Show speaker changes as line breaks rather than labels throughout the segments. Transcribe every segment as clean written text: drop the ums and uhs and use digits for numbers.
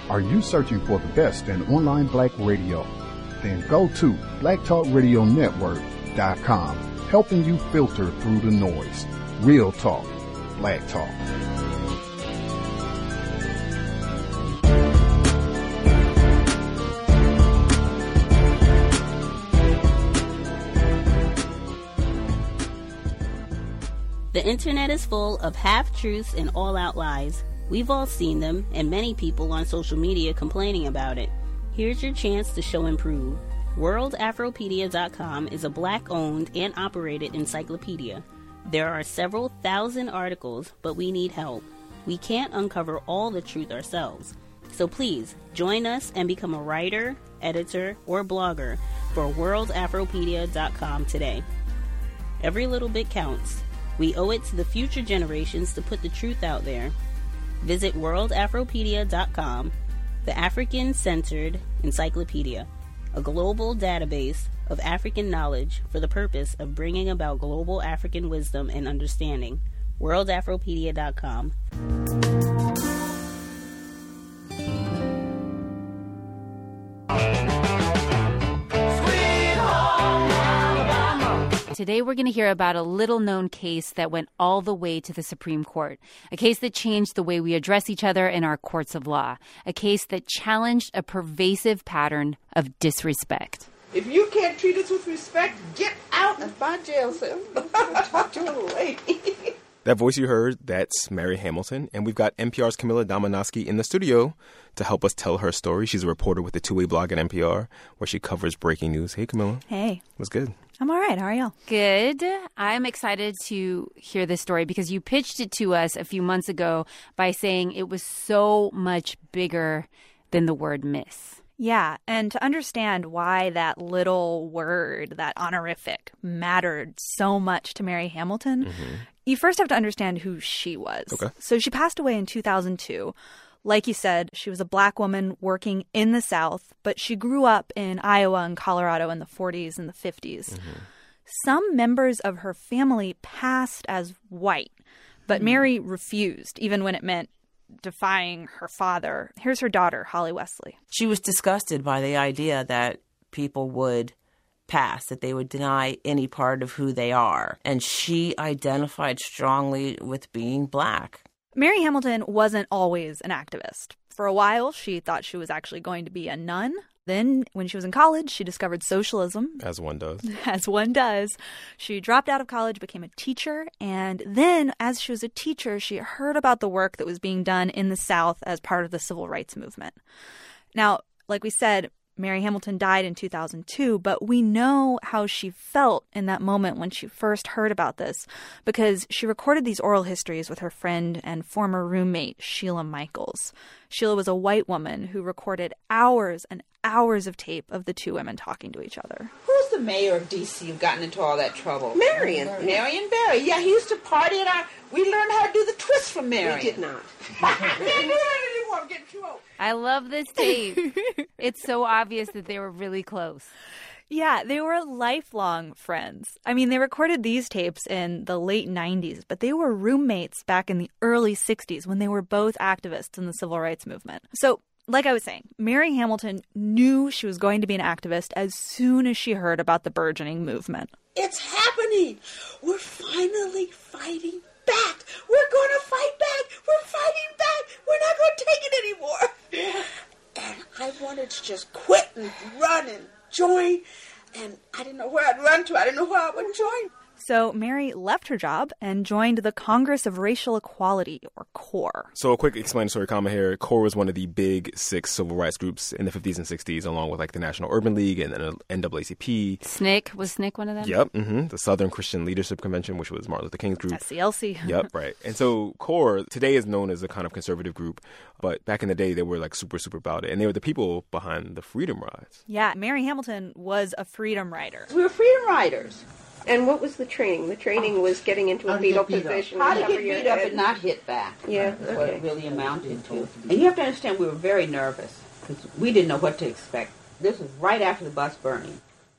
Are you searching for the best in online black radio? Then go to blacktalkradionetwork.com, helping you filter through the noise. Real talk, black talk.
The internet is full of half-truths and all-out lies. We've all seen them, and many people on social media complaining about it. Here's your chance to show and prove. WorldAfropedia.com is a black-owned and operated encyclopedia. There are several thousand articles, but we need help. We can't uncover all the truth ourselves. So please, join us and become a writer, editor, or blogger for WorldAfropedia.com today. Every little bit counts. We owe it to the future generations to put the truth out there. Visit WorldAfropedia.com, the African-centered encyclopedia, a global database of African knowledge for the purpose of bringing about global African wisdom and understanding. WorldAfropedia.com.
Today we're going to hear about a little-known case that went all the way to the Supreme Court, a case that changed the way we address each other in our courts of law, a case that challenged a pervasive pattern of disrespect.
If you can't treat us with respect, get out of my jail cell. Talk to a little lady.
That voice you heard, that's Mary Hamilton, and we've got NPR's Camilla Domonoske in the studio to help us tell her story. She's a reporter with the Two-Way blog at NPR, where she covers breaking news. Hey, Camilla.
Hey.
What's good?
I'm all right. How are y'all?
Good. I'm excited to hear this story because you pitched it to us a few months ago by saying it was so much bigger than the word miss.
Yeah, and to understand why that little word, that honorific, mattered so much to Mary Hamilton, you first have to understand who she was.
Okay.
So she passed away in 2002. Like you said, she was a black woman working in the South, but she grew up in Iowa and Colorado in the 40s and the 50s. Some members of her family passed as white, but Mary refused, even when it meant defying her father. Here's her daughter, Holly Wesley.
She was disgusted by the idea that people would pass, that they would deny any part of who they are. And she identified strongly with being black.
Mary Hamilton wasn't always an activist. For a while, she thought she was actually going to be a nun. Then, when she was in college, she discovered socialism.
As one does.
As one does. She dropped out of college, became a teacher, and then, as she was a teacher, she heard about the work that was being done in the South as part of the civil rights movement. Now, like we said, Mary Hamilton died in 2002, but we know how she felt in that moment when she first heard about this because she recorded these oral histories with her friend and former roommate, Sheila Michaels. Sheila was a white woman who recorded hours and hours of tape of the two women talking to each other.
Who's the mayor of D.C. who got into all that trouble?
Marion.
Marion Barry. Yeah, he used to party at our... We learned how to do the twist from Marion.
We did not.
I love this tape. It's so obvious that they were really close.
Yeah, they were lifelong friends. I mean, they recorded these tapes in the late 90s, but they were roommates back in the early 60s when they were both activists in the civil rights movement. So, like I was saying, Mary Hamilton knew she was going to be an activist as soon as she heard about the burgeoning movement.
It's happening. We're finally fighting back. We're going to fight back. We're fighting back. We're not going to take it anymore. And I wanted to just quit and run and join. And I didn't know where I'd run to. I didn't know where I would join.
So Mary left her job and joined the Congress of Racial Equality, or CORE.
So a quick explanatory comment here. CORE was one of the big six civil rights groups in the 50s and 60s, along with like the National Urban League and the NAACP.
SNCC. Was SNCC one of them?
Yep. The Southern Christian Leadership Convention, which was Martin Luther King's group.
SCLC.
Yep, right. And so CORE today is known as a kind of conservative group, but back in the day, they were like super about it. And they were the people behind the Freedom Rides.
Yeah, Mary Hamilton was a freedom rider.
We were freedom riders.
And what was the training? The training was getting into a fetal position.
How to get beat up and not hit back.
Yeah,
That's what it really amounted to. And you have to understand, we were very nervous because we didn't know what to expect. This was right after the bus burning.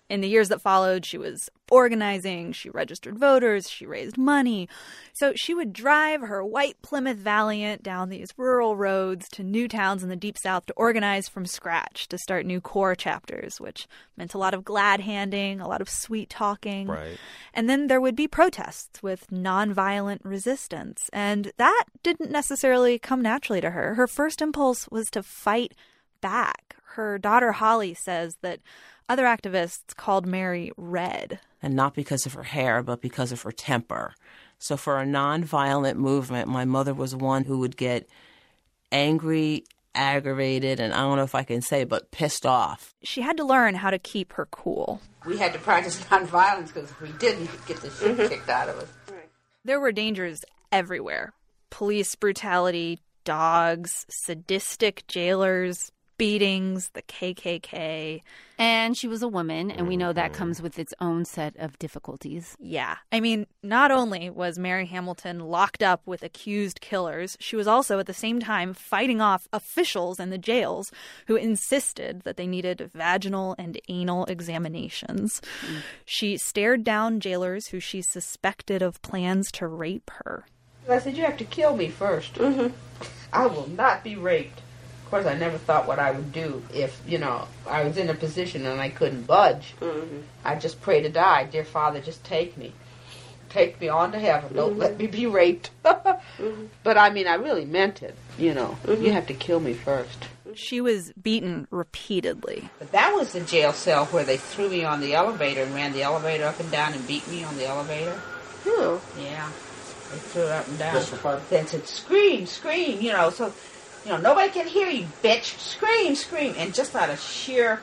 In the years that followed, she was organizing, she registered voters, she raised money. So she would drive her white Plymouth Valiant down these rural roads to new towns in the Deep South to organize from scratch, to start new core chapters, which meant a lot of glad-handing, a lot of sweet talking.
Right.
And then there would be protests with nonviolent resistance. And that didn't necessarily come naturally to her. Her first impulse was to fight back. Her daughter Holly says that other activists called Mary red.
And not because of her hair, but because of her temper. So for a nonviolent movement, my mother was one who would get angry, aggravated, and I don't know if I can say, but pissed off.
She had to learn how to keep her cool.
We had to practice nonviolence because if we didn't, we'd get the shit kicked out of us.
There were dangers everywhere. Police brutality, dogs, sadistic jailers, beatings, the KKK.
And she was a woman, and we know that comes with its own set of difficulties.
Yeah. I mean, not only was Mary Hamilton locked up with accused killers, she was also at the same time fighting off officials in the jails who insisted that they needed vaginal and anal examinations. She stared down jailers who she suspected of plans to rape her.
I said, you have to kill me first. I will not be raped. Of course, I never thought what I would do if, I was in a position and I couldn't budge. I'd just pray to die. Dear Father, just take me. Take me on to heaven. Don't let me be raped. But, I mean, I really meant it. You have to kill me first.
She was beaten repeatedly.
But that was the jail cell where they threw me on the elevator and ran the elevator up and down and beat me on the elevator.
Oh.
Yeah. They threw it up and down. Then said, scream, scream, so... nobody can hear you, bitch. Scream, scream. And just out of sheer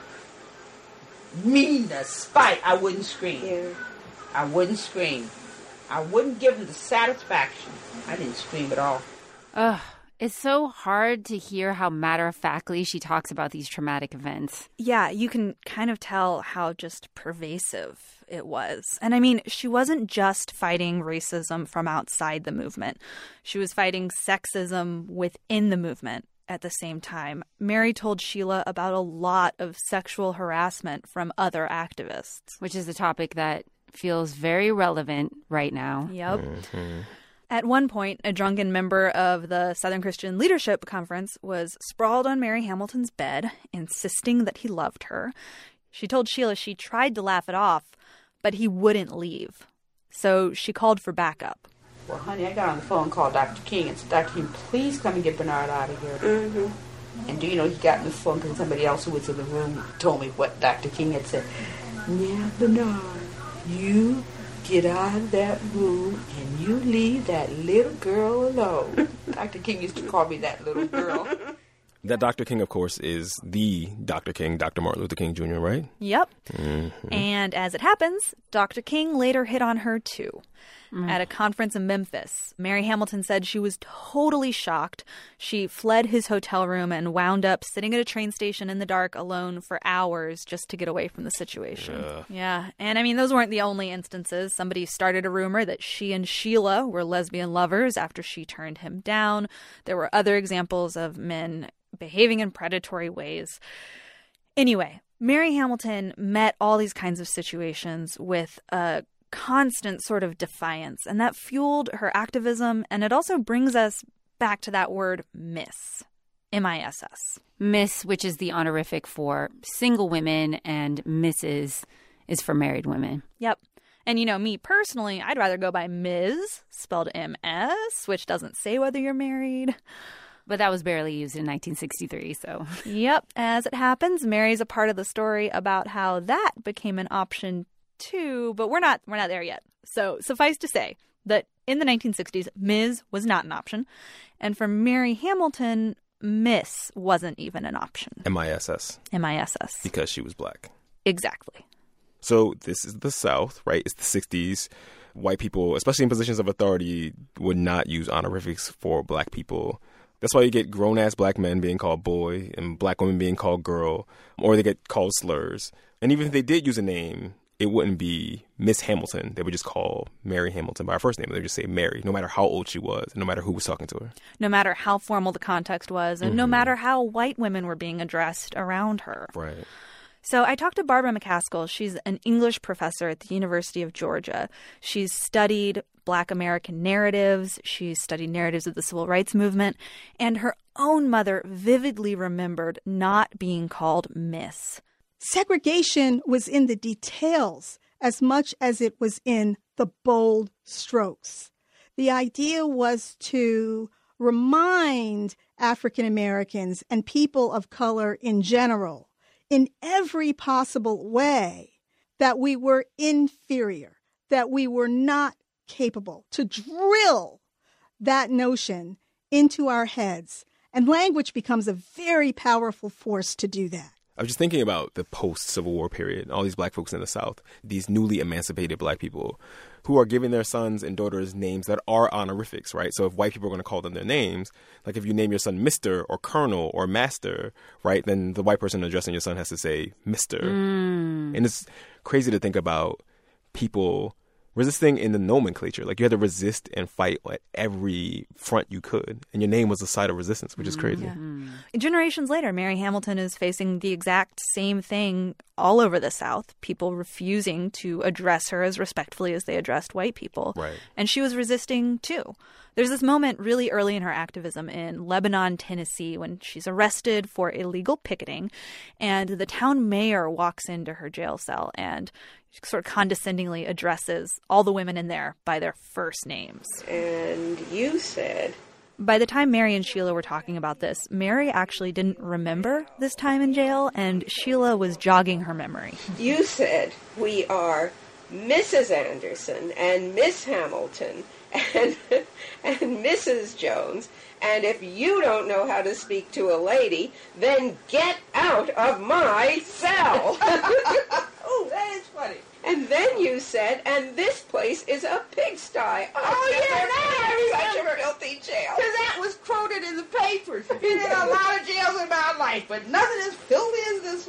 meanness, spite, I wouldn't scream.
Yeah.
I wouldn't scream. I wouldn't give them the satisfaction. I didn't scream at all.
Ugh. It's so hard to hear how matter-of-factly she talks about these traumatic events.
Yeah, you can kind of tell how just pervasive it was. And I mean, she wasn't just fighting racism from outside the movement. She was fighting sexism within the movement at the same time. Mary told Sheila about a lot of sexual harassment from other activists.
Which is a topic that feels very relevant right now.
Yep. At one point, a drunken member of the Southern Christian Leadership Conference was sprawled on Mary Hamilton's bed, insisting that he loved her. She told Sheila she tried to laugh it off, but he wouldn't leave. So she called for backup.
Well, honey, I got on the phone and called Dr. King and said, Dr. King, please come and get Bernard out of here. And do you know, he got in the phone because somebody else who was in the room told me what Dr. King had said. Now, Bernard, you get out of that room and you leave that little girl alone. Dr. King used to call me that little girl.
That Dr. King, of course, is the Dr. King, Dr. Martin Luther King Jr., right?
Yep. And as it happens, Dr. King later hit on her, too. At a conference in Memphis, Mary Hamilton said she was totally shocked. She fled his hotel room and wound up sitting at a train station in the dark alone for hours just to get away from the situation. Yeah. And I mean, those weren't the only instances. Somebody started a rumor that she and Sheila were lesbian lovers after she turned him down. There were other examples of men behaving in predatory ways. Anyway, Mary Hamilton met all these kinds of situations with a constant sort of defiance, and that fueled her activism, and it also brings us back to that word miss. M-I-S-S.
Miss, which is the honorific for single women, and Mrs. is for married women.
Yep. And me personally, I'd rather go by Ms., spelled M-S, which doesn't say whether you're married.
But that was barely used in 1963, so.
Yep. As it happens, Mary's a part of the story about how that became an option too, but we're not there yet. So suffice to say that in the 1960s, Ms. was not an option. And for Mary Hamilton, Miss wasn't even an option.
M-I-S-S.
M-I-S-S.
Because she was black.
Exactly.
So this is the South, right? It's the 60s. White people, especially in positions of authority, would not use honorifics for black people. That's why you get grown-ass black men being called boy and black women being called girl, or they get called slurs. And even if they did use a name, it wouldn't be Miss Hamilton. They would just call Mary Hamilton by her first name. They would just say Mary, no matter how old she was, no matter who was talking to her.
No matter how formal the context was, and no matter how white women were being addressed around her.
Right.
So I talked to Barbara McCaskill. She's an English professor at the University of Georgia. She's studied Black American narratives. She's studied narratives of the Civil Rights Movement. And her own mother vividly remembered not being called Miss.
Segregation was in the details as much as it was in the bold strokes. The idea was to remind African Americans and people of color in general, in every possible way, that we were inferior, that we were not capable, to drill that notion into our heads. And language becomes a very powerful force to do that.
I was just thinking about the post-Civil War period, all these black folks in the South, these newly emancipated black people who are giving their sons and daughters names that are honorifics, right? So if white people are going to call them their names, like if you name your son Mr. or Colonel or Master, right, then the white person addressing your son has to say Mr. And it's crazy to think about people resisting in the nomenclature. Like, you had to resist and fight at every front you could. And your name was a site of resistance, which is crazy.
Yeah. Generations later, Mary Hamilton is facing the exact same thing all over the South. People refusing to address her as respectfully as they addressed white people.
Right.
And she was resisting, too. There's this moment really early in her activism in Lebanon, Tennessee, when she's arrested for illegal picketing. And the town mayor walks into her jail cell and sort of condescendingly addresses all the women in there by their first names.
And you said...
By the time Mary and Sheila were talking about this, Mary actually didn't remember this time in jail, and Sheila was jogging her memory.
You said, we are Mrs. Anderson and Miss Hamilton and Mrs. Jones, and if you don't know how to speak to a lady, then get out of my cell. Oh, that is funny. And then you said, and this place is a pigsty. Oh, yeah, that is such a filthy jail.
Because that was quoted in the papers. Been in a lot of jails in my life, but nothing as filthy as this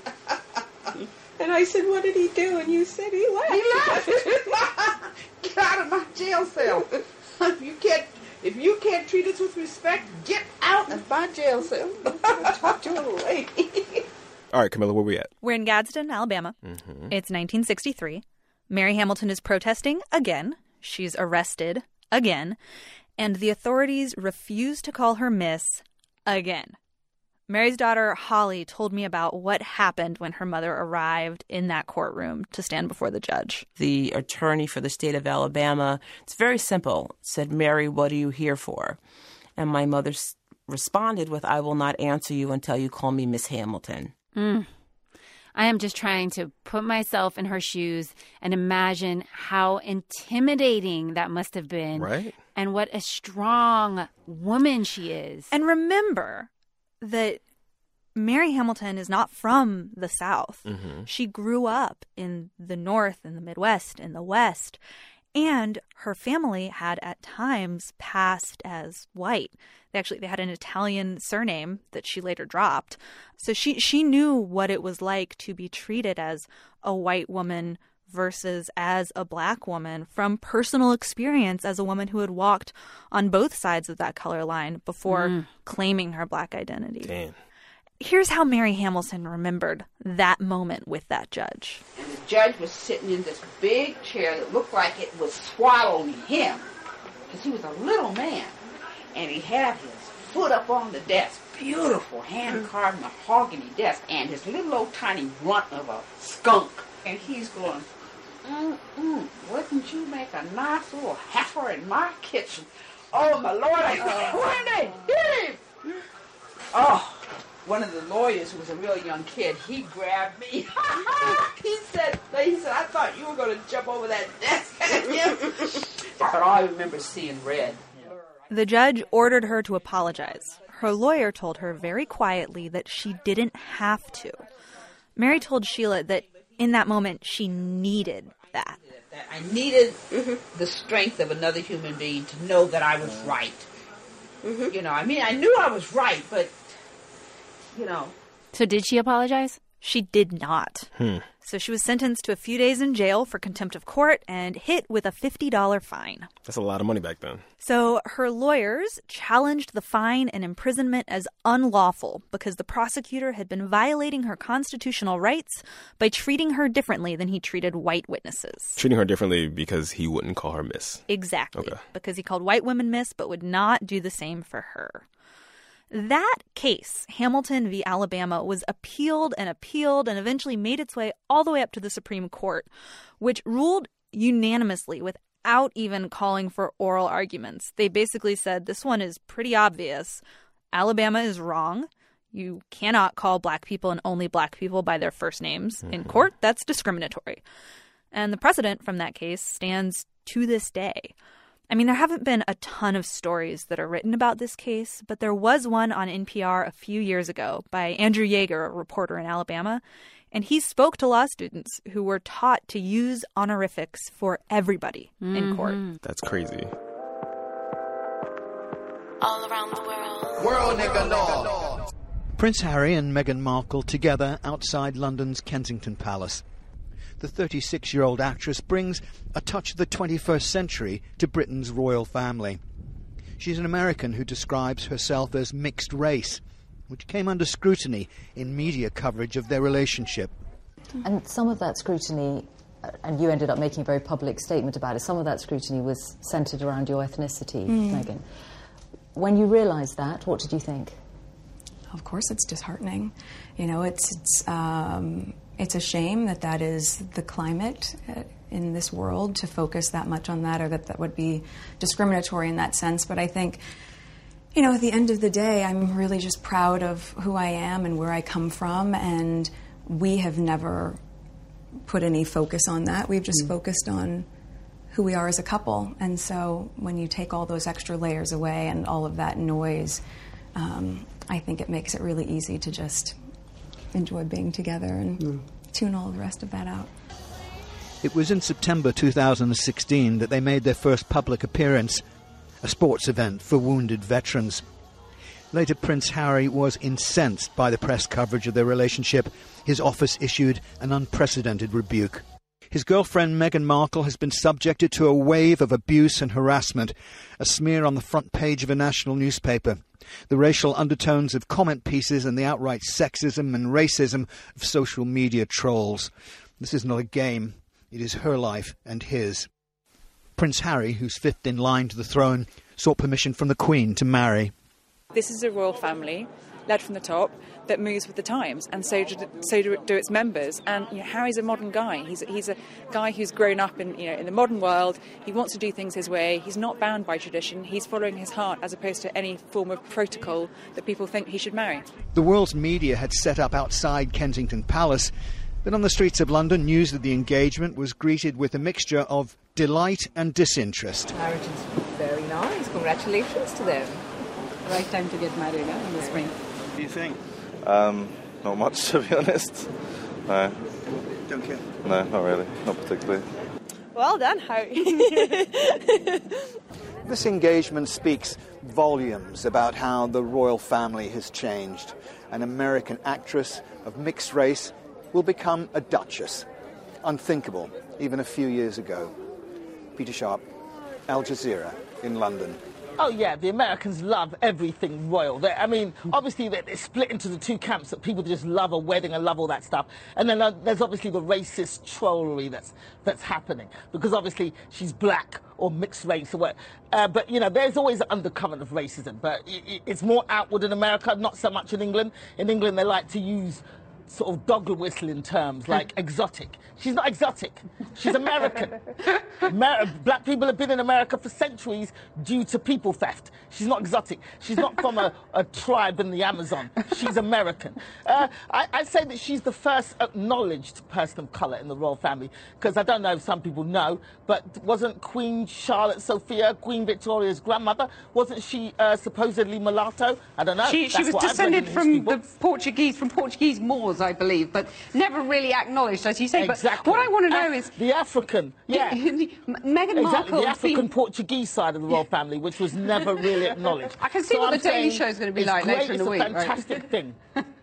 one.
And I said, what did he do? And you said he left.
He left. Get out of my jail cell. If you can't treat us with respect, get out of my jail cell.
Talk to a lady.
All right, Camilla, where we at?
We're in Gadsden, Alabama. It's 1963. Mary Hamilton is protesting again. She's arrested again. And the authorities refuse to call her Miss again. Mary's daughter, Holly, told me about what happened when her mother arrived in that courtroom to stand before the judge.
The attorney for the state of Alabama, it's very simple, said, Mary, what are you here for? And my mother responded with, I will not answer you until you call me Miss Hamilton.
I am just trying to put myself in her shoes and imagine how intimidating that must have been.
Right.
And what a strong woman she is.
And remember that Mary Hamilton is not from the South. She grew up in the North, in the Midwest, in the West. And her family had at times passed as white. They had an Italian surname that she later dropped. So she knew what it was like to be treated as a white woman versus as a black woman from personal experience as a woman who had walked on both sides of that color line before claiming her black identity.
Damn.
Here's how Mary Hamilton remembered that moment with that judge.
And the judge was sitting in this big chair that looked like it was swallowing him, because he was a little man. And he had his foot up on the desk, beautiful hand-carved mahogany desk, and his little old tiny runt of a skunk. And he's going, wouldn't you make a nice little heifer in my kitchen? Oh, my Lord, I said, when they hit him! Oh, one of the lawyers who was a real young kid, he grabbed me. he said, I thought you were going to jump over that desk at him. But all I remember is seeing red.
The judge ordered her to apologize. Her lawyer told her very quietly that she didn't have to. Mary told Sheila that in that moment she needed that.
I needed the strength of another human being to know that I was right. You know, I mean, I knew I was right, but, you know.
So did she apologize?
She did not. So she was sentenced to a few days in jail for contempt of court and hit with a $50 fine.
That's a lot of money back then.
So her lawyers challenged the fine and imprisonment as unlawful because the prosecutor had been violating her constitutional rights by treating her differently than he treated white witnesses.
Treating her differently because he wouldn't call her miss.
Exactly.
Okay.
Because he called white women miss but would not do the same for her. That case, Hamilton v. Alabama, was appealed and eventually made its way all the way up to the Supreme Court, which ruled unanimously without even calling for oral arguments. They basically said, this one is pretty obvious. Alabama is wrong. You cannot call black people and only black people by their first names in court. That's discriminatory. And the precedent from that case stands to this day. I mean, there haven't been a ton of stories that are written about this case, but there was one on NPR a few years ago by Andrew Yeager, a reporter in Alabama, and he spoke to law students who were taught to use honorifics for everybody in court.
That's crazy.
All around the world.
World nigga law. Prince Harry and Meghan Markle together outside London's Kensington Palace. The 36-year-old actress brings a touch of the 21st century to Britain's royal family. She's an American who describes herself as mixed race, which came under scrutiny in media coverage of their relationship.
And some of that scrutiny, and you ended up making a very public statement about it, some of that scrutiny was centred around your ethnicity, Meghan. When you realised that, what did you think?
Of course, it's disheartening. You know, it's a shame that that is the climate in this world, to focus that much on that, or that would be discriminatory in that sense. But I think, you know, at the end of the day, I'm really just proud of who I am and where I come from, and we have never put any focus on that. We've just focused on who we are as a couple. And so when you take all those extra layers away and all of that noise, I think it makes it really easy to just enjoy being together and tune all the rest of that out.
It was in September 2016 that they made their first public appearance, a sports event for wounded veterans. Later, Prince Harry was incensed by the press coverage of their relationship. His office issued an unprecedented rebuke. His girlfriend Meghan Markle has been subjected to a wave of abuse and harassment, a smear on the front page of a national newspaper. The racial undertones of comment pieces and the outright sexism and racism of social media trolls. This is not a game. It is her life and his. Prince Harry, who's fifth in line to the throne, sought permission from the Queen to marry.
This is a royal family, led from the top, that moves with the times, and so do its members. And Harry's a modern guy. He's a guy who's grown up in the modern world. He wants to do things his way. He's not bound by tradition. He's following his heart as opposed to any form of protocol that people think he should marry.
The world's media had set up outside Kensington Palace, but on the streets of London, news of the engagement was greeted with a mixture of delight and disinterest.
Marriage is very nice. Congratulations to them. Right time to get married in the spring.
What do you think? Not much, to be honest. No.
Don't care?
No, not really. Not particularly.
Well done, Harry.
This engagement speaks volumes about how the royal family has changed. An American actress of mixed race will become a duchess. Unthinkable, even a few years ago. Peter Sharp, Al Jazeera in London.
Oh, yeah, the Americans love everything royal. Obviously, they're split into the two camps, that people just love a wedding and love all that stuff. And then there's obviously the racist trollery that's happening, because obviously she's black or mixed race or what. But, there's always an undercurrent of racism, but it's more outward in America, not so much in England. In England, they like to use sort of dog whistling terms like exotic. She's not exotic. She's American. Black people have been in America for centuries due to people theft. She's not exotic. She's not from a tribe in the Amazon. She's American. I'd say that she's the first acknowledged person of colour in the royal family, because I don't know if some people know, but wasn't Queen Charlotte Sophia, Queen Victoria's grandmother, wasn't she supposedly mulatto? I don't know.
She was descended from the Portuguese Moors, I believe, but never really acknowledged, as you say.
Exactly.
But what I want to know is
the African,
Meghan Markle,
the African Portuguese side of the royal family, which was never really acknowledged.
I can see what the Daily Show is going to be like later in the week.
It's a fantastic thing.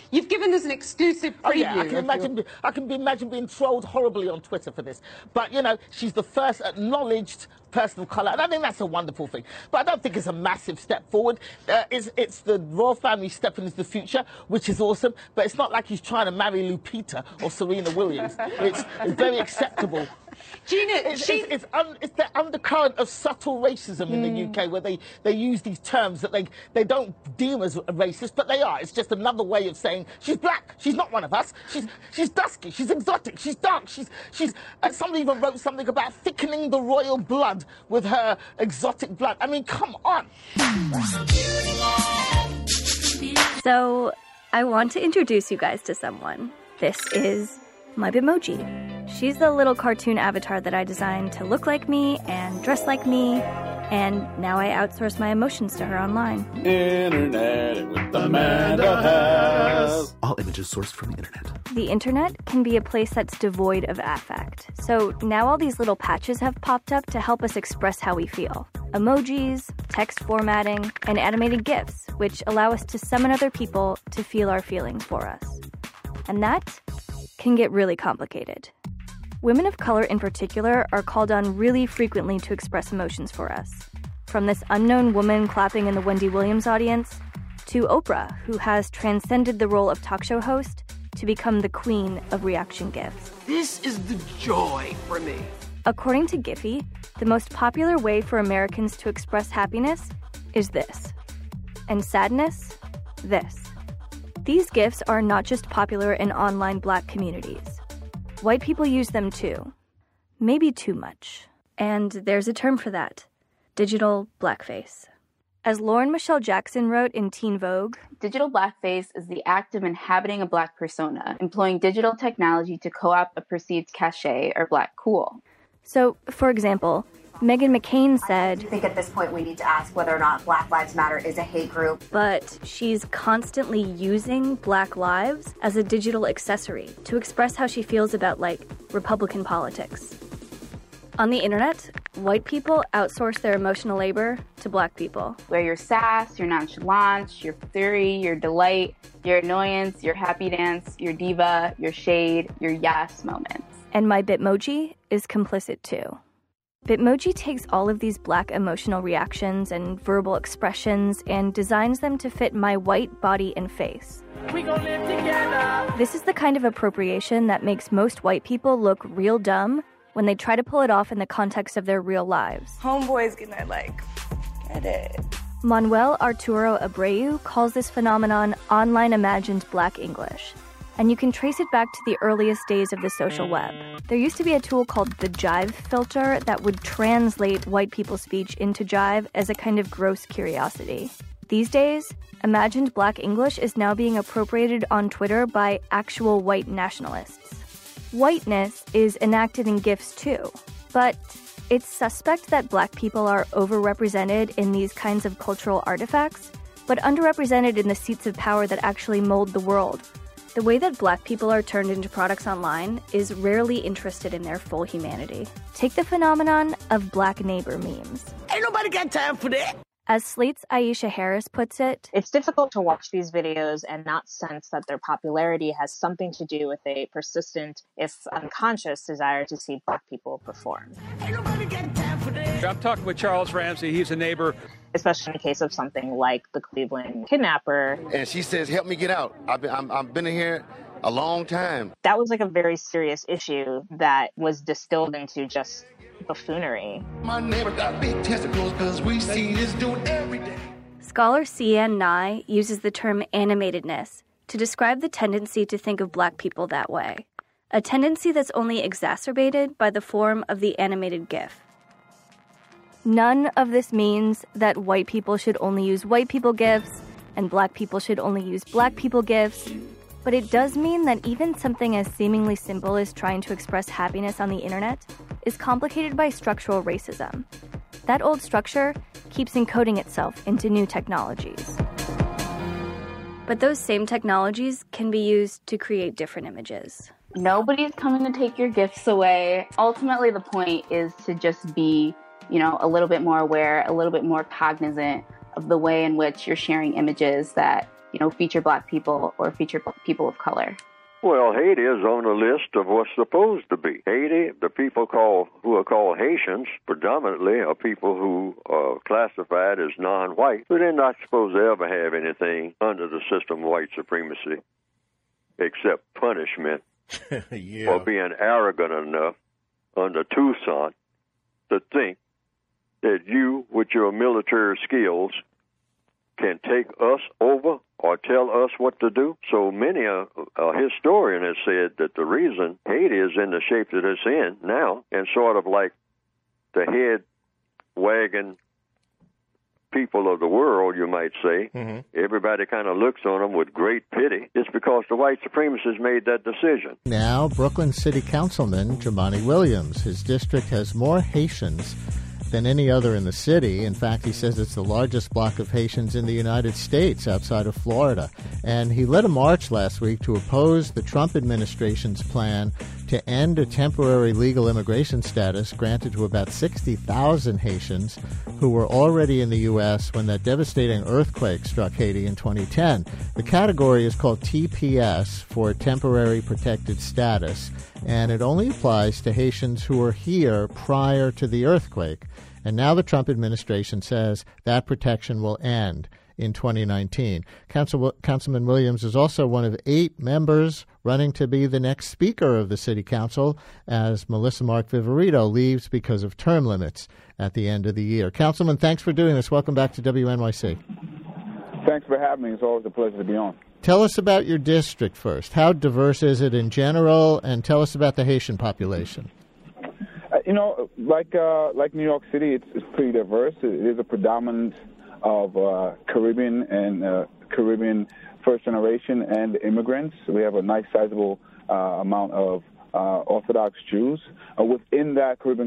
You've given us an exclusive preview.
Oh, yeah, I can imagine being trolled horribly on Twitter for this. But, you know, she's the first acknowledged person of colour, and I think that's a wonderful thing. But I don't think it's a massive step forward. It's the royal family stepping into the future, which is awesome, but it's not like he's trying to marry Lupita or Serena Williams. It's very acceptable.
Gina,
it's the undercurrent of subtle racism in the UK, where they use these terms that they don't deem as racist, but they are. It's just another way of saying she's black. She's not one of us. She's dusky. She's exotic. She's dark. She's. Somebody even wrote something about thickening the royal blood with her exotic blood. I mean, come on.
So, I want to introduce you guys to someone. This is my Bitmoji. She's the little cartoon avatar that I designed to look like me and dress like me, and now I outsource my emotions to her online.
Internet with Amanda Hess. All images sourced from the internet.
The internet can be a place that's devoid of affect. So now all these little patches have popped up to help us express how we feel. Emojis, text formatting, and animated GIFs, which allow us to summon other people to feel our feelings for us. And that can get really complicated. Women of color in particular are called on really frequently to express emotions for us. From this unknown woman clapping in the Wendy Williams audience, to Oprah, who has transcended the role of talk show host to become the queen of reaction GIFs.
This is the joy for me.
According to Giphy, the most popular way for Americans to express happiness is this. And sadness, this. These GIFs are not just popular in online Black communities. White people use them too. Maybe too much. And there's a term for that. Digital blackface. As Lauren Michelle Jackson wrote in Teen Vogue,
digital blackface is the act of inhabiting a Black persona, employing digital technology to co-opt a perceived cachet or Black cool.
So, for example, Meghan McCain said,
I think at this point we need to ask whether or not Black Lives Matter is a hate group.
But she's constantly using Black lives as a digital accessory to express how she feels about, like, Republican politics. On the internet, white people outsource their emotional labor to Black people.
Where your sass, your nonchalance, your fury, your delight, your annoyance, your happy dance, your diva, your shade, your yes moments.
And my Bitmoji is complicit too. Bitmoji takes all of these Black emotional reactions and verbal expressions and designs them to fit my white body and face.
We gon' live together.
This is the kind of appropriation that makes most white people look real dumb when they try to pull it off in the context of their real lives.
Homeboys gonna get it.
Manuel Arturo Abreu calls this phenomenon online imagined Black English. And you can trace it back to the earliest days of the social web. There used to be a tool called the Jive filter that would translate white people's speech into Jive as a kind of gross curiosity. These days, imagined Black English is now being appropriated on Twitter by actual white nationalists. Whiteness is enacted in GIFs too, but it's suspect that Black people are overrepresented in these kinds of cultural artifacts, but underrepresented in the seats of power that actually mold the world. The way that Black people are turned into products online is rarely interested in their full humanity. Take the phenomenon of Black neighbor memes.
Ain't nobody got time for that.
As Slate's Aisha Harris puts it,
it's difficult to watch these videos and not sense that their popularity has something to do with a persistent, if unconscious, desire to see Black people perform.
Ain't nobody got time for that.
I'm talking with Charles Ramsey. He's a neighbor.
Especially in the case of something like the Cleveland kidnapper.
And she says, help me get out. I've been in here a long time.
That was a very serious issue that was distilled into just buffoonery.
My neighbor got big testicles because we see this dude every day.
Scholar C.N. Nye uses the term animatedness to describe the tendency to think of Black people that way. A tendency that's only exacerbated by the form of the animated GIF. None of this means that white people should only use white people GIFs and Black people should only use Black people GIFs, but it does mean that even something as seemingly simple as trying to express happiness on the internet is complicated by structural racism. That old structure keeps encoding itself into new technologies. But those same technologies can be used to create different images.
Nobody's coming to take your gifts away. Ultimately, the point is to just be a little bit more aware, a little bit more cognizant of the way in which you're sharing images that, feature Black people or feature people of color?
Well, Haiti is on the list of what's supposed to be. Haiti, the people who are called Haitians, predominantly are people who are classified as non-white, but they're not supposed to ever have anything under the system of white supremacy except punishment for being arrogant enough under Toussaint to think that you, with your military skills, can take us over or tell us what to do. So many a historian has said that the reason Haiti is in the shape that it's in now, and sort of like the head wagon people of the world, you might say, everybody kind of looks on them with great pity, it's because the white supremacists made that decision.
Now, Brooklyn City Councilman Jumaane Williams. His district has more Haitians than any other in the city. In fact, he says it's the largest block of Haitians in the United States outside of Florida. And he led a march last week to oppose the Trump administration's plan to end a temporary legal immigration status granted to about 60,000 Haitians who were already in the U.S. when that devastating earthquake struck Haiti in 2010. The category is called TPS, for Temporary Protected Status, and it only applies to Haitians who were here prior to the earthquake. And now the Trump administration says that protection will end in 2019. Councilman Williams is also one of 8 members running to be the next Speaker of the City Council as Melissa Mark Viverito leaves because of term limits at the end of the year. Councilman, thanks for doing this. Welcome back to WNYC.
Thanks for having me. It's always a pleasure to be on.
Tell us about your district first. How diverse is it in general? And tell us about the Haitian population.
Like New York City, it's pretty diverse. It is a predominant of Caribbean and Caribbean first generation and immigrants. We have a nice sizable amount of Orthodox Jews. Within that Caribbean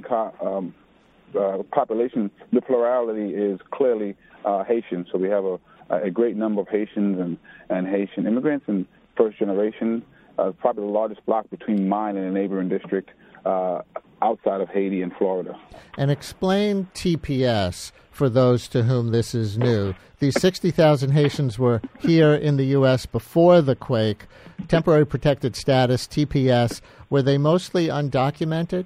population, the plurality is clearly Haitian. So we have a great number of Haitians and Haitian immigrants and first generation. Probably the largest block between mine and a neighboring district outside of Haiti and Florida.
And explain TPS for those to whom this is new. These 60,000 Haitians were here in the U.S. before the quake. Temporary Protected Status, TPS, were they mostly undocumented?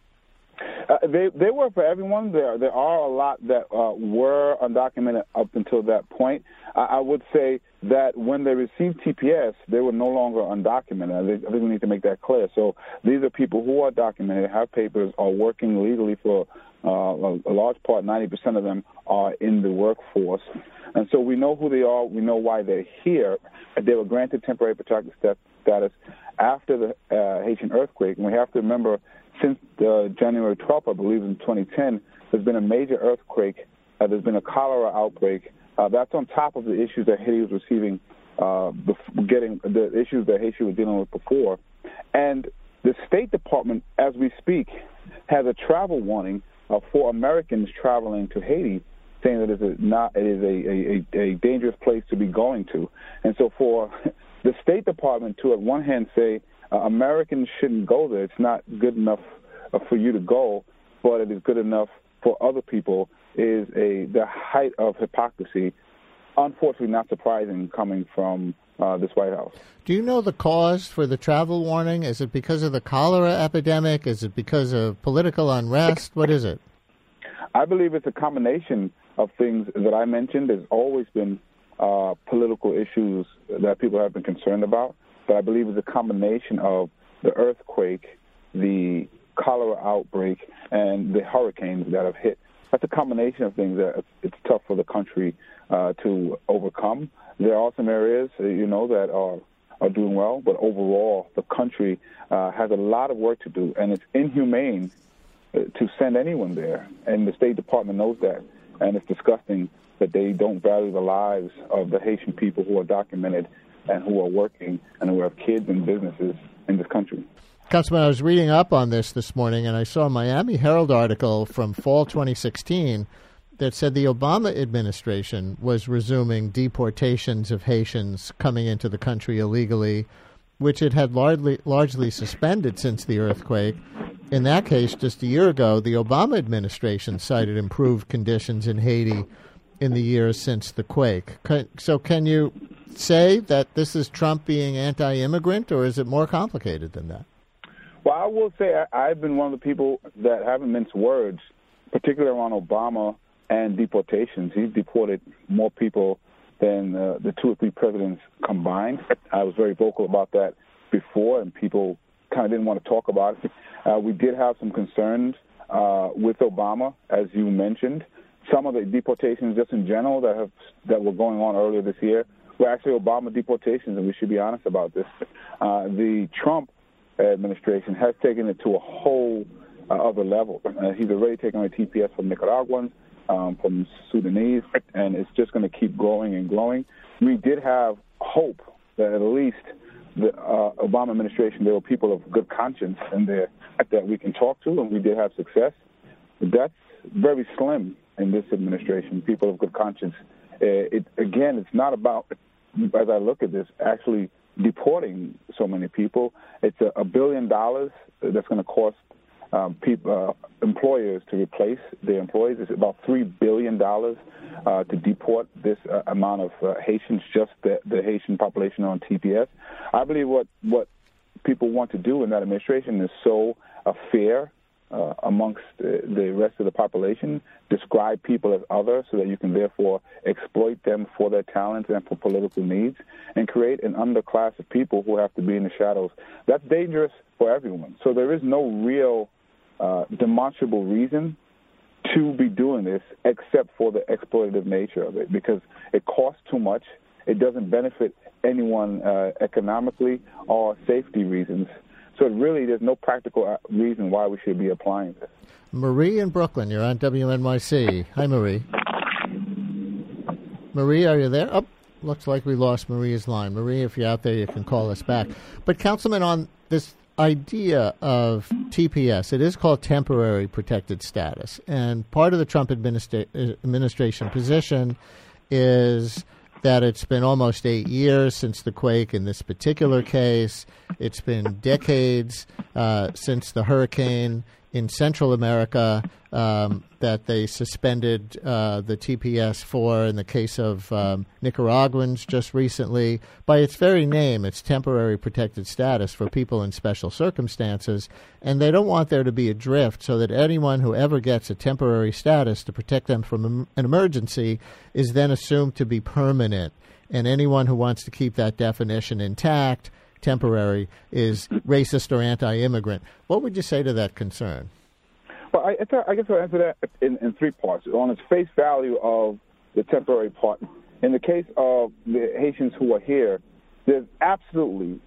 They were for everyone. There are a lot that were undocumented up until that point. I would say that when they received TPS, they were no longer undocumented. I think we need to make that clear. So these are people who are documented, have papers, are working legally for a large part, 90% of them are in the workforce. And so we know who they are. We know why they're here. They were granted temporary protected status after the Haitian earthquake. And we have to remember, since January 12th, I believe, in 2010, there's been a major earthquake. There's been a cholera outbreak. That's on top of the issues that Haiti was receiving, getting the issues that Haiti was dealing with before. And the State Department, as we speak, has a travel warning for Americans traveling to Haiti, saying that it is a dangerous place to be going to. And so for the State Department to, at one hand, say Americans shouldn't go there, it's not good enough for you to go, but it is good enough for other people, is the height of hypocrisy. Unfortunately, not surprising coming from this White House.
Do you know the cause for the travel warning? Is it because of the cholera epidemic? Is it because of political unrest? What is it?
I believe it's a combination of things that I mentioned. There's always been political issues that people have been concerned about, but I believe it's a combination of the earthquake, the cholera outbreak, and the hurricanes that have hit. That's a combination of things that it's tough for the country to overcome. There are some areas, that are doing well, but overall, the country has a lot of work to do, and it's inhumane to send anyone there. And the State Department knows that, and it's disgusting that they don't value the lives of the Haitian people who are documented and who are working and who have kids and businesses in this country.
Councilman, I was reading up on this morning, and I saw a Miami Herald article from fall 2016 that said the Obama administration was resuming deportations of Haitians coming into the country illegally, which it had largely suspended since the earthquake. In that case, just a year ago, the Obama administration cited improved conditions in Haiti in the years since the quake. So can you say that this is Trump being anti-immigrant, or is it more complicated than that?
Well, I will say I've been one of the people that haven't minced words, particularly around Obama and deportations. He's deported more people than the 2 or 3 presidents combined. I was very vocal about that before, and people kind of didn't want to talk about it. We did have some concerns with Obama, as you mentioned. Some of the deportations, just in general, that were going on earlier this year were actually Obama deportations, and we should be honest about this. The Trump administration has taken it to a whole other level. He's already taken away TPS from Nicaraguans, from Sudanese, and it's just going to keep growing and growing. We did have hope that at least the Obama administration, there were people of good conscience in there that we can talk to, and we did have success. That's very slim in this administration, people of good conscience. Again, it's not about, as I look at this, actually deporting so many people. It's $1 billion that's going to cost employers to replace their employees. It's about $3 billion to deport this amount of Haitians, just the Haitian population on TPS. I believe what people want to do in that administration is sow a fear amongst the rest of the population, describe people as other so that you can therefore exploit them for their talents and for political needs, and create an underclass of people who have to be in the shadows. That's dangerous for everyone. So there is no real demonstrable reason to be doing this except for the exploitative nature of it, because it costs too much. It doesn't benefit anyone economically or safety reasons. So really, there's no practical reason why we should be applying this.
Marie in Brooklyn, you're on WNYC. Hi, Marie. Marie, are you there? Oh, looks like we lost Marie's line. Marie, if you're out there, you can call us back. But, Councilman, on this idea of TPS, it is called temporary protected status. And part of the Trump administration position is that it's been almost 8 years since the quake in this particular case. It's been decades since the hurricane in Central America that they suspended the TPS for in the case of Nicaraguans just recently. By its very name, it's temporary protected status for people in special circumstances, and they don't want there to be a drift so that anyone who ever gets a temporary status to protect them from an emergency is then assumed to be permanent, and anyone who wants to keep that definition intact, temporary, is racist or anti-immigrant. What would you say to that concern?
Well, I guess I'll answer that in 3 parts. On its face value of the temporary part, in the case of the Haitians who are here, there's absolutely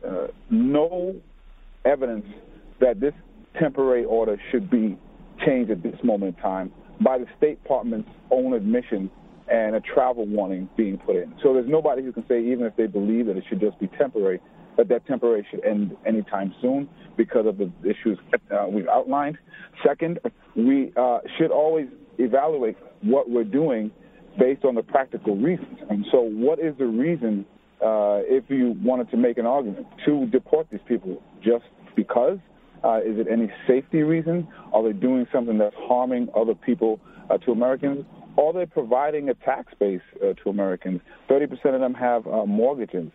no evidence that this temporary order should be changed at this moment in time by the State Department's own admission and a travel warning being put in. So there's nobody who can say, even if they believe that it should just be temporary, that temporary should end anytime soon because of the issues we've outlined. Second, we should always evaluate what we're doing based on the practical reasons. And so what is the reason, if you wanted to make an argument, to deport these people? Just because? Is it any safety reason? Are they doing something that's harming other people to Americans? Are they providing a tax base to Americans? 30% of them have mortgages.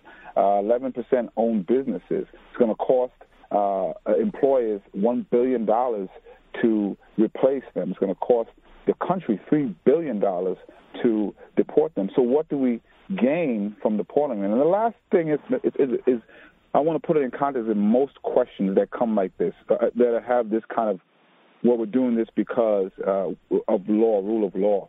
11% own businesses. It's going to cost employers $1 billion to replace them. It's going to cost the country $3 billion to deport them. So what do we gain from deporting them? And the last thing is I want to put it in context in most questions that come like this, that have this kind of, well, we're doing this because of law, rule of law.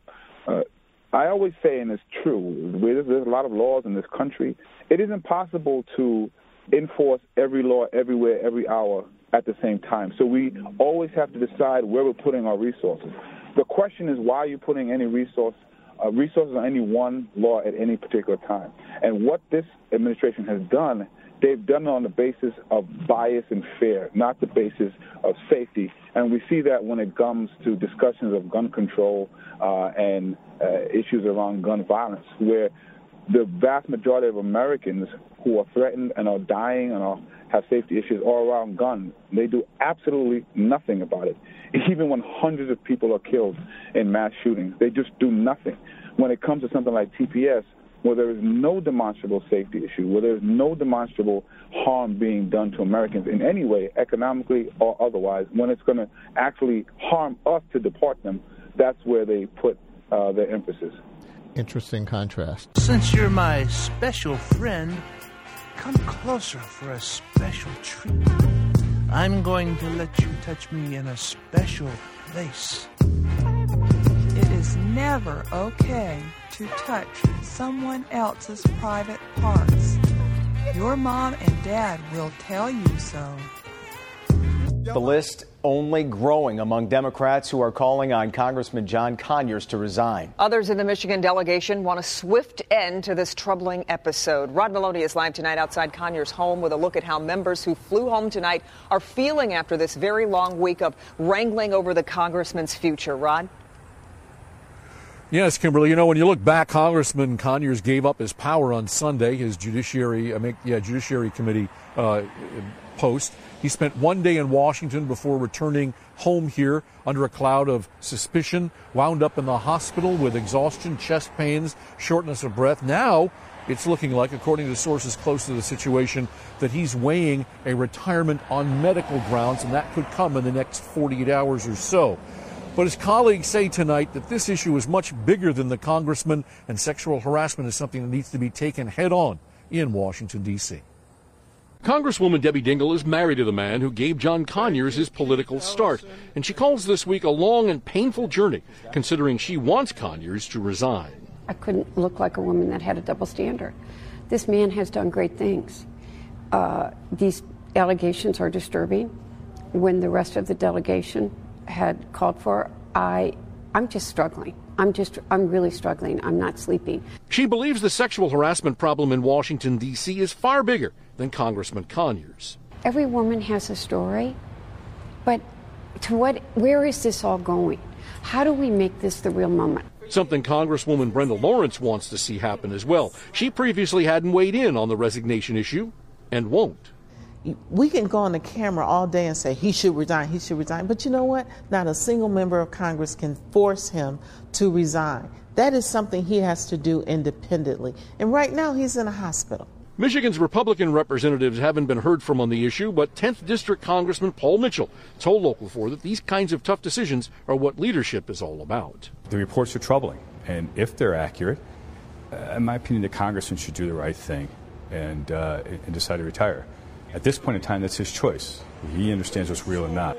I always say, and it's true, there's a lot of laws in this country. It is impossible to enforce every law everywhere, every hour at the same time. So we always have to decide where we're putting our resources. The question is, why are you putting any resources on any one law at any particular time? And what this administration has done, they've done it on the basis of bias and fear, not the basis of safety. And we see that when it comes to discussions of gun control and issues around gun violence, where the vast majority of Americans who are threatened and are dying and have safety issues all around guns, they do absolutely nothing about it. Even when hundreds of people are killed in mass shootings, they just do nothing. when it comes to something like TPS, where there is no demonstrable safety issue, where there is no demonstrable harm being done to Americans in any way, economically or otherwise, when it's going to actually harm us to deport them, that's where they put their emphasis.
Interesting contrast.
Since you're my special friend, come closer for a special treat. I'm going to let you touch me in a special place.
It is never okay to touch someone else's private parts. Your mom and dad will tell you so.
The list only growing among Democrats who are calling on Congressman John Conyers to resign.
Others in the Michigan delegation want a swift end to this troubling episode. Rod Maloney is live tonight outside Conyers' home with a look at how members who flew home tonight are feeling after this very long week of wrangling over the congressman's future. Rod?
Yes, Kimberly. You know, when you look back, Congressman Conyers gave up his power on Sunday, his Judiciary Committee post. He spent one day in Washington before returning home here under a cloud of suspicion, wound up in the hospital with exhaustion, chest pains, shortness of breath. Now it's looking like, according to sources close to the situation, that he's weighing a retirement on medical grounds, and that could come in the next 48 hours or so. But his colleagues say tonight that this issue is much bigger than the congressman, and sexual harassment is something that needs to be taken head on in Washington, D.C.
Congresswoman Debbie Dingell is married to the man who gave John Conyers his political start, and she calls this week a long and painful journey, considering she wants Conyers to resign.
I couldn't look like a woman that had a double standard. This man has done great things. These allegations are disturbing. When the rest of the delegation had called for, I'm just struggling. I'm really struggling. I'm not sleeping.
She believes the sexual harassment problem in Washington, D.C. is far bigger than Congressman Conyers.
Every woman has a story, but where is this all going? How do we make this the real moment?
Something Congresswoman Brenda Lawrence wants to see happen as well. She previously hadn't weighed in on the resignation issue and won't.
We can go on the camera all day and say he should resign, he should resign. But you know what? Not a single member of Congress can force him to resign. That is something he has to do independently. And right now he's in a hospital.
Michigan's Republican representatives haven't been heard from on the issue, but 10th District Congressman Paul Mitchell told Local 4 that these kinds of tough decisions are what leadership is all about.
The reports are troubling, and if they're accurate, in my opinion, the congressman should do the right thing and decide to retire. At this point in time, that's his choice. He understands what's real and not.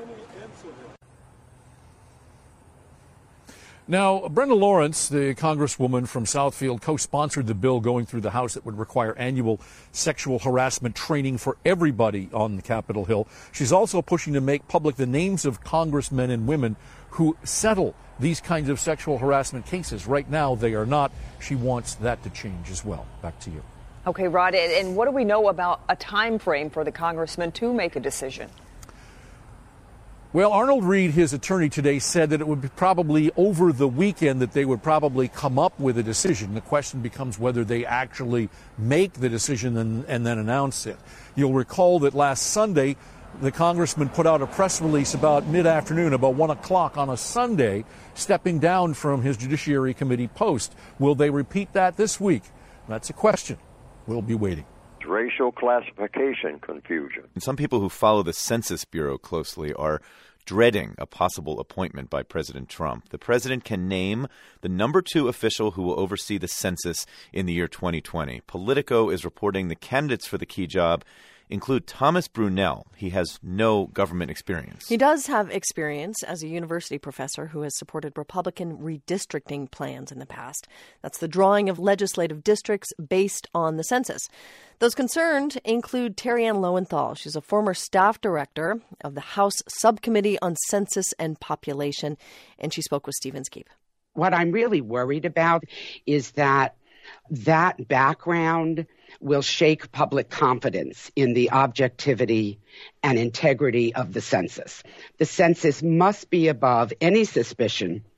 Now, Brenda Lawrence, the congresswoman from Southfield, co-sponsored the bill going through the House that would require annual sexual harassment training for everybody on the Capitol Hill. She's also pushing to make public the names of congressmen and women who settle these kinds of sexual harassment cases. Right now, they are not. She wants that to change as well. Back to you.
Okay, Rod, and what do we know about a time frame for the congressman to make a decision?
Well, Arnold Reed, his attorney today, said that it would be probably over the weekend that they would probably come up with a decision. The question becomes whether they actually make the decision and then announce it. You'll recall that last Sunday, the congressman put out a press release about mid-afternoon, about 1 o'clock on a Sunday, stepping down from his Judiciary Committee post. Will they repeat that this week? That's a question. We'll be waiting.
Racial classification confusion.
Some people who follow the Census Bureau closely are dreading a possible appointment by President Trump. The president can name the number 2 official who will oversee the census in the year 2020. Politico is reporting the candidates for the key job include Thomas Brunel. He has no government experience.
He does have experience as a university professor who has supported Republican redistricting plans in the past. That's the drawing of legislative districts based on the census. Those concerned include Terry Ann Lowenthal. She's a former staff director of the House Subcommittee on Census and Population, and she spoke with Steve Inskeep.
What I'm really worried about is that background will shake public confidence in the objectivity and integrity of the census. The census must be above any suspicion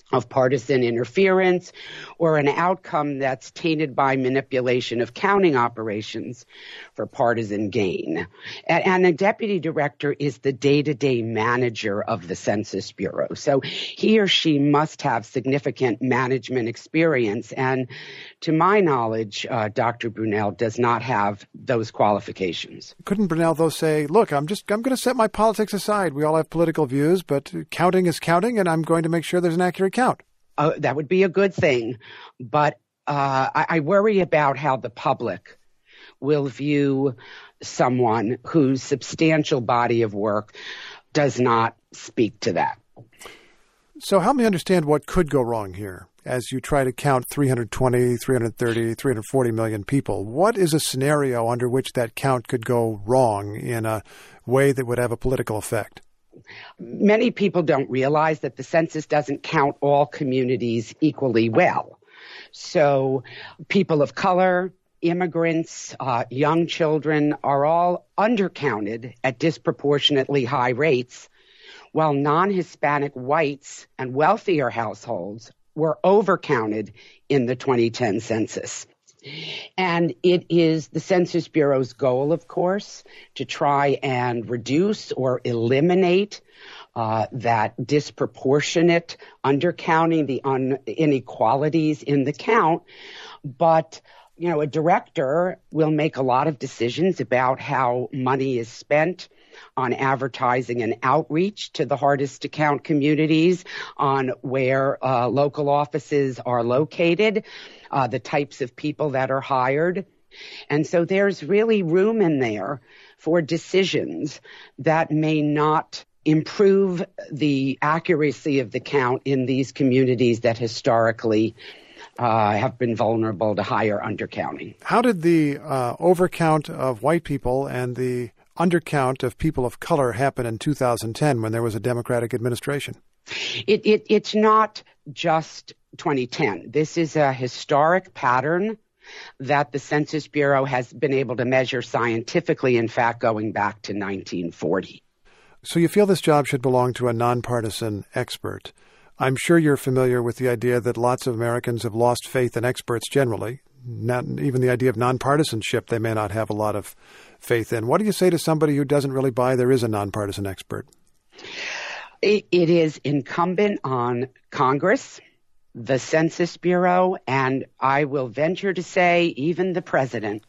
of partisan interference or an outcome that's tainted by manipulation of counting operations for partisan gain. And the deputy director is the day-to-day manager of the Census Bureau. So he or she must have significant management experience. And to my knowledge, Dr. Brunel does not have those qualifications.
Couldn't Brunel, though, say, look, I'm going to set my politics aside. We all have political views, but counting is counting, and I'm going to make sure there's an accurate count.
That would be a good thing, but I worry about how the public will view someone whose substantial body of work does not speak to that.
So help me understand what could go wrong here as you try to count 320, 330, 340 million people. What is a scenario under which that count could go wrong in a way that would have a political effect?
Many people don't realize that the census doesn't count all communities equally well. So people of color, immigrants, young children are all undercounted at disproportionately high rates, while non-Hispanic whites and wealthier households were overcounted in the 2010 census. And it is the Census Bureau's goal, of course, to try and reduce or eliminate that disproportionate undercounting, the inequalities in the count. But, a director will make a lot of decisions about how money is spent on advertising and outreach to the hardest to count communities, on where local offices are located, the types of people that are hired. And so there's really room in there for decisions that may not improve the accuracy of the count in these communities that historically have been vulnerable to higher undercounting.
How did the overcount of white people and the undercount of people of color happen in 2010 when there was a Democratic administration?
It's not just 2010. This is a historic pattern that the Census Bureau has been able to measure scientifically, in fact, going back to 1940.
So you feel this job should belong to a nonpartisan expert. I'm sure you're familiar with the idea that lots of Americans have lost faith in experts generally. Not even the idea of nonpartisanship they may not have a lot of faith in. What do you say to somebody who doesn't really buy there is a nonpartisan expert?
It is incumbent on Congress, the Census Bureau, and I will venture to say even the president,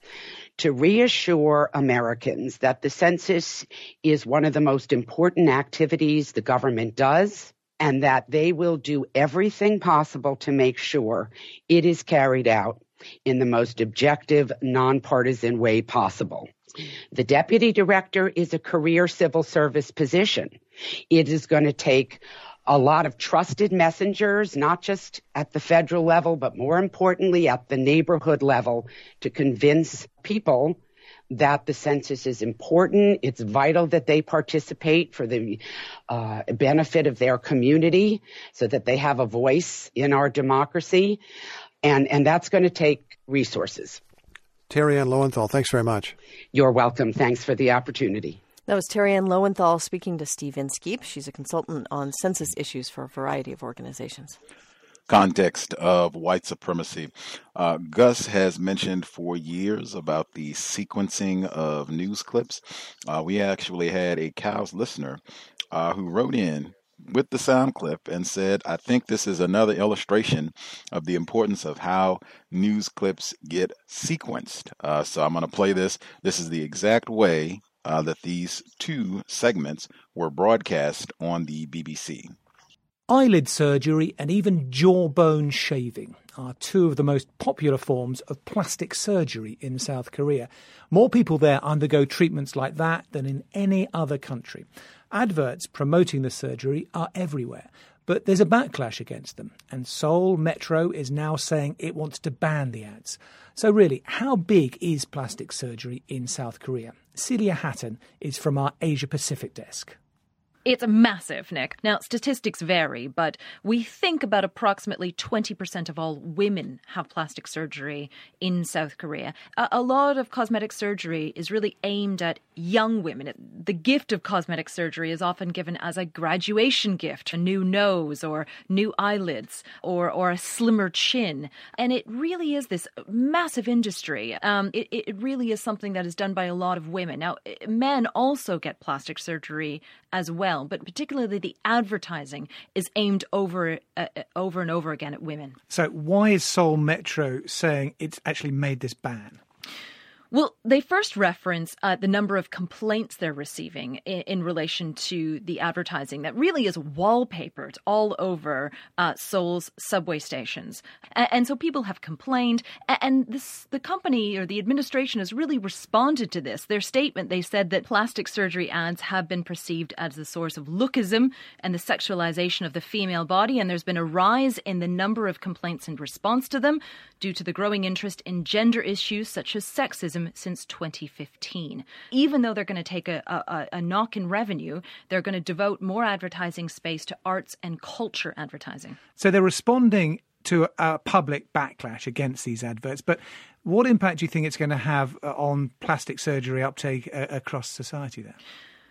to reassure Americans that the census is one of the most important activities the government does, and that they will do everything possible to make sure it is carried out in the most objective, nonpartisan way possible. The deputy director is a career civil service position. It is going to take a lot of trusted messengers, not just at the federal level, but more importantly at the neighborhood level, to convince people that the census is important. It's vital that they participate for the benefit of their community so that they have a voice in our democracy. And that's going to take resources.
Terry Ann Lowenthal, thanks very much.
You're welcome. Thanks for the opportunity.
That was Terry Ann Lowenthal speaking to Steve Inskeep. She's a consultant on census issues for a variety of organizations.
Context of white supremacy. Gus has mentioned for years about the sequencing of news clips. We actually had a Cows listener who wrote in with the sound clip and said, I think this is another illustration of the importance of how news clips get sequenced. So I'm going to play this. This is the exact way that these two segments were broadcast on the BBC.
Eyelid surgery and even jawbone shaving are two of the most popular forms of plastic surgery in South Korea. More people there undergo treatments like that than in any other country. Adverts promoting the surgery are everywhere, but there's a backlash against them, and Seoul Metro is now saying it wants to ban the ads. So really, how big is plastic surgery in South Korea? Celia Hatton is from our Asia Pacific desk.
It's massive, Nick. Now, statistics vary, but we think about approximately 20% of all women have plastic surgery in South Korea. A lot of cosmetic surgery is really aimed at young women. The gift of cosmetic surgery is often given as a graduation gift, a new nose or new eyelids or a slimmer chin. And it really is this massive industry. It really is something that is done by a lot of women. Now, men also get plastic surgery as well, but particularly the advertising is aimed over and over again at women.
So why is Seoul Metro saying it's actually made this ban?
Well, they first reference the number of complaints they're receiving in relation to the advertising that really is wallpapered all over Seoul's subway stations. And so people have complained, and the company or the administration has really responded to this. Their statement, they said that plastic surgery ads have been perceived as the source of lookism and the sexualization of the female body, and there's been a rise in the number of complaints in response to them due to the growing interest in gender issues such as sexism since 2015. Even though they're going to take a knock in revenue, they're going to devote more advertising space to arts and culture advertising.
So they're responding to a public backlash against these adverts. But what impact do you think it's going to have on plastic surgery uptake across society then?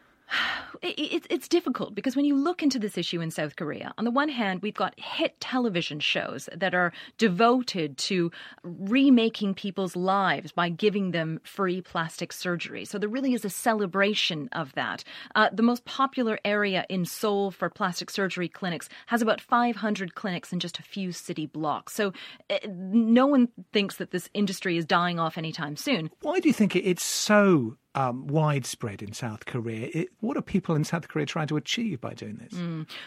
It's difficult because when you look into this issue in South Korea, on the one hand, we've got hit television shows that are devoted to remaking people's lives by giving them free plastic surgery. So there really is a celebration of that. The most popular area in Seoul for plastic surgery clinics has about 500 clinics in just a few city blocks. So no one thinks that this industry is dying off anytime soon.
Why do you think it's so widespread in South Korea? What are people in South Korea trying to achieve by doing this?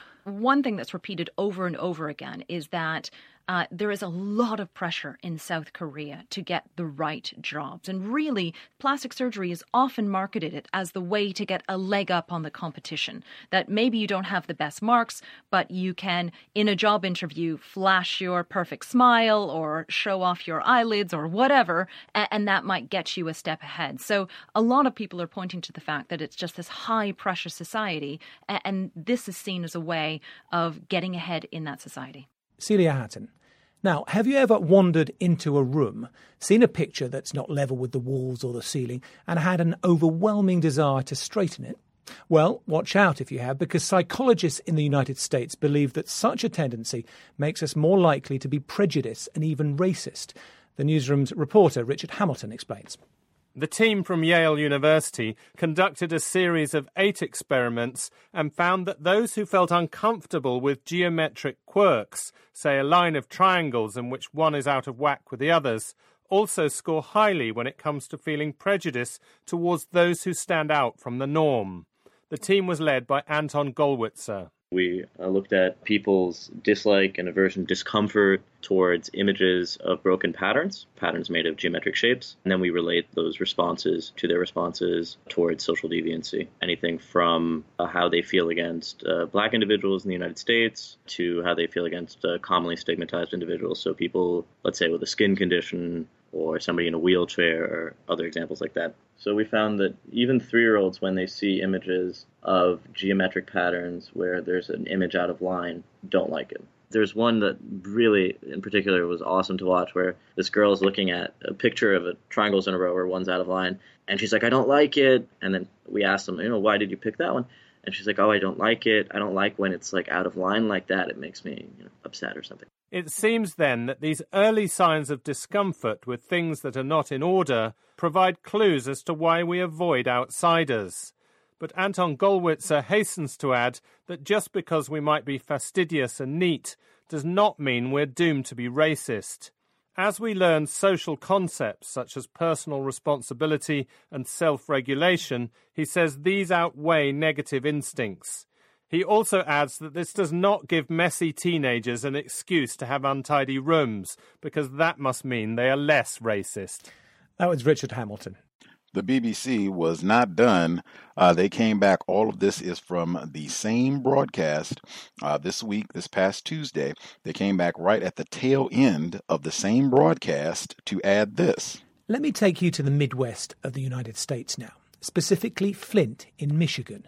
One thing that's repeated over and over again is that there is a lot of pressure in South Korea to get the right jobs. And really, plastic surgery is often marketed as the way to get a leg up on the competition. That maybe you don't have the best marks, but you can, in a job interview, flash your perfect smile or show off your eyelids or whatever, and that might get you a step ahead. So a lot of people are pointing to the fact that it's just this high-pressure society, and this is seen as a way of getting ahead in that society.
Celia Hatton. Now, have you ever wandered into a room, seen a picture that's not level with the walls or the ceiling, and had an overwhelming desire to straighten it? Well, watch out if you have, because psychologists in the United States believe that such a tendency makes us more likely to be prejudiced and even racist. The newsroom's reporter, Richard Hamilton, explains.
The team from Yale University conducted a series of 8 experiments and found that those who felt uncomfortable with geometric quirks, say a line of triangles in which one is out of whack with the others, also score highly when it comes to feeling prejudice towards those who stand out from the norm. The team was led by Anton Gollwitzer.
We looked at people's dislike and aversion, discomfort towards images of broken patterns made of geometric shapes. And then we relate those responses to their responses towards social deviancy. Anything from how they feel against black individuals in the United States to how they feel against commonly stigmatized individuals. So people, let's say, with a skin condition or somebody in a wheelchair or other examples like that. So we found that even 3-year-olds, when they see images of geometric patterns where there's an image out of line, don't like it. There's one that really, in particular, was awesome to watch, where this girl is looking at a picture of triangles in a row where one's out of line, and she's like, I don't like it. And then we asked them, why did you pick that one? And she's like, I don't like it. I don't like when it's like out of line like that. It makes me upset or something.
It seems then that these early signs of discomfort with things that are not in order provide clues as to why we avoid outsiders. But Anton Gollwitzer hastens to add that just because we might be fastidious and neat does not mean we're doomed to be racist. As we learn social concepts such as personal responsibility and self-regulation, he says these outweigh negative instincts. He also adds that this does not give messy teenagers an excuse to have untidy rooms, because that must mean they are less racist.
That was Richard Hamilton.
The BBC was not done. They came back. All of this is from the same broadcast this week, this past Tuesday. They came back right at the tail end of the same broadcast to add this.
Let me take you to the Midwest of the United States now, specifically Flint in Michigan.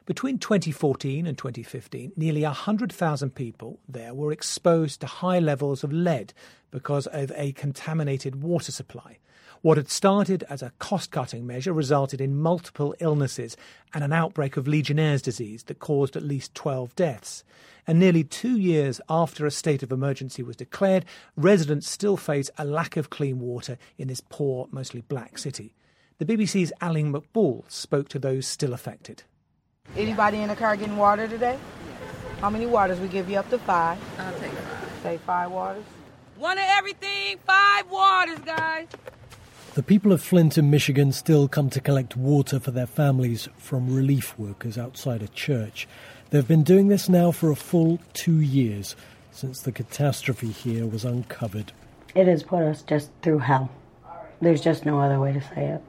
Between 2014 and 2015, nearly 100,000 people there were exposed to high levels of lead because of a contaminated water supply. What had started as a cost-cutting measure resulted in multiple illnesses and an outbreak of Legionnaire's disease that caused at least 12 deaths. And nearly 2 years after a state of emergency was declared, residents still face a lack of clean water in this poor, mostly black city. The BBC's Aline McBall spoke to those still affected.
Anybody in the car getting water today? How many waters? We give you up to 5.
I'll take 5.
Say 5 waters.
One of everything, 5 waters, guys.
The people of Flint in Michigan still come to collect water for their families from relief workers outside a church. They've been doing this now for a full 2 years, since the catastrophe here was uncovered.
It has put us just through hell. There's just no other way to say it.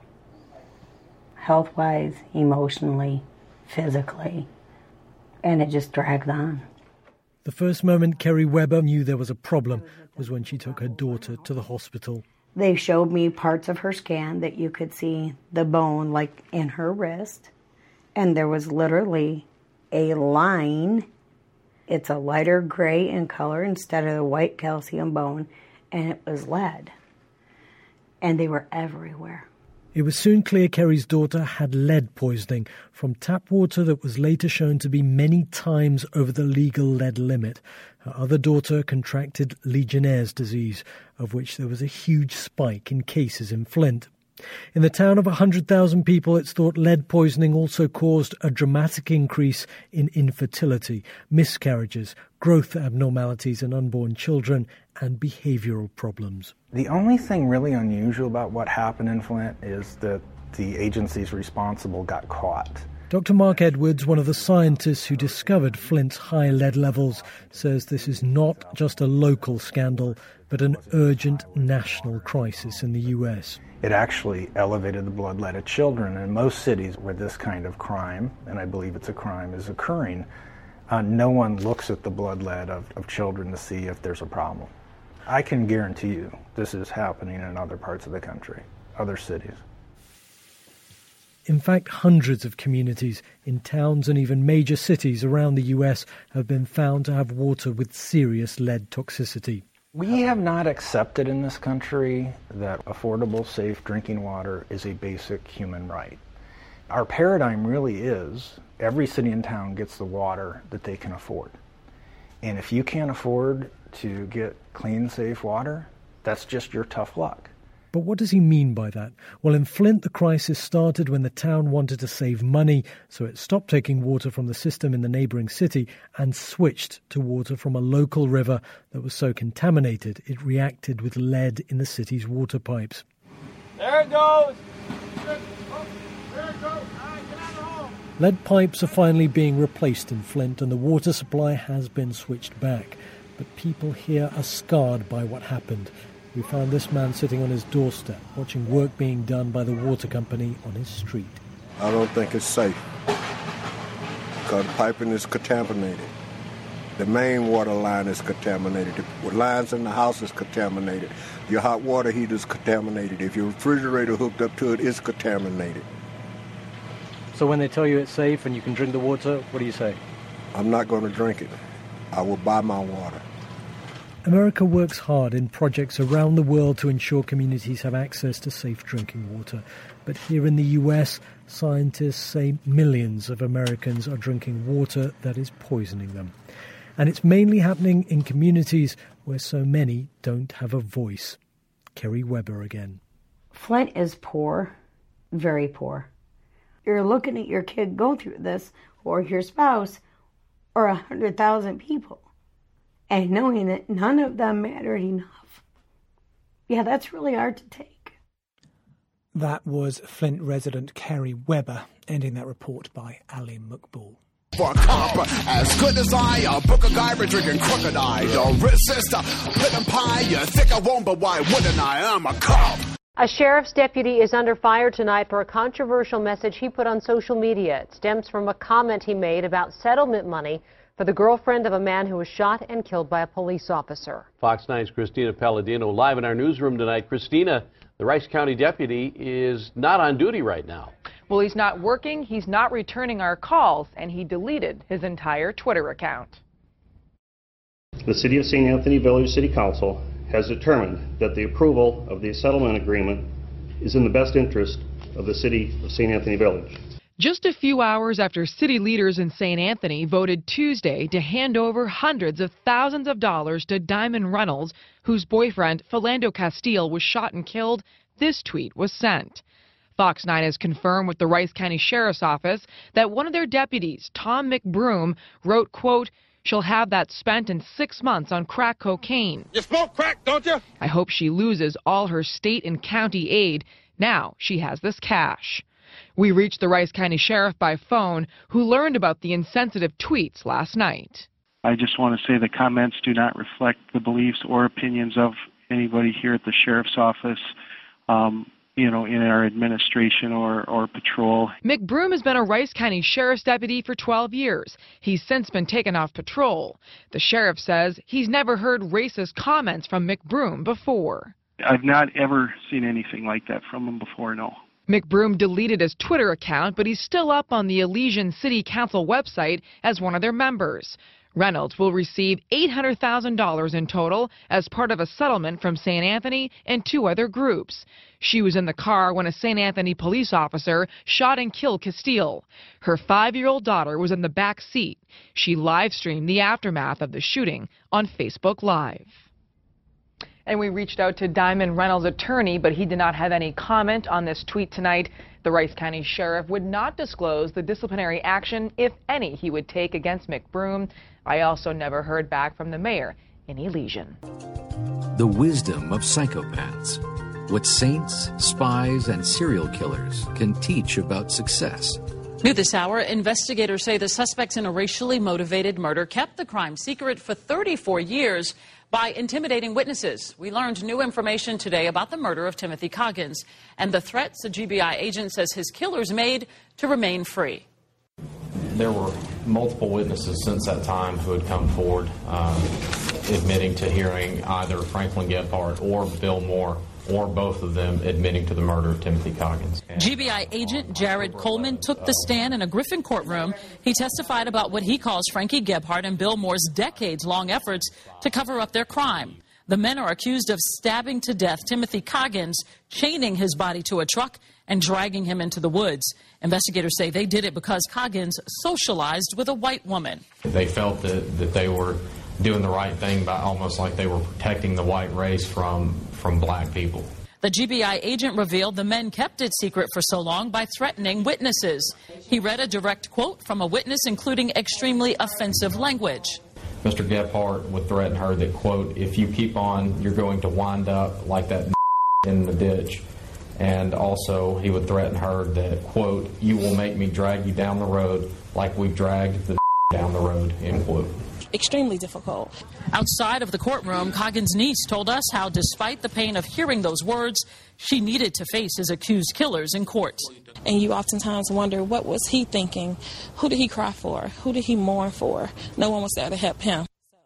Health-wise, emotionally, physically, and it just drags on.
The first moment Kerry Weber knew there was a problem was when she took her daughter to the hospital.
They showed me parts of her scan that you could see the bone like in her wrist, and there was literally a line. It's a lighter gray in color instead of the white calcium bone, and it was lead. And they were everywhere.
It was soon clear Kerry's daughter had lead poisoning from tap water that was later shown to be many times over the legal lead limit. Her other daughter contracted Legionnaire's disease, of which there was a huge spike in cases in Flint. In the town of 100,000 people, it's thought lead poisoning also caused a dramatic increase in infertility, miscarriages, growth abnormalities in unborn children, and behavioral problems.
The only thing really unusual about what happened in Flint is that the agencies responsible got caught.
Dr. Mark Edwards, one of the scientists who discovered Flint's high lead levels, says this is not just a local scandal, but an urgent national crisis in the U.S.
It actually elevated the blood lead of children. In most cities where this kind of crime, and I believe it's a crime, is occurring, no one looks at the blood lead of children to see if there's a problem. I can guarantee you this is happening in other parts of the country, other cities.
In fact, hundreds of communities in towns and even major cities around the U.S. have been found to have water with serious lead toxicity.
We have not accepted in this country that affordable, safe drinking water is a basic human right. Our paradigm really is every city and town gets the water that they can afford. And if you can't afford to get clean, safe water, that's just your tough luck.
But what does he mean by that? Well, in Flint, the crisis started when the town wanted to save money, so it stopped taking water from the system in the neighbouring city and switched to water from a local river that was so contaminated it reacted with lead in the city's water pipes.
There it goes!
Lead pipes are finally being replaced in Flint and the water supply has been switched back. But people here are scarred by what happened. We found this man sitting on his doorstep, watching work being done by the water company on his street.
I don't think it's safe, because the piping is contaminated. The main water line is contaminated. The lines in the house is contaminated. Your hot water heater is contaminated. If your refrigerator hooked up to it, it's contaminated.
So when they tell you it's safe and you can drink the water, what do you say?
I'm not going to drink it. I will buy my water.
America works hard in projects around the world to ensure communities have access to safe drinking water. But here in the US, scientists say millions of Americans are drinking water that is poisoning them. And it's mainly happening in communities where so many don't have a voice. Kerry Weber again.
Flint is poor, very poor. You're looking at your kid go through this, or your spouse, or 100,000 people, and knowing that none of them mattered enough. Yeah, that's really hard to take.
That was Flint resident Kerry Weber, ending that report by Aline McBall.
For a copper as good as I, a book of garbage drinking crocodile. Don't resist a pudding pie. You think I won't, but why wouldn't I? I'm a cop.
A sheriff's deputy is under fire tonight for a controversial message he put on social media. It stems from a comment he made about settlement money for the girlfriend of a man who was shot and killed by a police officer.
Fox 9's Christina Palladino live in our newsroom tonight. Christina, the Rice County deputy is not on duty right now.
Well, he's not working, he's not returning our calls, and he deleted his entire Twitter account.
The City of St. Anthony Village City Council has determined that the approval of the settlement agreement is in the best interest of the City of St. Anthony Village.
Just a few hours after city leaders in St. Anthony voted Tuesday to hand over hundreds of thousands of dollars to Diamond Reynolds, whose boyfriend, Philando Castile, was shot and killed, this tweet was sent. Fox 9 has confirmed with the Rice County Sheriff's Office that one of their deputies, Tom McBroom, wrote, quote, "She'll have that spent in 6 months on crack cocaine.
You smoke crack, don't you?
I hope she loses all her state and county aid. Now she has this cash." We reached the Rice County Sheriff by phone, who learned about the insensitive tweets last night.
I just want to say the comments do not reflect the beliefs or opinions of anybody here at the Sheriff's Office, in our administration or patrol.
McBroom has been a Rice County Sheriff's deputy for 12 years. He's since been taken off patrol. The sheriff says he's never heard racist comments from McBroom before.
I've not ever seen anything like that from him before, no.
McBroom deleted his Twitter account, but he's still up on the Elysian City Council website as one of their members. Reynolds will receive $800,000 in total as part of a settlement from St. Anthony and 2 other groups. She was in the car when a St. Anthony police officer shot and killed Castile. Her 5-year-old daughter was in the back seat. She live-streamed the aftermath of the shooting on Facebook Live. And we reached out to Diamond Reynolds' attorney, but he did not have any comment on this tweet tonight. The Rice County Sheriff would not disclose the disciplinary action, if any, he would take against McBroom. I also never heard back from the mayor in Elysian.
The wisdom of psychopaths. What saints, spies, and serial killers can teach about success.
New this hour, investigators say the suspects in a racially motivated murder kept the crime secret for 34 years by intimidating witnesses. We learned new information today about the murder of Timothy Coggins and the threats a GBI agent says his killers made to remain free.
There were multiple witnesses since that time who had come forward admitting to hearing either Franklin Gephardt or Bill Moore, or both of them admitting to the murder of Timothy Coggins.
GBI agent Jared Coleman took the stand in a Griffin courtroom. He testified about what he calls Frankie Gephardt and Bill Moore's decades-long efforts to cover up their crime. The men are accused of stabbing to death Timothy Coggins, chaining his body to a truck, and dragging him into the woods. Investigators say they did it because Coggins socialized with a white woman.
They felt that they were doing the right thing by almost like they were protecting the white race from black people.
The GBI agent revealed the men kept it secret for so long by threatening witnesses. He read a direct quote from a witness, including extremely offensive language.
Mr. Gephardt would threaten her that, quote, if you keep on, you're going to wind up like that in the ditch. And also, he would threaten her that, quote, you will make me drag you down the road like we dragged the down the road, end quote.
Extremely difficult. Outside of the courtroom, Coggins' niece told us how, despite the pain of hearing those words, she needed to face his accused killers in court.
And you oftentimes wonder, what was he thinking? Who did he cry for? Who did he mourn for? No one was there to help him.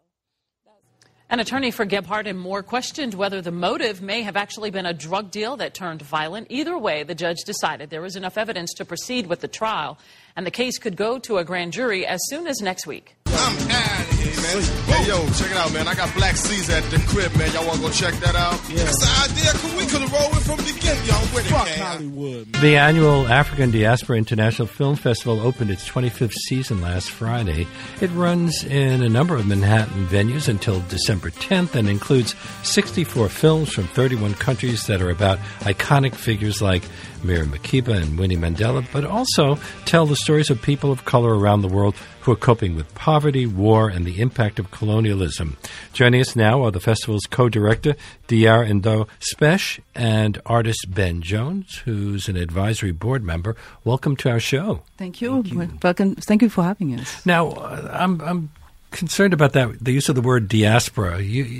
An attorney for Gephardt and Moore questioned whether the motive may have actually been a drug deal that turned violent. Either way, the judge decided there was enough evidence to proceed with the trial, and the case could go to a grand jury as soon as next week.
I'm out of here, man. Hey, yo, check it out, man. I got Black Caesar at the crib, man. Y'all want to go check that out? Yeah. That's the idea. We could have rolled it from the beginning. Y'all with it, man.
Hollywood. The annual African Diaspora International Film Festival opened its 25th season last Friday. It runs in a number of Manhattan venues until December 10th and includes 64 films from 31 countries that are about iconic figures like Miriam Makeba and Winnie Mandela, but also tell the stories of people of color around the world who are coping with poverty, war, and the impact of colonialism. Joining us now are the festival's co-director, Diar Endo Spesh, and artist Ben Jones, who's an advisory board member. Welcome to our show.
Thank you. Welcome. Thank you for having us.
Now, I'm concerned about that, the use of the word diaspora.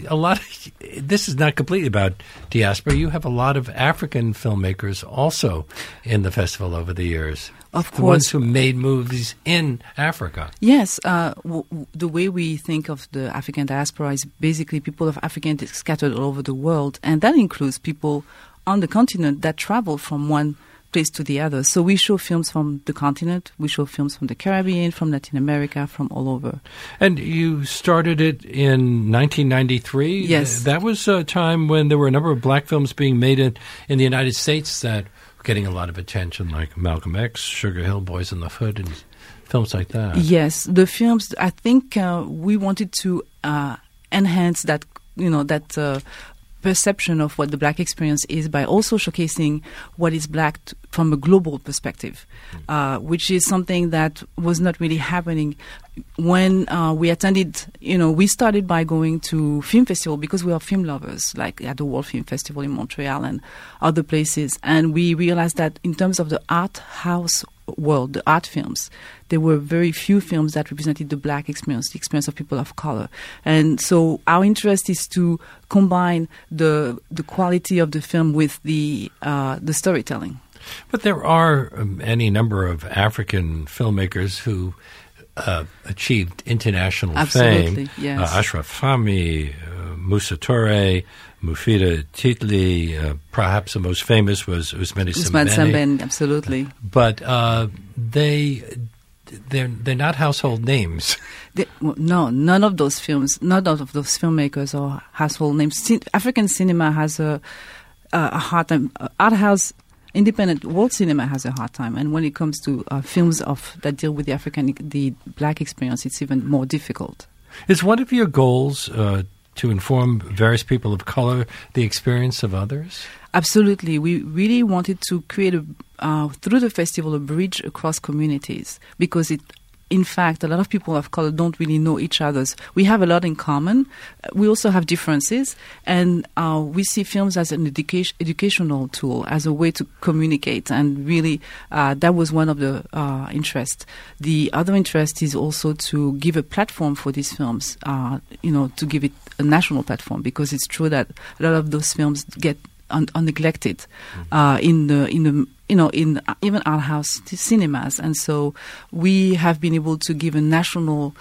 This is not completely about diaspora. You have a lot of African filmmakers also in the festival over the years.
Of course.
The ones who made movies in Africa.
Yes. The way we think of the African diaspora is basically people of African scattered all over the world, and that includes people on the continent that travel from one place to the other. So we show films from the continent, we show films from the Caribbean, from Latin America, from all over.
And you started it in 1993?
Yes.
That was a time when there were a number of black films being made in the United States that were getting a lot of attention, like Malcolm X, Sugar Hill, Boys in the Hood, and films like that.
Yes, the films, I think we wanted to enhance that, perception of what the black experience is by also showcasing what is black from a global perspective, which is something that was not really happening when we attended. We started by going to film festival because we are film lovers, like at the World Film Festival in Montreal and other places, and we realized that in terms of the art house world, the art films, there were very few films that represented the black experience, the experience of people of color. And so our interest is to combine the quality of the film with the storytelling.
But there are any number of African filmmakers who achieved international
Absolutely,
fame.
Yes.
Ashraf Fahmy, Moussa Touré, Mufida Titli, perhaps the most famous was Ousmane Sembène.
Absolutely.
But they're not household names.
No, none of those films, none of those filmmakers are household names. African cinema has a hard time. Art house, independent world cinema has a hard time, and when it comes to films that deal with the black experience, it's even more difficult.
Is one of your goals to inform various people of color the experience of others?
Absolutely. We really wanted to create, through the festival, a bridge across communities, because in fact, a lot of people of color don't really know each other's. We have a lot in common. We also have differences, and we see films as an educational tool, as a way to communicate, and really that was one of the interests. The other interest is also to give a platform for these films, to give it a national platform, because it's true that a lot of those films get neglected in even art house cinemas, and so we have been able to give a national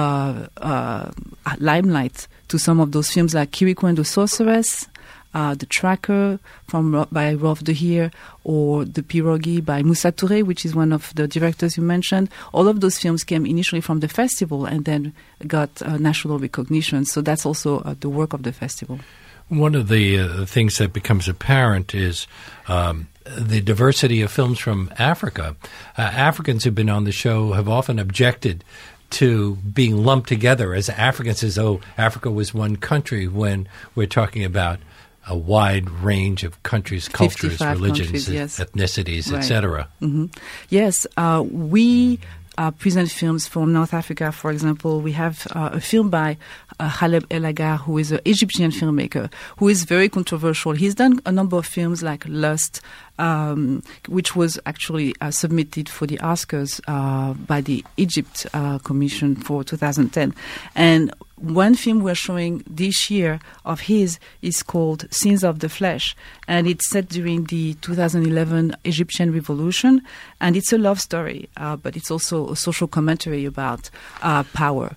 limelight to some of those films, like Kiriko and the Sorceress, The Tracker by Rolf de Heer, or The Pirogi by Moussa Touré, which is one of the directors you mentioned. All of those films came initially from the festival and then got national recognition. So that's also the work of the festival.
One of the things that becomes apparent is the diversity of films from Africa. Africans who've been on the show have often objected to being lumped together as Africans, as though Africa was one country, when we're talking about a wide range of countries, cultures, religions, ethnicities,
right.
etc.
Mm-hmm. Yes, we present films from North Africa. For example, we have a film by Khaleb El Agar, who is an Egyptian filmmaker, who is very controversial. He's done a number of films like Lust, which was actually submitted for the Oscars by the Egypt Commission for 2010. And one film we're showing this year of his is called Sins of the Flesh, and it's set during the 2011 Egyptian Revolution, and it's a love story, but it's also a social commentary about power.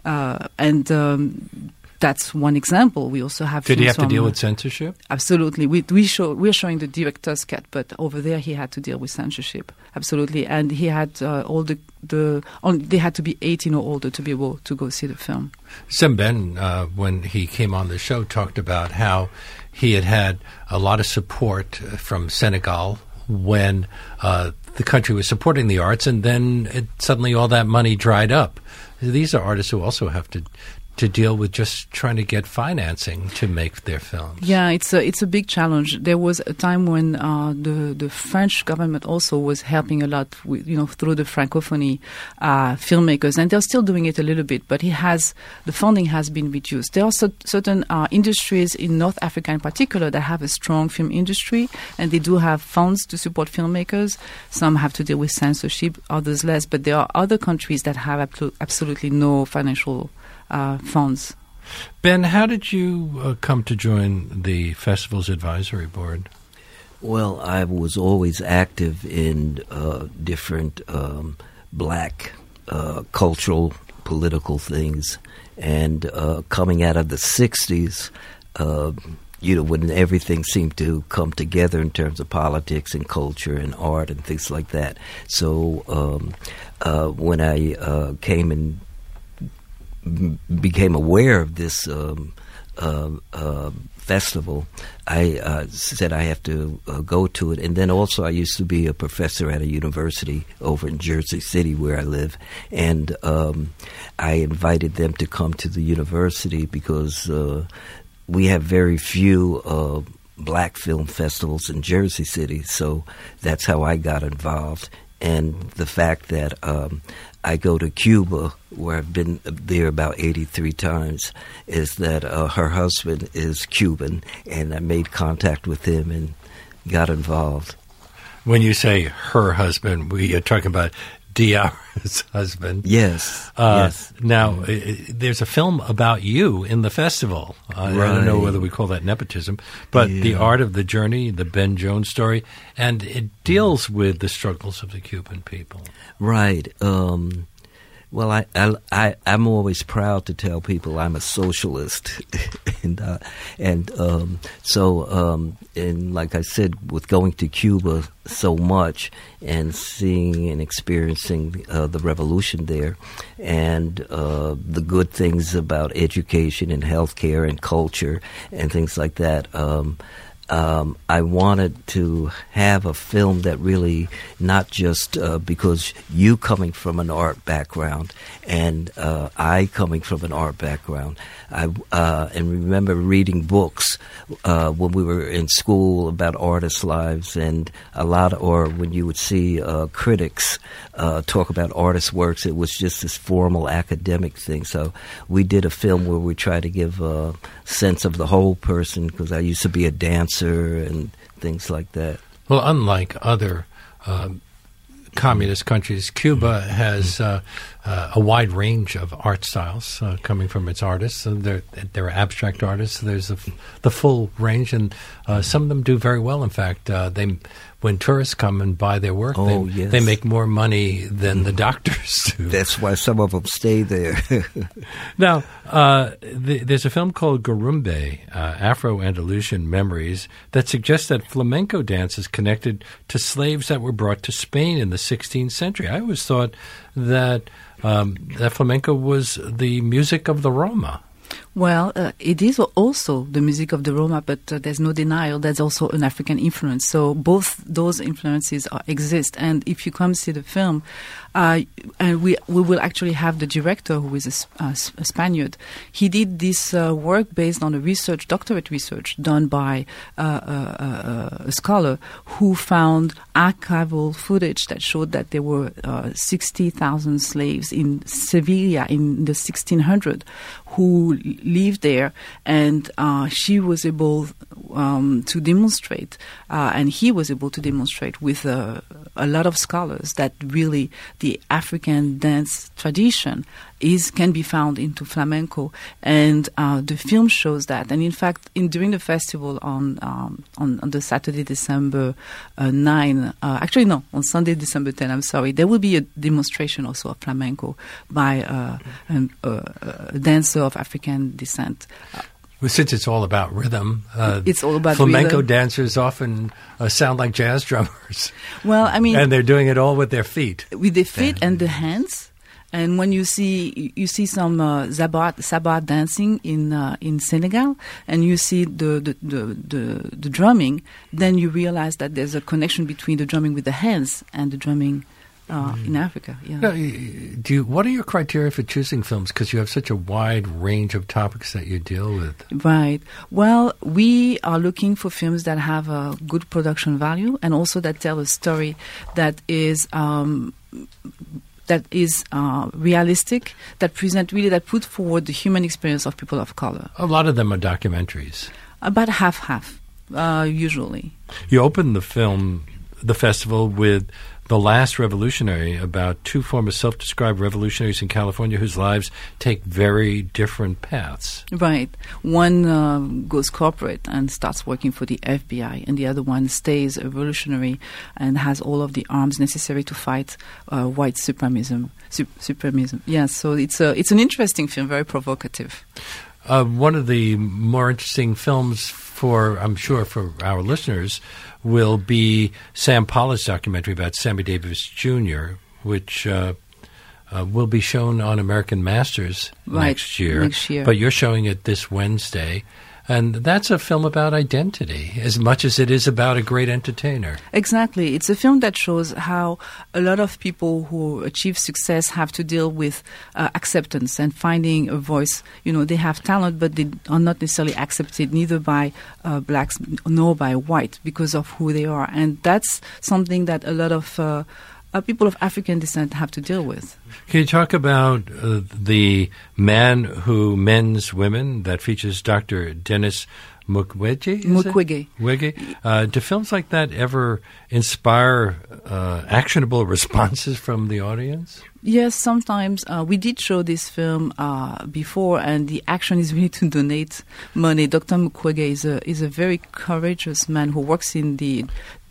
That's one example. We also have.
Did he have to deal with censorship?
Absolutely. We're showing the director's cut, but over there he had to deal with censorship. Absolutely, and he had they had to be 18 or older to be able to go see the film.
Sembène, when he came on the show, talked about how he had a lot of support from Senegal when the country was supporting the arts, and then suddenly all that money dried up. These are artists who also have to deal with just trying to get financing to make their films.
Yeah, it's a big challenge. There was a time when the French government also was helping a lot with, through the Francophonie filmmakers, and they're still doing it a little bit, but the funding has been reduced. There are certain industries in North Africa in particular that have a strong film industry, and they do have funds to support filmmakers. Some have to deal with censorship, others less, but there are other countries that have absolutely no financial funds.
Ben, how did you come to join the festival's advisory board?
Well, I was always active in different black cultural, political things. And coming out of the 60s, when everything seemed to come together in terms of politics and culture and art and things like that. So when I came and became aware of this festival, I said I have to go to it. And then also I used to be a professor at a university over in Jersey City where I live, and I invited them to come to the university because we have very few black film festivals in Jersey City, so that's how I got involved. And the fact that I go to Cuba, where I've been there about 83 times, is that her husband is Cuban, and I made contact with him and got involved.
When you say her husband, we are talking about Diarra's husband.
Yes.
Yes. Now, there's a film about you in the festival. I don't know whether we call that nepotism, but The Art of the Journey, the Ben Jones story, and it deals with the struggles of the Cuban people.
Right. Well, I'm always proud to tell people I'm a socialist, and like I said, with going to Cuba so much and seeing and experiencing the revolution there, and the good things about education and healthcare and culture and things like that. I wanted to have a film that really, not just because you coming from an art background and I coming from an art background, and remember reading books when we were in school about artists' lives, and or when you would see critics talk about artists' works, it was just this formal academic thing. So we did a film where we tried to give a sense of the whole person, because I used to be a dancer and things like that.
Well, unlike other communist countries, Cuba has a wide range of art styles coming from its artists. And there are abstract artists. There's the full range, and some of them do very well. In fact, when tourists come and buy their work, they make more money than the doctors do.
That's why some of them stay there.
Now, there's a film called Garumbe, Afro-Andalusian Memories, that suggests that flamenco dance is connected to slaves that were brought to Spain in the 16th century. I always thought that flamenco was the music of the Roma.
Well, it is also the music of the Roma, but there's no denial there's also an African influence. So both those influences exist. And if you come see the film, and we will actually have the director, who is a Spaniard. He did this work based on doctorate research done by a scholar who found archival footage that showed that there were 60,000 slaves in Sevilla in the 1600s who lived there, and she was able to demonstrate, and he was able to demonstrate with a lot of scholars that really the African dance tradition can be found into flamenco, and the film shows that. And in fact, during the festival on the Saturday, December 9, on Sunday, December 10, I'm sorry, there will be a demonstration also of flamenco by a dancer of African descent.
Well, since it's all about rhythm,
it's all about
flamenco
rhythm.
Dancers often sound like jazz drummers.
Well, I mean,
and they're doing it all with their feet,
and the hands. And when you see some Sabat dancing in Senegal, and you see the drumming, then you realize that there's a connection between the drumming with the hands and the drumming in Africa. Yeah.
Now, what are your criteria for choosing films? Because you have such a wide range of topics that you deal with.
Right. Well, we are looking for films that have a good production value, and also that tell a story that is realistic, that put forward the human experience of people of color.
A lot of them are documentaries.
About half, usually.
You opened the festival with The Last Revolutionary, about two former self-described revolutionaries in California whose lives take very different paths.
Right. One goes corporate and starts working for the FBI, and the other one stays a revolutionary and has all of the arms necessary to fight white supremacism. Yeah, so it's an interesting film, very provocative.
One of the more interesting films I'm sure, for our listeners, will be Sam Pollard's documentary about Sammy Davis Jr., which will be shown on American Masters next year. But you're showing it this Wednesday. And that's a film about identity as much as it is about a great entertainer.
Exactly. It's a film that shows how a lot of people who achieve success have to deal with acceptance and finding a voice. You know, they have talent, but they are not necessarily accepted neither by blacks nor by white because of who they are. And that's something that a lot of people of African descent have to deal with.
Can you talk about the Man Who Mends Women that features Dr. Dennis Mukwege?
Mukwege.
Do films like that ever inspire actionable responses from the audience?
Yes, sometimes. We did show this film before, and the action is really to donate money. Dr. Mukwege is a very courageous man who works in the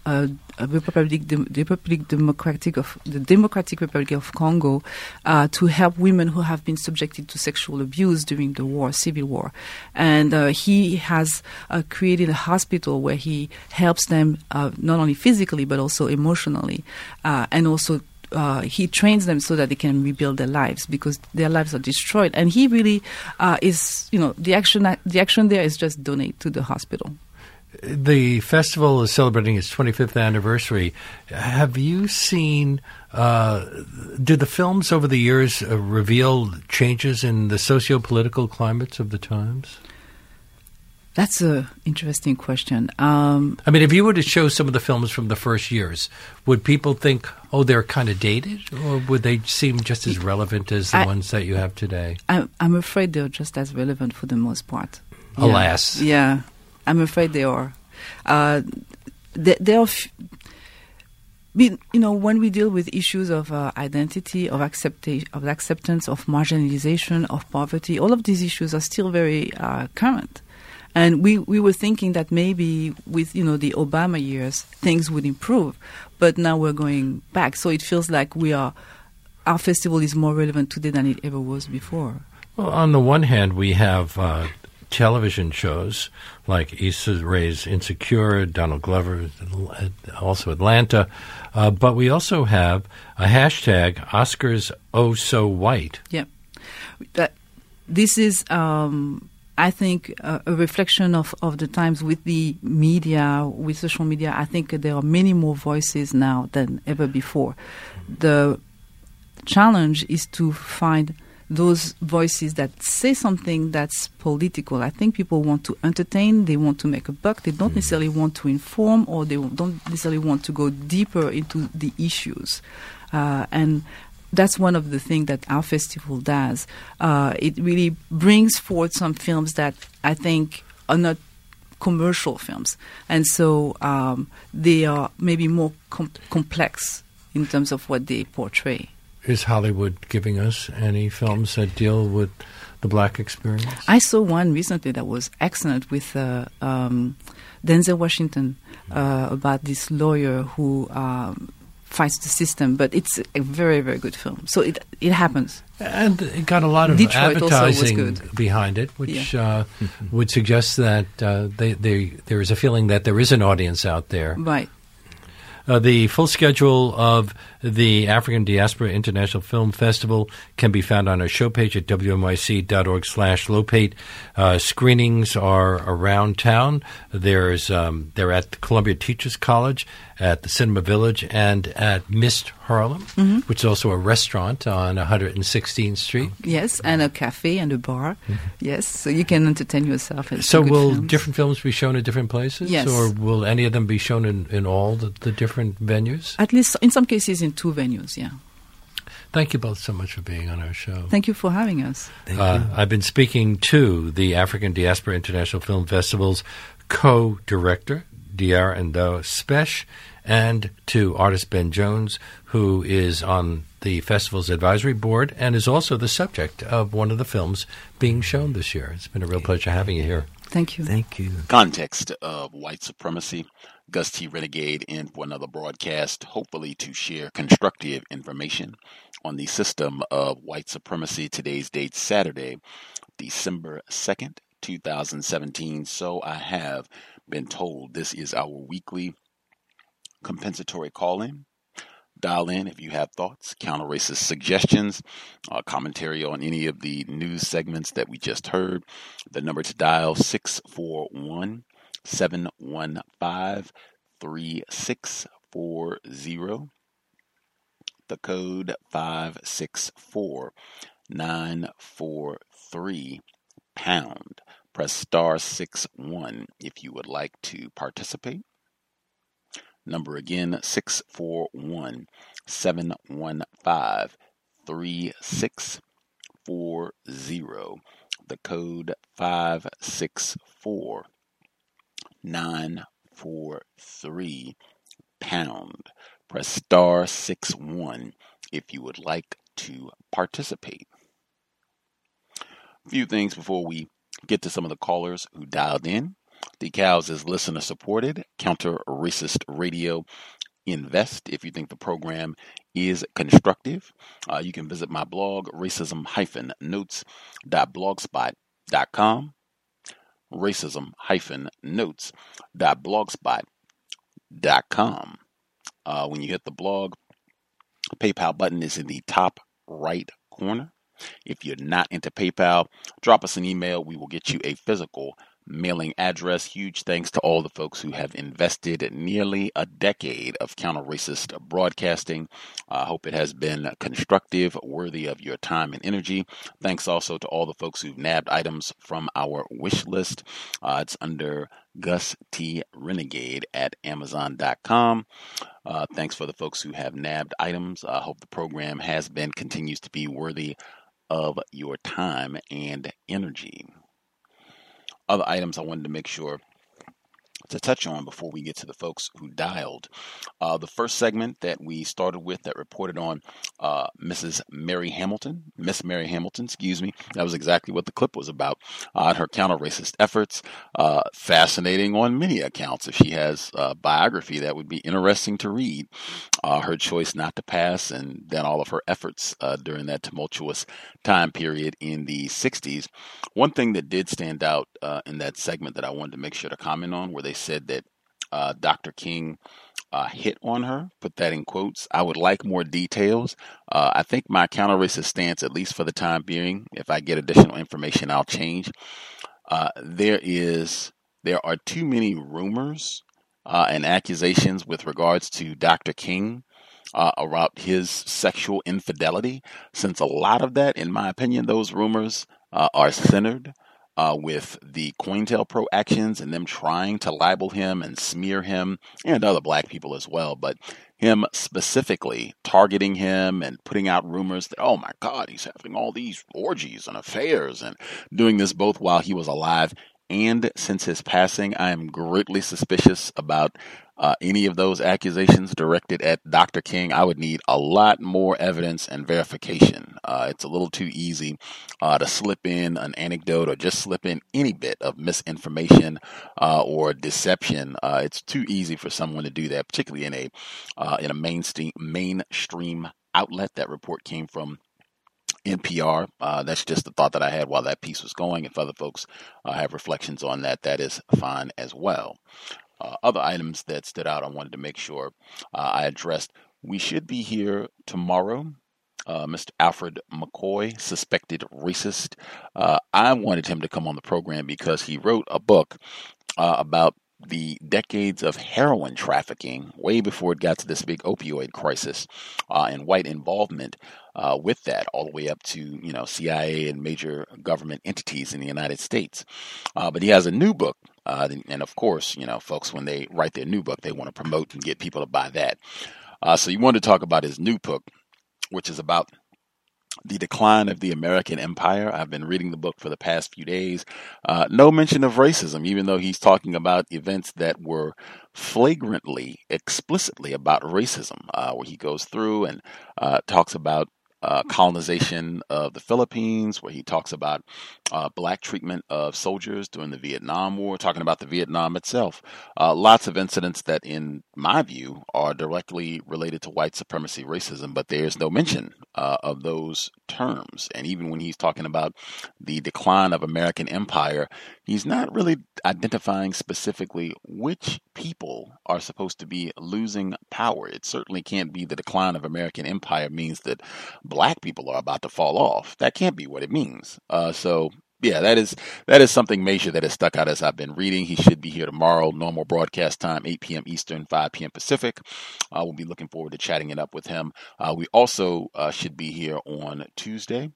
Democratic Republic of Congo to help women who have been subjected to sexual abuse during the civil war. And he has created a hospital where he helps them not only physically but also emotionally, and also he trains them so that they can rebuild their lives because their lives are destroyed. And he really is, the action there is just donate to the hospital.
The festival is celebrating its 25th anniversary. Have you seen, do the films over the years reveal changes in the socio-political climates of the times?
That's an interesting question.
If you were to show some of the films from the first years, would people think, oh, they're kind of dated? Or would they seem just as relevant as the ones that you have today?
I'm afraid they're just as relevant for the most part.
Alas.
Yeah. I'm afraid they are. They are. When we deal with issues of identity, of acceptance, of marginalization, of poverty, all of these issues are still very current. And we were thinking that maybe with the Obama years things would improve, but now we're going back. So it feels like our festival is more relevant today than it ever was before.
Well, on the one hand, we have television shows like Issa Rae's Insecure, Donald Glover, also Atlanta, but we also have a hashtag Oscars Oh So White.
Yeah, this is I think a reflection of the times with the media, with social media. I think there are many more voices now than ever before. The challenge is to find those voices that say something that's political. I think people want to entertain, they want to make a buck, they don't necessarily want to inform, or they don't necessarily want to go deeper into the issues. And that's one of the things that our festival does. It really brings forth some films that I think are not commercial films. And so they are maybe more complex in terms of what they portray.
Is Hollywood giving us any films that deal with the black experience?
I saw one recently that was excellent with Denzel Washington about this lawyer who fights the system, but it's a very, very good film. So it happens.
And it got a lot of
Detroit
advertising behind it, which would suggest that there is a feeling that there is an audience out there.
Right.
The full schedule of the African Diaspora International Film Festival can be found on our show page at wnyc.org/Lopate. Screenings are around town. They're at the Columbia Teachers College, at the Cinema Village, and at Mist Harlem, which is also a restaurant on 116th Street.
Yes, and a cafe and a bar. Yes, so you can entertain yourself.
So will different films be shown at different places?
Yes.
Or will any of them be shown in all the different venues?
At least in some cases in 2 venues, yeah.
Thank you both so much for being on our show.
Thank you for having us.
Thank you. I've been speaking to the African Diaspora International Film Festival's co-director, Diar Ndo Spesh, and to artist Ben Jones, who is on the festival's advisory board and is also the subject of one of the films being shown this year. It's been a real pleasure having you here.
Thank you.
Thank you.
Context of white supremacy. Gus T. Renegade in for another broadcast, hopefully to share constructive information on the system of white supremacy. Today's date, Saturday, December 2nd, 2017. So I have been told this is our weekly compensatory call-in. Dial in if you have thoughts, counter-racist suggestions, commentary on any of the news segments that we just heard. The number to dial, 641-715-3640. The code 564-943 pound. Press star 61 if you would like to participate. Number again, 641-715-3640. The code 564-943 pound. Press star 61 if you would like to participate. A few things before we get to some of the callers who dialed in. DeKalb's is listener supported, counter-racist radio. Invest if you think the program is constructive. You can visit my blog, racism-notes.blogspot.com. racism-notes.blogspot.com. When you hit the blog, the PayPal button is in the top right corner. If you're not into PayPal, drop us an email. We will get you a physical mailing address. Huge thanks to all the folks who have invested nearly a decade of counter-racist broadcasting. I hope it has been constructive, worthy of your time and energy. Thanks also to all the folks who've nabbed items from our wish list. It's under Gus T. Renegade at Amazon.com. Thanks for the folks who have nabbed items. I hope the program has been, continues to be worthy of your time and energy. Other items I wanted to make sure to touch on before we get to the folks who dialed. The first segment that we started with that reported on Miss Mary Hamilton, that was exactly what the clip was about, her counter-racist efforts. Fascinating on many accounts. If she has a biography, that would be interesting to read. Her choice not to pass and then all of her efforts during that tumultuous time period in the 60s. One thing that did stand out in that segment that I wanted to make sure to comment on, where they said that Dr. King hit on her, put that in quotes. I would like more details. I think my counter-racist stance, at least for the time being, if I get additional information, I'll change. There are too many rumors and accusations with regards to Dr. King about his sexual infidelity, since a lot of that, in my opinion, those rumors are centered with the COINTELPRO actions and them trying to libel him and smear him and other black people as well. But him specifically targeting him and putting out rumors that, oh my God, he's having all these orgies and affairs and doing this both while he was alive and since his passing. I am greatly suspicious about any of those accusations directed at Dr. King. I would need a lot more evidence and verification. It's a little too easy to slip in an anecdote or just slip in any bit of misinformation or deception. It's too easy for someone to do that, particularly in a mainstream outlet. That report came from NPR. That's just the thought that I had while that piece was going. If other folks have reflections on that, that is fine as well. Other items that stood out, I wanted to make sure I addressed. We should be here tomorrow. Mr. Alfred McCoy, suspected racist. I wanted him to come on the program because he wrote a book about the decades of heroin trafficking, way before it got to this big opioid crisis, and white involvement with that, all the way up to CIA and major government entities in the United States. But he has a new book, and of course, folks, when they write their new book, they want to promote and get people to buy that. So you wanted to talk about his new book, which is about the decline of the American empire. I've been reading the book for the past few days. No mention of racism, even though he's talking about events that were flagrantly, explicitly about racism, where he goes through and talks about colonization of the Philippines, where he talks about black treatment of soldiers during the Vietnam War, talking about the Vietnam itself. Lots of incidents that, in my view, are directly related to white supremacy racism, but there's no mention of those terms. And even when he's talking about the decline of American empire, he's not really identifying specifically which people are supposed to be losing power. It certainly can't be the decline of American empire means that black people are about to fall off. That can't be what it means. Yeah, that is something major that has stuck out as I've been reading. He should be here tomorrow, normal broadcast time, 8 p.m. Eastern, 5 p.m. Pacific. We'll be looking forward to chatting it up with him. We also should be here on Tuesday.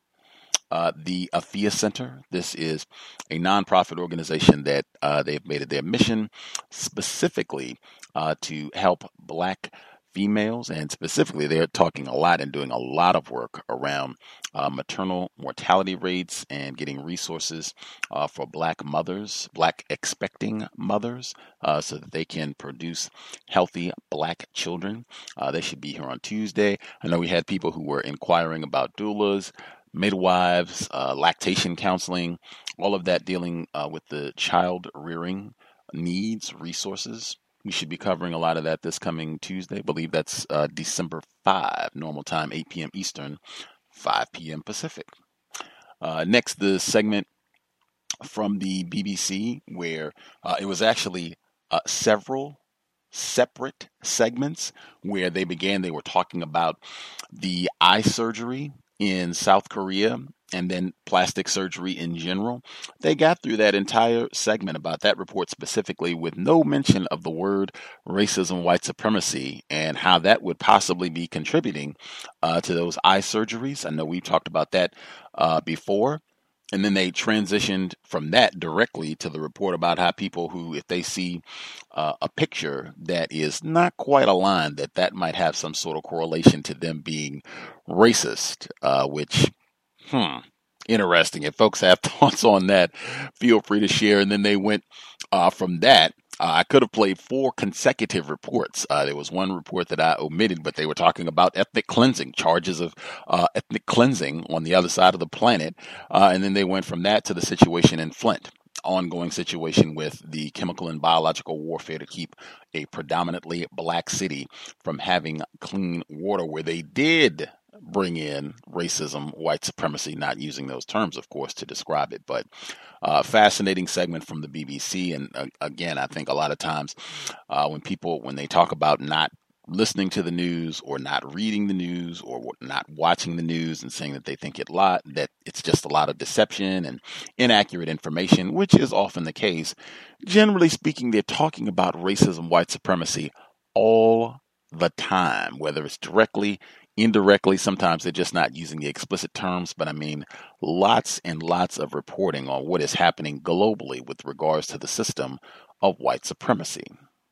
The Afia Center. This is a nonprofit organization that they've made it their mission specifically to help black females, and specifically they're talking a lot and doing a lot of work around maternal mortality rates and getting resources for black mothers, black expecting mothers, so that they can produce healthy black children. They should be here on Tuesday. I know we had people who were inquiring about doulas, midwives, lactation counseling, all of that dealing with the child rearing needs, resources. We should be covering a lot of that this coming Tuesday. I believe that's December 5, normal time, 8 p.m. Eastern, 5 p.m. Pacific. Next, the segment from the BBC, where it was actually several separate segments where they were talking about the eye surgery in South Korea and then plastic surgery in general. They got through that entire segment about that report specifically with no mention of the word racism, white supremacy, and how that would possibly be contributing to those eye surgeries. I know we've talked about that before. And then they transitioned from that directly to the report about how people who, if they see a picture that is not quite aligned, that might have some sort of correlation to them being racist, which, interesting. If folks have thoughts on that, feel free to share. And then they went from that. I could have played 4 consecutive reports. There was one report that I omitted, but they were talking about ethnic cleansing, charges of ethnic cleansing on the other side of the planet. And then they went from that to the situation in Flint, ongoing situation with the chemical and biological warfare to keep a predominantly black city from having clean water, where they did bring in racism, white supremacy, not using those terms, of course, to describe it. But fascinating segment from the BBC. And again, I think a lot of times when they talk about not listening to the news or not reading the news or not watching the news and saying that they think that it's just a lot of deception and inaccurate information, which is often the case. Generally speaking, they're talking about racism, white supremacy all the time, whether it's directly, indirectly. Sometimes they're just not using the explicit terms, but I mean lots and lots of reporting on what is happening globally with regards to the system of white supremacy.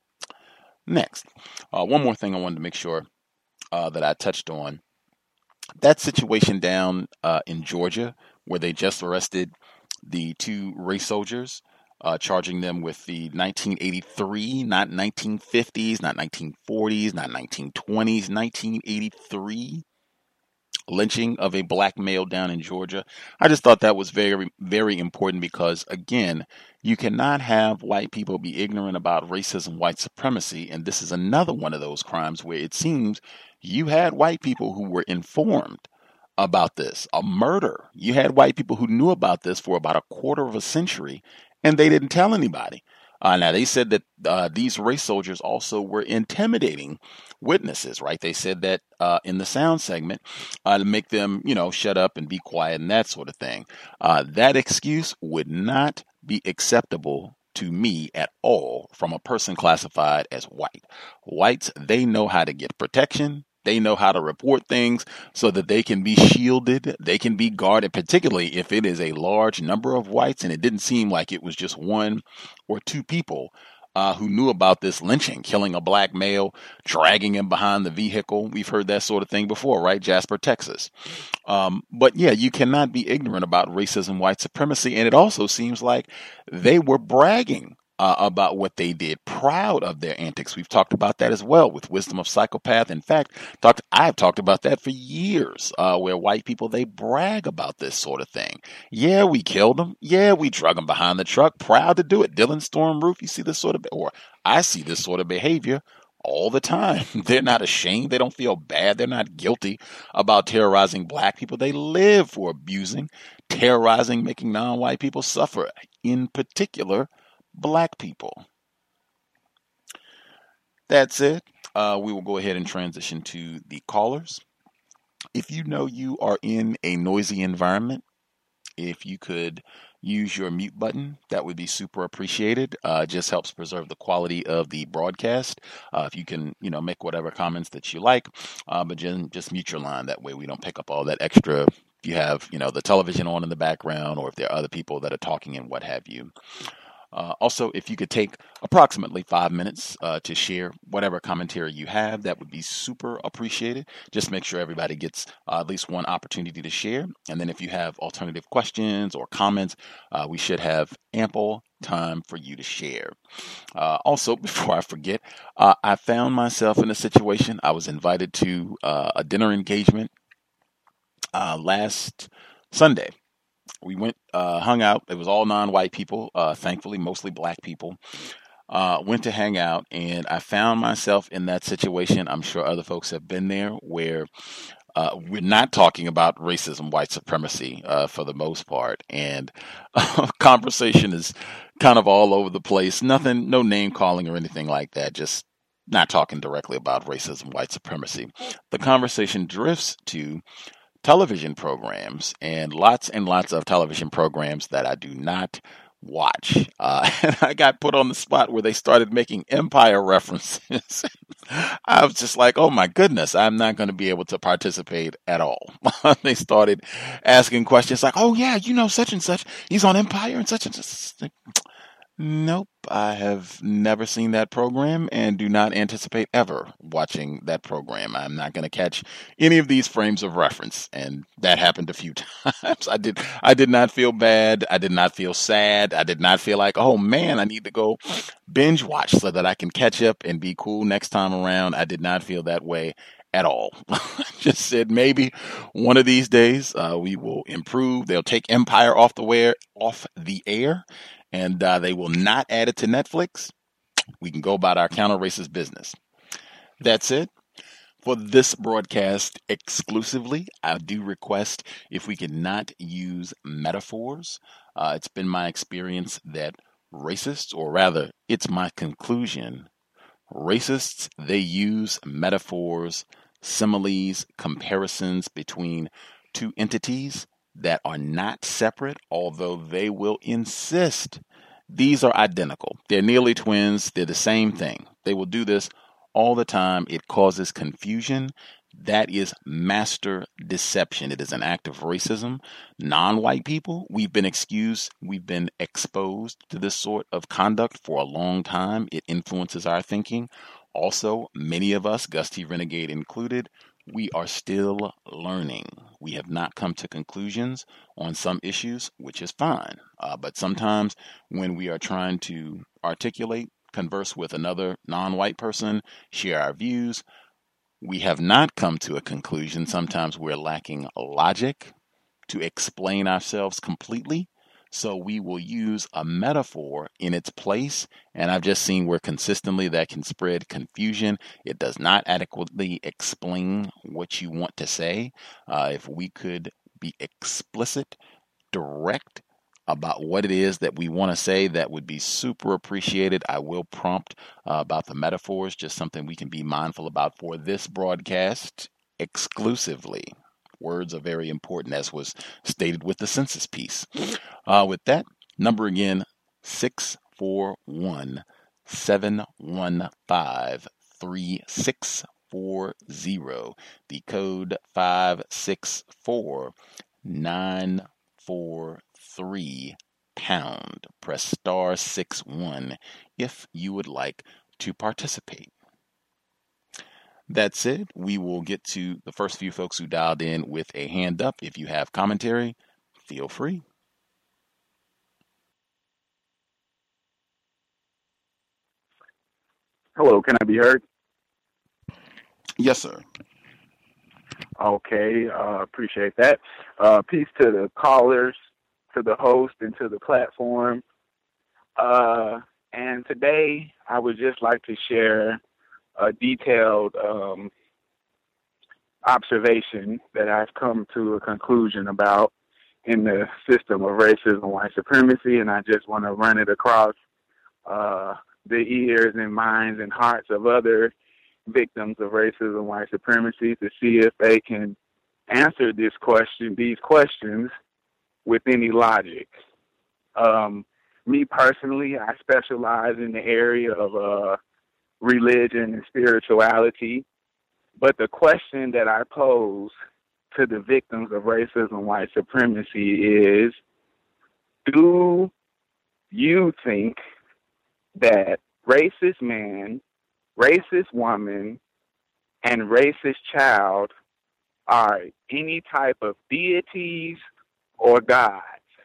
Next, one more thing I wanted to make sure that I touched on. That situation down in Georgia, where they just arrested the 2 race soldiers, charging them with the 1983, not 1950s, not 1940s, not 1920s, 1983 lynching of a black male down in Georgia. I just thought that was very, very important because, again, you cannot have white people be ignorant about racism, white supremacy, and this is another one of those crimes where it seems you had white people who were informed about this. A murder. You had white people who knew about this for about a quarter of a century, and they didn't tell anybody. Now, they said that these race soldiers also were intimidating witnesses, right? They said that in the sound segment to make them, shut up and be quiet and that sort of thing. That excuse would not be acceptable to me at all from a person classified as white. Whites, they know how to get protection. They know how to report things so that they can be shielded. They can be guarded, particularly if it is a large number of whites. And it didn't seem like it was just 1 or 2 people who knew about this lynching, killing a black male, dragging him behind the vehicle. We've heard that sort of thing before, right? Jasper, Texas. But yeah, you cannot be ignorant about racism, white supremacy. And it also seems like they were bragging about what they did, proud of their antics. We've talked about that as well with Wisdom of Psychopath. In fact, I've talked about that for years, where white people, they brag about this sort of thing. Yeah, we killed them. Yeah, we drug them behind the truck. Proud to do it. Dylan Storm Roof, you see this sort of, or I see this sort of behavior all the time. They're not ashamed. They don't feel bad. They're not guilty about terrorizing black people. They live for abusing, terrorizing, making non-white people suffer, in particular, black people. That's it. We will go ahead and transition to the callers. If you know you are in a noisy environment, if you could use your mute button, that would be super appreciated. Just helps preserve the quality of the broadcast. If you can, make whatever comments that you like, but just mute your line. That way we don't pick up all that extra. If you have, the television on in the background, or if there are other people that are talking and what have you. Also, if you could take approximately 5 minutes to share whatever commentary you have, that would be super appreciated. Just make sure everybody gets at least one opportunity to share. And then if you have alternative questions or comments, we should have ample time for you to share. Also, before I forget, I found myself in a situation. I was invited to a dinner engagement last Sunday. We went, hung out. It was all non-white people, thankfully, mostly black people. Went to hang out, and I found myself in that situation. I'm sure other folks have been there, where we're not talking about racism, white supremacy for the most part. And conversation is kind of all over the place. Nothing, no name calling or anything like that. Just not talking directly about racism, white supremacy. The conversation drifts to television programs, and lots of television programs that I do not watch. And I got put on the spot where they started making Empire references. I was just like, oh my goodness, I'm not going to be able to participate at all. They started asking questions like, oh yeah, such and such, he's on Empire and such and such. Nope, I have never seen that program and do not anticipate ever watching that program. I'm not going to catch any of these frames of reference, and that happened a few times. I did not feel bad. I did not feel sad. I did not feel like, oh man, I need to go binge watch so that I can catch up and be cool next time around. I did not feel that way at all. Just said maybe one of these days we will improve. They'll take Empire off the air. And they will not add it to Netflix. We can go about our counter-racist business. That's it. For this broadcast exclusively, I do request if we could not use metaphors. It's been my experience that racists, or rather, it's my conclusion, racists, they use metaphors, similes, comparisons between two entities that are not separate, although they will insist these are identical. They're nearly twins. They're the same thing. They will do this all the time. It causes confusion. That is master deception. It is an act of racism. Non-white people, we've been exposed to this sort of conduct for a long time. It influences our thinking. Also, many of us, Gus T. Renegade included, we are still learning. We have not come to conclusions on some issues, which is fine. But sometimes when we are trying to articulate, converse with another non-white person, share our views, we have not come to a conclusion. Sometimes we're lacking logic to explain ourselves completely. So we will use a metaphor in its place. And I've just seen where consistently that can spread confusion. It does not adequately explain what you want to say. If we could be explicit, direct about what it is that we want to say, that would be super appreciated. I will prompt about the metaphors, just something we can be mindful about for this broadcast exclusively. Words are very important, as was stated with the census piece. With that, number again, 641-715-3640. The code 564-943 #. Press star 61 if you would like to participate. That's it. We will get to the first few folks who dialed in with a hand up. If you have commentary, feel free.
Hello, can I be heard?
Yes, sir.
Okay, appreciate that. Peace to the callers, to the host, and to the platform. And today, I would just like to share a detailed observation that I've come to a conclusion about in the system of racism and white supremacy, and I just want to run it across the ears and minds and hearts of other victims of racism and white supremacy to see if they can answer these questions with any logic. Me personally, I specialize in the area of religion and spirituality, but the question that I pose to the victims of racism and white supremacy is, do you think that racist man, racist woman, and racist child are any type of deities or gods?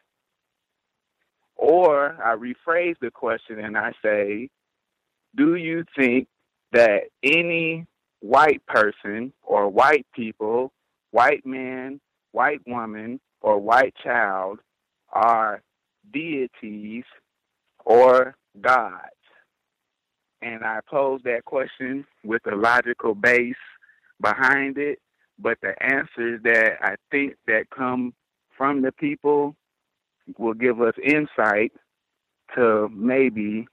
Or I rephrase the question and I say, do you think that any white person or white people, white man, white woman, or white child are deities or gods? And I pose that question with a logical base behind it, but the answers that I think that come from the people will give us insight to maybe,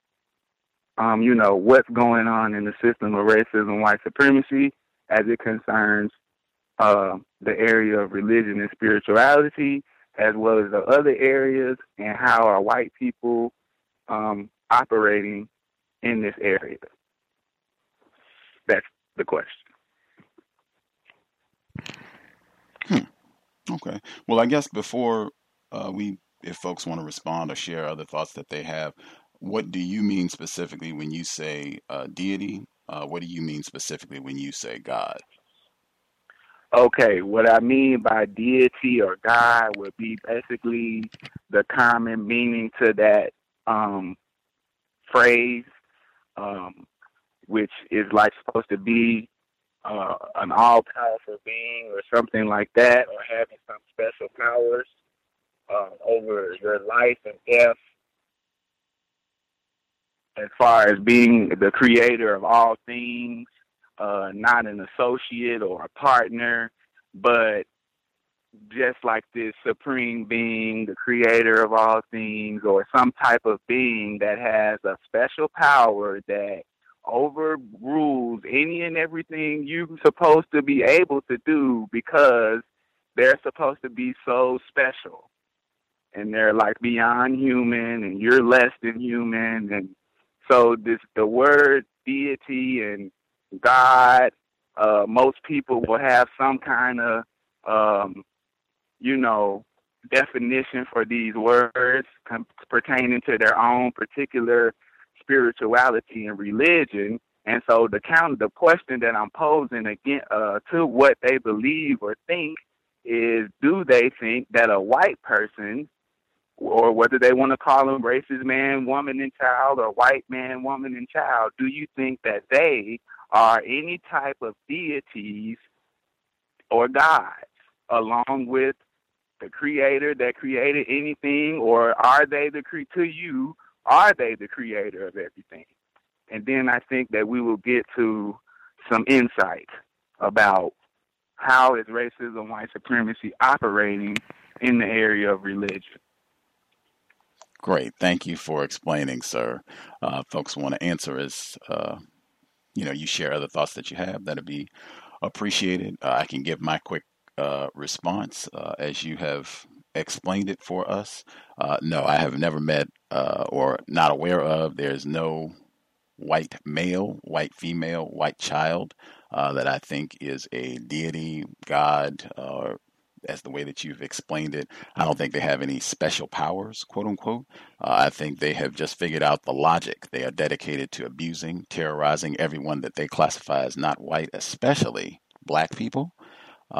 what's going on in the system of racism and white supremacy as it concerns the area of religion and spirituality, as well as the other areas, and how are white people operating in this area. That's the question.
Okay. Well, I guess before if folks want to respond or share other thoughts that they have, what do you mean specifically when you say deity? What do you mean specifically when you say God?
Okay, what I mean by deity or God would be basically the common meaning to that phrase, which is like supposed to be an all-powerful being or something like that, or having some special powers over your life and death, as far as being the creator of all things, not an associate or a partner, but just like this supreme being, the creator of all things, or some type of being that has a special power that overrules any and everything you're supposed to be able to do, because they're supposed to be so special. And they're like beyond human, and you're less than human. And so the word deity and God, most people will have some kind of, definition for these words pertaining to their own particular spirituality and religion. And so the question that I'm posing again to what they believe or think is, do they think that a white person, or whether they want to call them racist man, woman, and child, or white man, woman, and child, do you think that they are any type of deities or gods, along with the creator that created anything, or are they the creator of everything? And then I think that we will get to some insight about how is racism and white supremacy operating in the area of religion.
Great. Thank you for explaining, sir. Folks want to answer as, you share other thoughts that you have. That'd be appreciated. I can give my quick response as you have explained it for us. No, I have never met or not aware of. There's no white male, white female, white child that I think is a deity, God, or as the way that you've explained it. I don't think they have any special powers, quote unquote. I think they have just figured out the logic. They are dedicated to abusing, terrorizing everyone that they classify as not white, especially black people.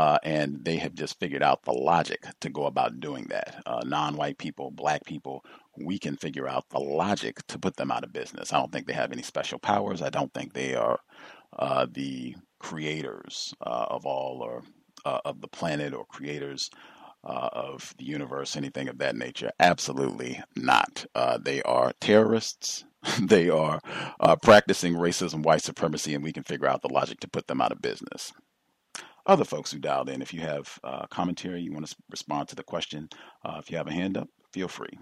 And they have just figured out the logic to go about doing that. Non-white people, black people, we can figure out the logic to put them out of business. I don't think they have any special powers. I don't think they are the creators of all or of the planet or creators of the universe, anything of that nature. Absolutely not. They are terrorists. They are practicing racism, white supremacy, and we can figure out the logic to put them out of business. Other folks who dialed in, if you have commentary, you want to respond to the question, if you have a hand up, feel free.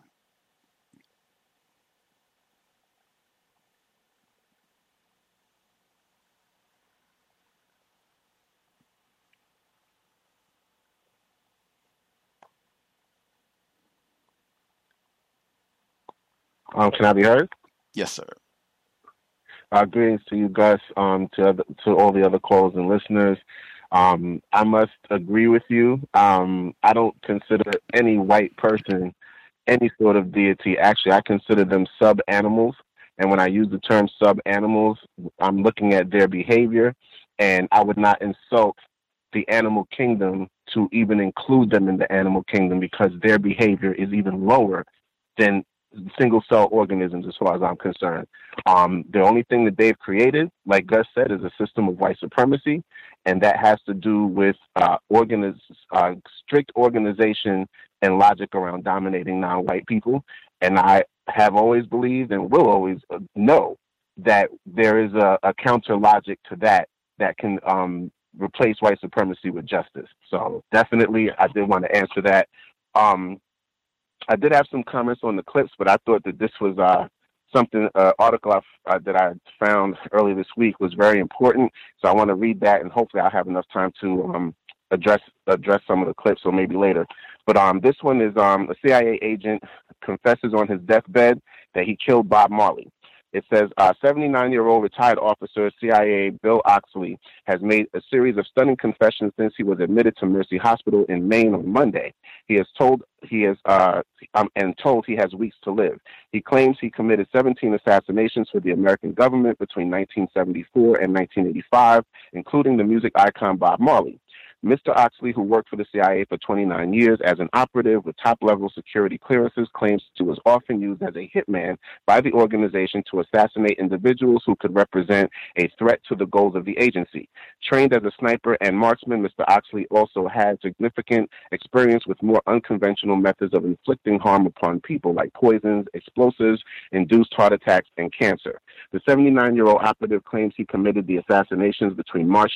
Can I be heard?
Yes, sir.
Greetings to you, Gus, to all the other callers and listeners. I must agree with you. I don't consider any white person any sort of deity. Actually, I consider them sub-animals. And when I use the term sub-animals, I'm looking at their behavior, and I would not insult the animal kingdom to even include them in the animal kingdom because their behavior is even lower than single-cell organisms as far as I'm concerned. The only thing that they've created, like Gus said, is a system of white supremacy, and that has to do with strict organization and logic around dominating non-white people. And I have always believed and will always know that there is a counter logic to that can replace white supremacy with justice. So definitely I did want to answer that. I did have some comments on the clips, but I thought that this was article that I found earlier this week was very important. So I want to read that, and hopefully I'll have enough time to address some of the clips, or maybe later. But this one is a CIA agent confesses on his deathbed that he killed Bob Marley. It says, 79-year-old retired officer CIA Bill Oxley has made a series of stunning confessions since he was admitted to Mercy Hospital in Maine on Monday. He has told he has weeks to live. He claims he committed 17 assassinations for the American government between 1974 and 1985, including the music icon Bob Marley. Mr. Oxley, who worked for the CIA for 29 years as an operative with top-level security clearances, claims he was often used as a hitman by the organization to assassinate individuals who could represent a threat to the goals of the agency. Trained as a sniper and marksman, Mr. Oxley also had significant experience with more unconventional methods of inflicting harm upon people, like poisons, explosives, induced heart attacks, and cancer. The 79-year-old operative claims he committed the assassinations between March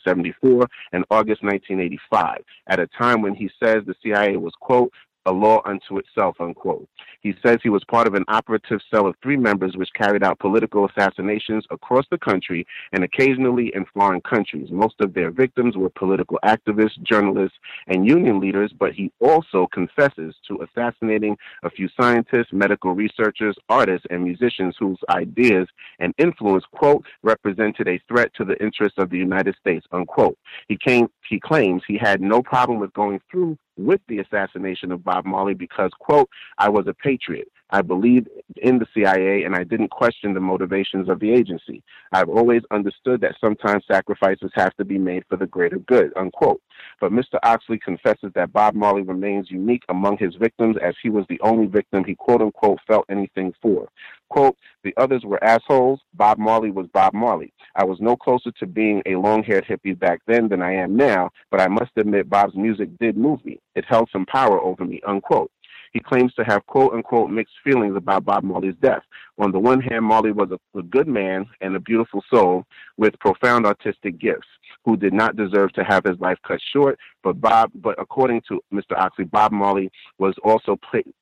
1974 and August 1985, at a time when he says the CIA was, quote, a law unto itself, unquote. He says he was part of an operative cell of 3 members which carried out political assassinations across the country and occasionally in foreign countries. Most of their victims were political activists, journalists, and union leaders, but he also confesses to assassinating a few scientists, medical researchers, artists, and musicians whose ideas and influence, quote, represented a threat to the interests of the United States, unquote. He claims he had no problem with going through with the assassination of Bob Marley because, quote, I was a patriot. I believed in the CIA and I didn't question the motivations of the agency. I've always understood that sometimes sacrifices have to be made for the greater good, unquote. But Mr. Oxley confesses that Bob Marley remains unique among his victims as he was the only victim he, quote unquote, felt anything for. Quote, the others were assholes. Bob Marley was Bob Marley. I was no closer to being a long-haired hippie back then than I am now, but I must admit Bob's music did move me. It held some power over me, unquote. He claims to have, quote unquote, mixed feelings about Bob Marley's death. On the one hand, Marley was a good man and a beautiful soul with profound artistic gifts who did not deserve to have his life cut short. But according to Mr. Oxley, Bob Marley was also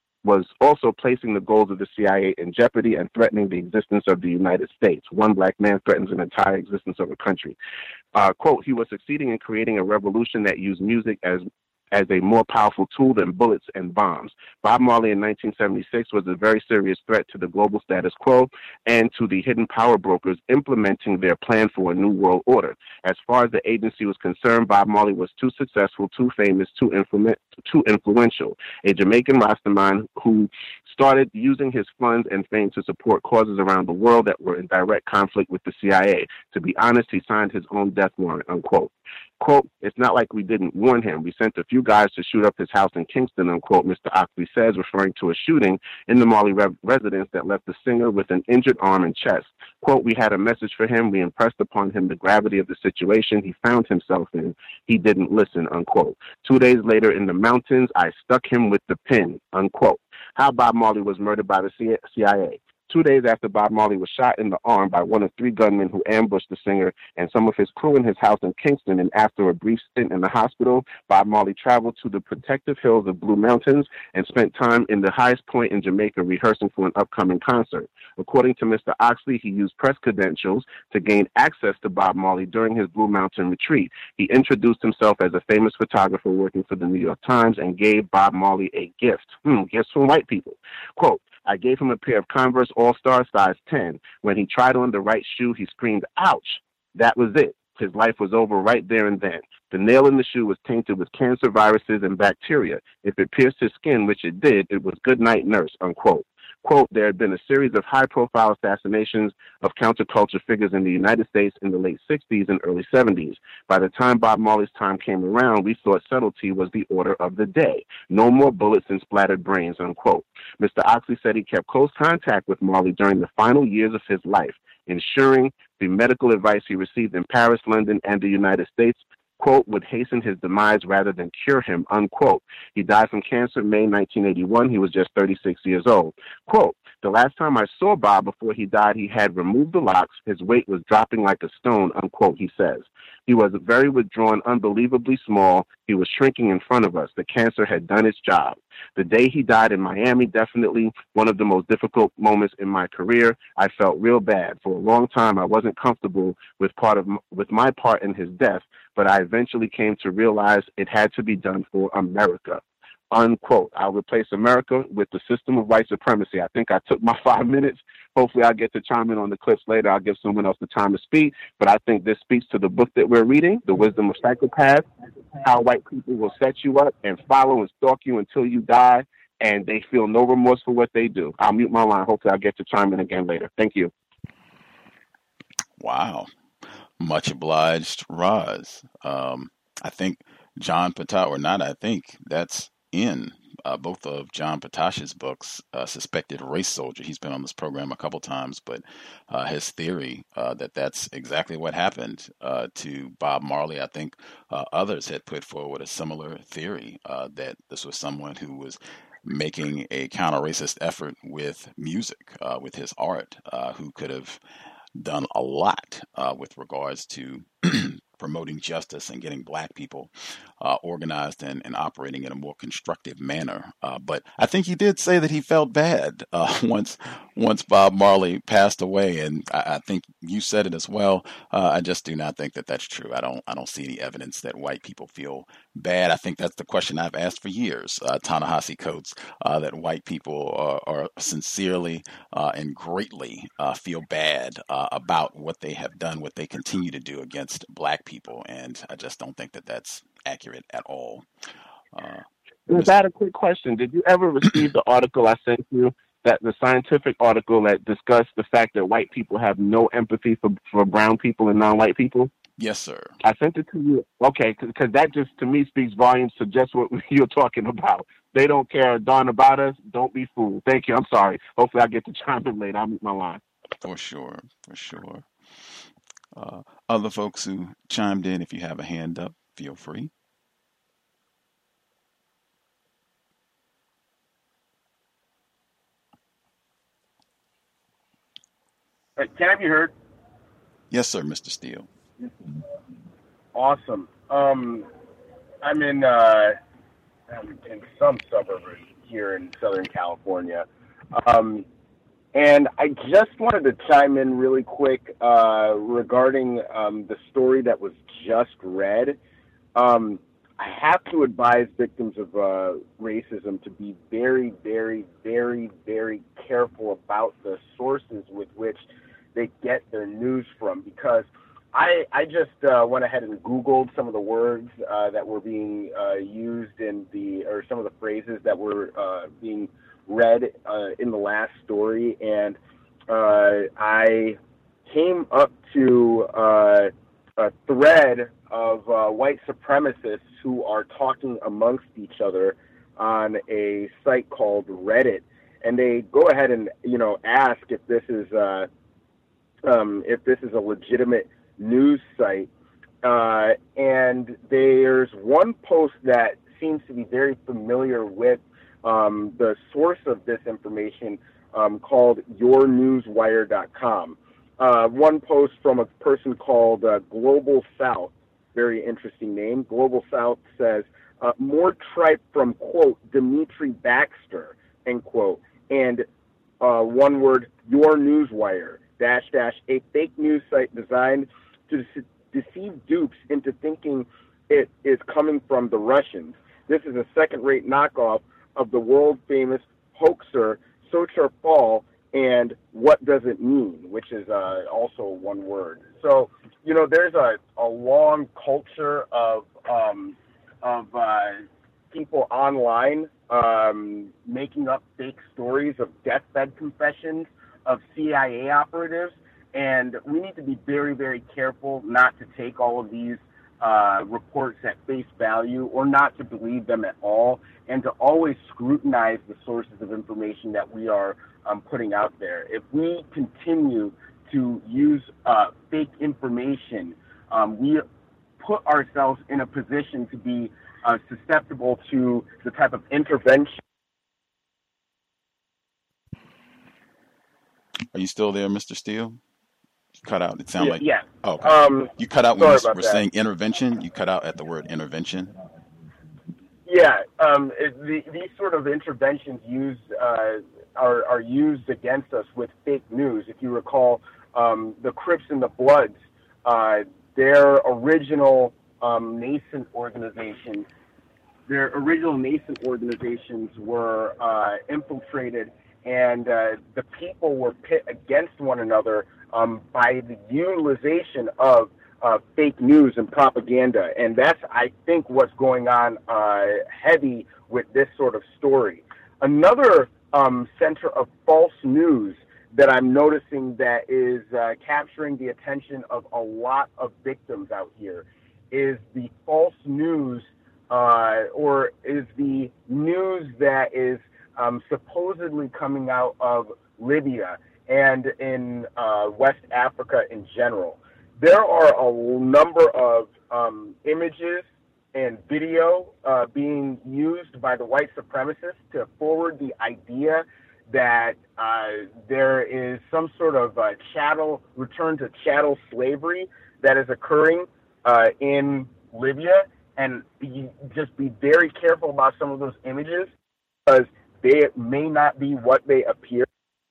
placing the goals of the CIA in jeopardy and threatening the existence of the United States. One black man threatens an entire existence of a country. Quote, he was succeeding in creating a revolution that used music as a more powerful tool than bullets and bombs. Bob Marley in 1976 was a very serious threat to the global status quo and to the hidden power brokers implementing their plan for a new world order. As far as the agency was concerned, Bob Marley was too successful, too famous, too influential. A Jamaican Rastaman who started using his funds and fame to support causes around the world that were in direct conflict with the CIA. To be honest, he signed his own death warrant, unquote. Quote, it's not like we didn't warn him. We sent a few guys to shoot up his house in Kingston, unquote, Mr. Oxley says, referring to a shooting in the Marley residence that left the singer with an injured arm and chest. Quote, we had a message for him. We impressed upon him the gravity of the situation he found himself in. He didn't listen, unquote. 2 days later in the mountains, I stuck him with the pin, unquote. How Bob Marley was murdered by the CIA. 2 days after Bob Marley was shot in the arm by one of 3 gunmen who ambushed the singer and some of his crew in his house in Kingston, and after a brief stint in the hospital, Bob Marley traveled to the protective hills of Blue Mountains and spent time in the highest point in Jamaica rehearsing for an upcoming concert. According to Mr. Oxley, he used press credentials to gain access to Bob Marley during his Blue Mountain retreat. He introduced himself as a famous photographer working for the New York Times and gave Bob Marley a gift. Gifts from white people. Quote, I gave him a pair of Converse All-Star size 10. When he tried on the right shoe, he screamed, ouch. That was it. His life was over right there and then. The nail in the shoe was tainted with cancer, viruses, and bacteria. If it pierced his skin, which it did, it was good night, nurse, unquote. Quote, there had been a series of high-profile assassinations of counterculture figures in the United States in the late 60s and early 70s. By the time Bob Marley's time came around, we thought subtlety was the order of the day. No more bullets and splattered brains, unquote. Mr. Oxley said he kept close contact with Marley during the final years of his life, ensuring the medical advice he received in Paris, London, and the United States, quote, would hasten his demise rather than cure him, unquote. He died from cancer in May 1981. He was just 36 years old. Quote, the last time I saw Bob before he died, he had removed the locks. His weight was dropping like a stone, unquote, he says. He was very withdrawn, unbelievably small. He was shrinking in front of us. The cancer had done its job. The day he died in Miami, definitely one of the most difficult moments in my career. I felt real bad. For a long time, I wasn't comfortable with my part in his death, but I eventually came to realize it had to be done for America, unquote. I'll replace America with the system of white supremacy. I think I took my 5 minutes. Hopefully I'll get to chime in on the clips later. I'll give someone else the time to speak. But I think this speaks to the book that we're reading, The Wisdom of Psychopaths, how white people will set you up and follow and stalk you until you die, and they feel no remorse for what they do. I'll mute my line. Hopefully I'll get to chime in again later. Thank you.
Wow. Much obliged, Roz. I think John Patash, or not I think, that's in both of John Patash's books, Suspected Race Soldier. He's been on this program a couple times, but his theory that that's exactly what happened to Bob Marley. I think others had put forward a similar theory that this was someone who was making a counter-racist effort with music, with his art, who could have done a lot with regards to promoting justice and getting black people organized and operating in a more constructive manner. But I think he did say that he felt bad once Bob Marley passed away, and I think you said it as well. I just do not think that that's true. I don't see any evidence that white people feel bad. I think that's the question I've asked for years, Ta-Nehisi Coates, that white people are sincerely and greatly feel bad about what they have done, what they continue to do against black people, and I just don't think that that's accurate at all.
Is that a quick question? Did you ever receive the article I sent you, that the scientific article that discussed the fact that white people have no empathy for brown people and non-white people?
Yes, sir.
I sent it to you. Okay, because that just, to me, speaks volumes to just what you're talking about. They don't care a darn about us. Don't be fooled. Thank you. I'm sorry. Hopefully I get to chime in later. I'll mute my line.
For sure. For sure. Other folks who chimed in, if you have a hand up, feel free.
Can I be heard?
Yes, sir, Mr. Steele.
Awesome. I'm in some suburb here in Southern California. And I just wanted to chime in really quick regarding the story that was just read. I have to advise victims of racism to be very, very, very, very careful about the sources with which they get their news from, because I just went ahead and Googled some of the words that were being used or some of the phrases that were being read in the last story, and I came up to thread of white supremacists who are talking amongst each other on a site called Reddit, and they go ahead and ask if this is a legitimate news site. And there's one post that seems to be very familiar with the source of this information, called yournewswire.com. One post from a person called Global South, very interesting name. Global South says, more tripe from, quote, Dimitri Baxter, end quote, and one word, Your Newswire, -- a fake news site designed to deceive dupes into thinking it is coming from the Russians. This is a second-rate knockoff of the world-famous hoaxer Socher Fall and What Does It Mean, which is also one word. So, there's a long culture of people online making up fake stories of deathbed confessions of CIA operatives, and we need to be very, very careful not to take all of these reports at face value or not to believe them at all, and to always scrutinize the sources of information that we are putting out there. If we continue to use fake information, we put ourselves in a position to be susceptible to the type of intervention.
Are you still there, Mr. Steele? You cut out. It sounded like...
Yeah.
Oh, okay. You cut out when you were saying intervention. You cut out at the word intervention.
Yeah. These sort of interventions are used against us with fake news. If you recall, the Crips and the Bloods, their original nascent organizations were infiltrated, and the people were pit against one another by the utilization of fake news and propaganda. And that's, I think, what's going on heavy with this sort of story. Another center of false news that I'm noticing that is capturing the attention of a lot of victims out here is the false news, or is the news that is supposedly coming out of Libya and in West Africa in general. There are a number of images and video being used by the white supremacists to forward the idea that there is some sort of return to chattel slavery that is occurring in Libya, and just be very careful about some of those images because they may not be what they appear.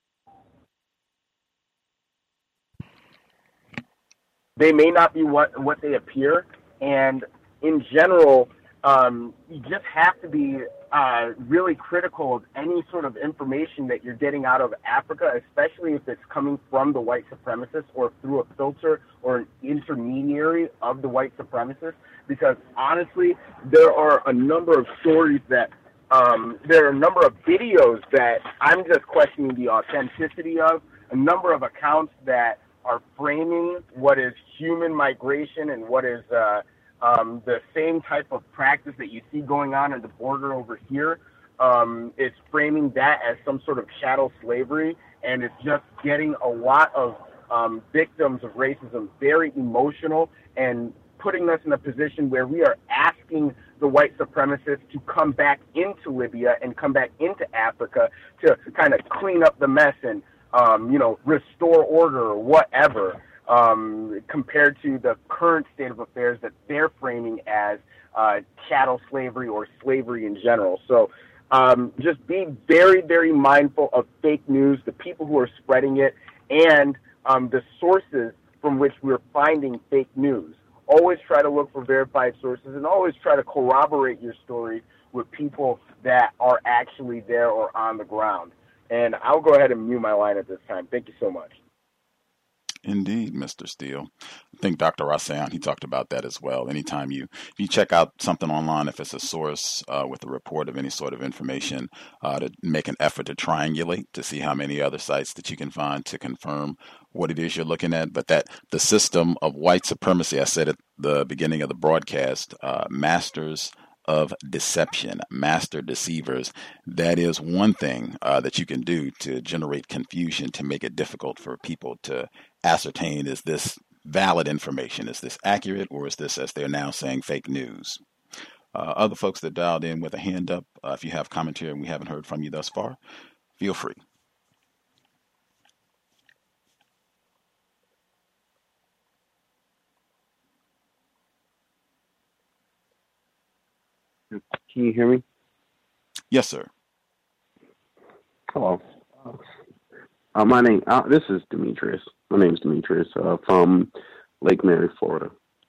They may not be what they appear, and in general, you just have to be really critical of any sort of information that you're getting out of Africa, especially if it's coming from the white supremacists or through a filter or an intermediary of the white supremacists, because honestly, there are a number of stories that, there are a number of videos that I'm just questioning the authenticity of, a number of accounts that are framing what is human migration and what is the same type of practice that you see going on at the border over here. It's framing that as some sort of chattel slavery, and it's just getting a lot of victims of racism very emotional and putting us in a position where we are asking the white supremacists to come back into Libya and come back into Africa to kind of clean up the mess and restore order or whatever, compared to the current state of affairs that they're framing as chattel slavery or slavery in general. So just be very, very mindful of fake news, the people who are spreading it, and the sources from which we're finding fake news. Always try to look for verified sources, and always try to corroborate your story with people that are actually there or on the ground. And I'll go ahead and mute my line at this time. Thank you so much.
Indeed, Mr. Steele. I think Dr. Rassan, he talked about that as well. Anytime if you check out something online, if it's a source with a report of any sort of information, to make an effort to triangulate to see how many other sites that you can find to confirm what it is you're looking at. But that the system of white supremacy, I said at the beginning of the broadcast, masters of deception, master deceivers. That is one thing that you can do to generate confusion, to make it difficult for people to ascertain, is this valid information? Is this accurate, or is this, as they're now saying, fake news? Other folks that dialed in with a hand up, if you have commentary and we haven't heard from you thus far, feel free.
Can you hear me?
Yes, sir.
Hello. This is Demetrius. My name is Demetrius from Lake Mary, Florida.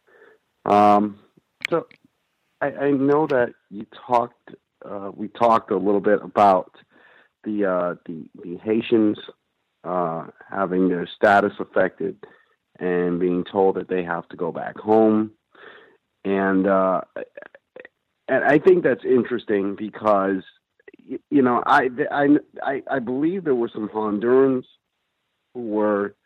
So I know that we talked a little bit about the Haitians having their status affected and being told that they have to go back home, and I think that's interesting because, you know, I believe there were some Hondurans who were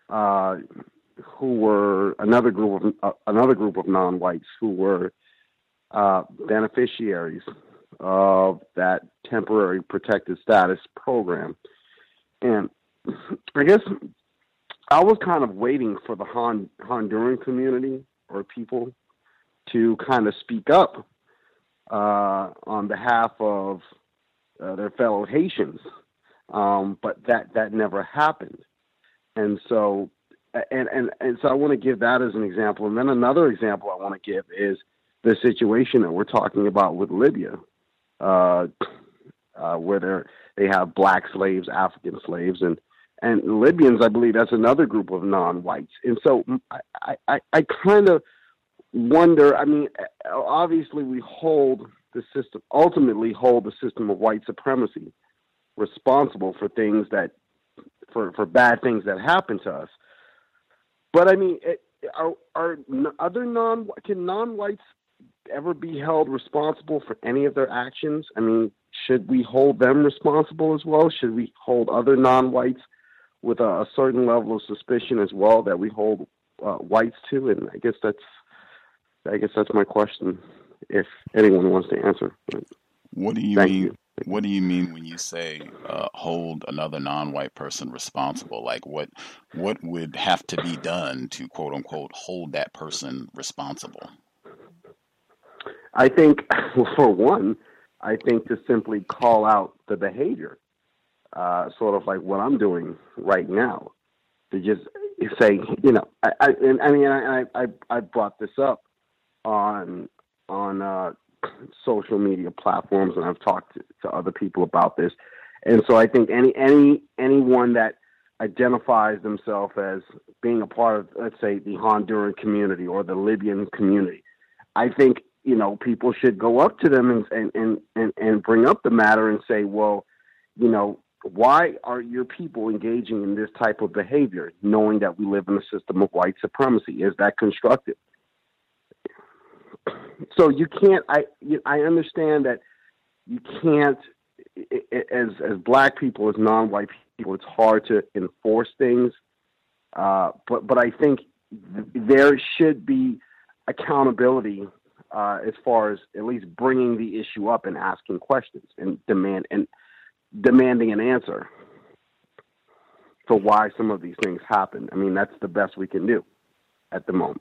another group of non-whites who were beneficiaries of that temporary protected status program, and I guess I was kind of waiting for the Honduran community or people to kind of speak up on behalf of their fellow Haitians, but that never happened. And so, and so I want to give that as an example. And then another example I want to give is the situation that we're talking about with Libya, where they have black slaves, African slaves, and Libyans. I believe that's another group of non-whites. And so I kind of wonder, I mean, obviously we ultimately hold the system of white supremacy responsible for things that, for bad things that happen to us. But I mean, can non-whites ever be held responsible for any of their actions? I mean, should we hold them responsible as well? Should we hold other non-whites with a certain level of suspicion as well that we hold whites to? And I guess that's my question, if anyone wants to answer.
What do you mean? What do you mean when you say hold another non-white person responsible? Like what would have to be done to, quote unquote, hold that person responsible?
I think, for one, to simply call out the behavior, sort of like what I'm doing right now, to just say, you know, I brought this up on social media platforms, and I've talked to other people about this. And so I think anyone that identifies themselves as being a part of, let's say, the Honduran community or the Libyan community, I think, you know, people should go up to them and bring up the matter and say, well, you know, why are your people engaging in this type of behavior, knowing that we live in a system of white supremacy? Is that constructive? So you can't. I understand that you can't, as black people, as non-white people, it's hard to enforce things. But I think there should be accountability as far as at least bringing the issue up and asking questions and demanding an answer for why some of these things happen. I mean, that's the best we can do at the moment.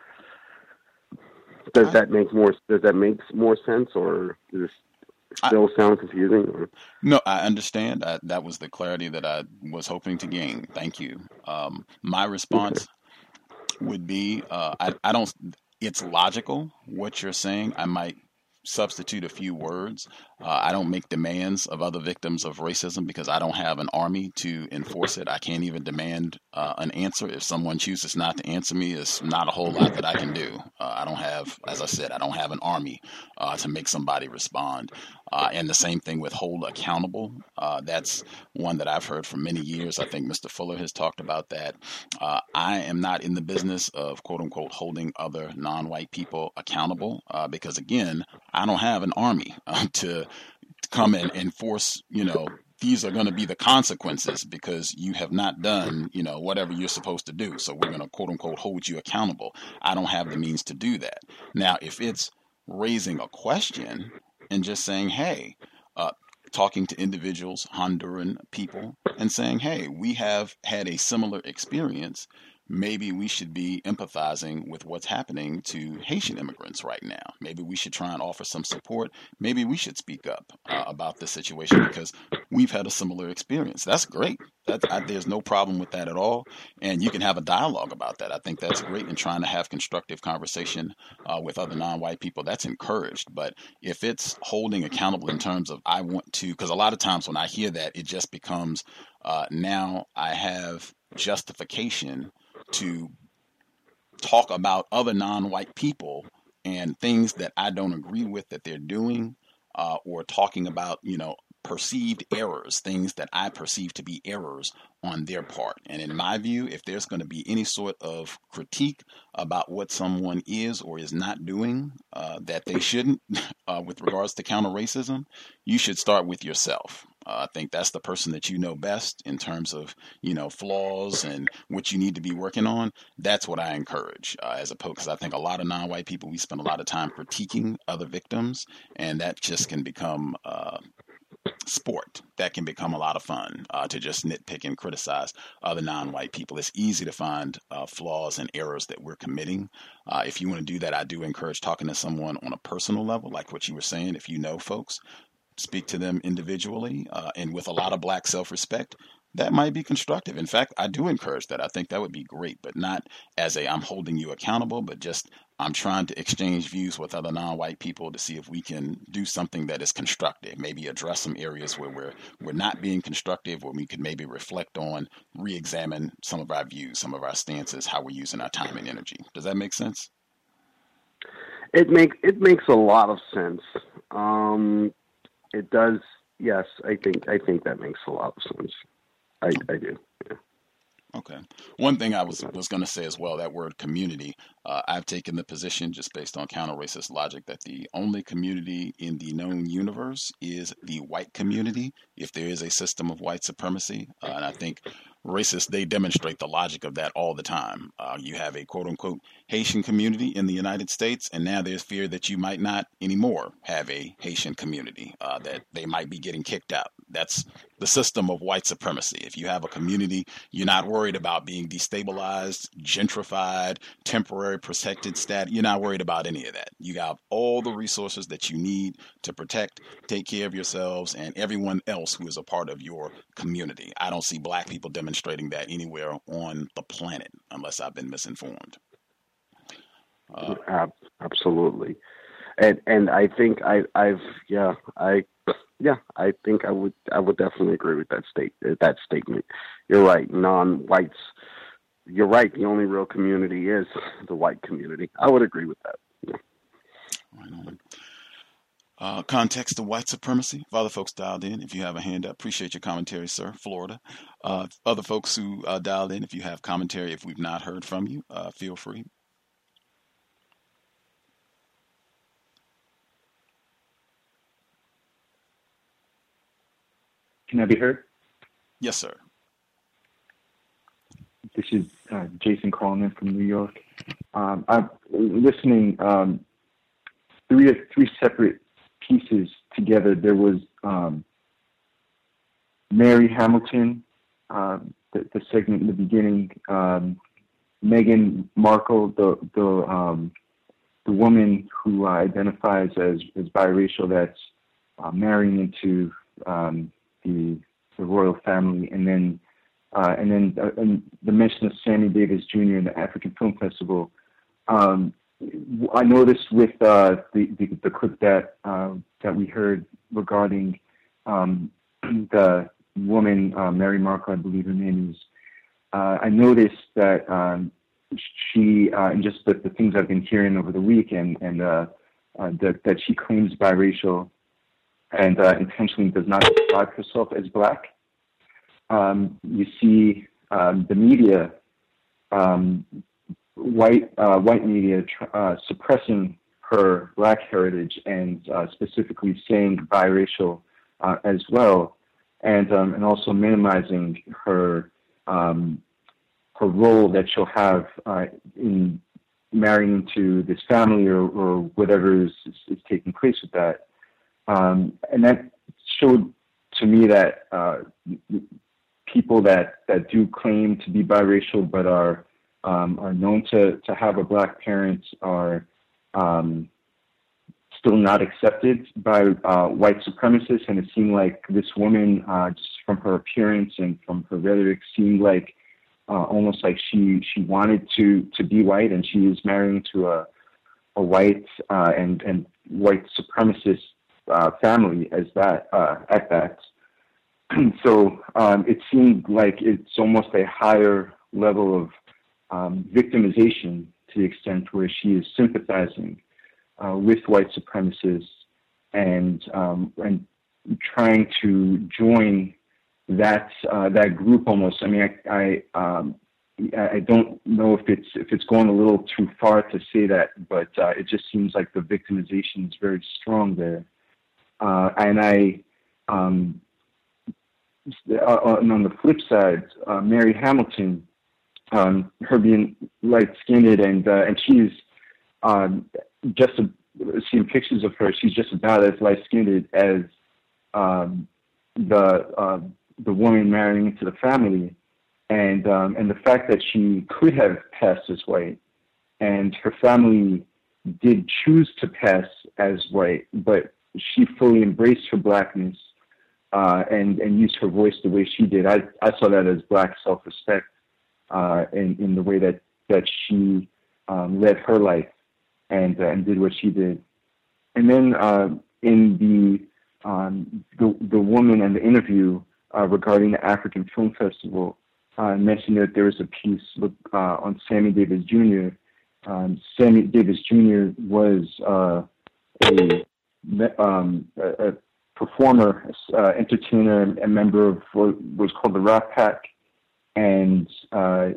Does that make more sense, or does it still sound confusing? Or?
No, I understand. That was the clarity that I was hoping to gain. Thank you. My response would be, I don't. It's logical what you're saying. I might substitute a few words. I don't make demands of other victims of racism because I don't have an army to enforce it. I can't even demand an answer. If someone chooses not to answer me, it's not a whole lot that I can do. I don't have, as I said, I don't have an army to make somebody respond. And the same thing with hold accountable. That's one that I've heard for many years. I think Mr. Fuller has talked about that. I am not in the business of, quote unquote, holding other non-white people accountable because, again, I don't have an army to come and enforce, these are going to be the consequences because you have not done, whatever you're supposed to do. So we're going to, quote unquote, hold you accountable. I don't have the means to do that. Now, if it's raising a question and just saying, hey, talking to individuals, Honduran people, and saying, hey, we have had a similar experience. Maybe we should be empathizing with what's happening to Haitian immigrants right now. Maybe we should try and offer some support. Maybe we should speak up about this situation because we've had a similar experience. That's great. There's no problem with that at all. And you can have a dialogue about that. I think that's great. And trying to have constructive conversation with other non-white people, that's encouraged. But if it's holding accountable in terms of I want to, because a lot of times when I hear that, it just becomes now I have justification to talk about other non-white people and things that I don't agree with that they're doing, or talking about, perceived errors, things that I perceive to be errors on their part. And in my view, if there's going to be any sort of critique about what someone is or is not doing that they shouldn't with regards to counter racism, you should start with yourself. I think that's the person that you know best in terms of, flaws and what you need to be working on. That's what I encourage as opposed, because I think a lot of non-white people, we spend a lot of time critiquing other victims, and that just can become sport. That can become a lot of fun to just nitpick and criticize other non-white people. It's easy to find flaws and errors that we're committing. If you want to do that, I do encourage talking to someone on a personal level, like what you were saying. If you know folks, speak to them individually and with a lot of Black self-respect. That might be constructive. In fact, I do encourage that. I think that would be great, but not as I'm holding you accountable, but just I'm trying to exchange views with other non-white people to see if we can do something that is constructive, maybe address some areas where we're not being constructive, or we could maybe reflect on, re-examine some of our views, some of our stances, how we're using our time and energy. Does that make sense?
It makes a lot of sense. It does. Yes, I think that makes a lot of sense. I do. Yeah.
Okay. One thing I was going to say as well, that word community, I've taken the position just based on counter-racist logic that the only community in the known universe is the white community, if there is a system of white supremacy. And I think racists, they demonstrate the logic of that all the time. You have a quote-unquote Haitian community in the United States, and now there's fear that you might not anymore have a Haitian community, that they might be getting kicked out. That's the system of white supremacy. If you have a community, you're not worried about being destabilized, gentrified, temporary protected status. You're not worried about any of that. You got all the resources that you need to protect, take care of yourselves, and everyone else who is a part of your community. I don't see Black people demonstrating that anywhere on the planet, unless I've been misinformed.
Absolutely, and I think I think I would definitely agree with that statement. You're right. Non-whites. You're right. The only real community is the white community. I would agree with that. Yeah.
Right on. Context of white supremacy. If other folks dialed in, if you have a hand up, appreciate your commentary, sir. Florida. Other folks who dialed in, if you have commentary, if we've not heard from you, feel free.
Can I be heard?
Yes, sir.
This is Jason calling in from New York. I'm listening three separate pieces together. There was Mary Hamilton, the segment in the beginning, Meghan Markle, the woman who identifies as biracial, that's marrying into the royal family, and then the mention of Sammy Davis Jr. in the African Film Festival. I noticed with the clip that we heard regarding the woman, Mary Markle, I believe her name is. I noticed that she, and just the things I've been hearing over the week, and that she claims biracial and intentionally does not describe herself as black. You see the media, white media, suppressing her black heritage and specifically saying biracial as well, and also minimizing her role that she'll have in marrying into this family or whatever is taking place with that. And that showed to me that people that do claim to be biracial but are known to have a black parent are still not accepted by white supremacists. And it seemed like this woman, just from her appearance and from her rhetoric, seemed like almost like she wanted to be white, and she is marrying to a white and white supremacist family as that at that. So it seemed like it's almost a higher level of victimization, to the extent where she is sympathizing with white supremacists and trying to join that group almost. I mean, I don't know if it's going a little too far to say that, but it just seems like the victimization is very strong there. And on the flip side, Mary Hamilton, her being light-skinned, and she's seeing pictures of her, she's just about as light-skinned as the woman marrying into the family, and the fact that she could have passed as white, and her family did choose to pass as white, but she fully embraced her blackness and used her voice the way she did. I saw that as black self-respect in the way that she led her life and did what she did. And then in the woman and the interview regarding the African Film Festival, mentioned that there was a piece on Sammy Davis Jr. Sammy Davis Jr. was a performer, entertainer, and member of what was called the Rat Pack, and so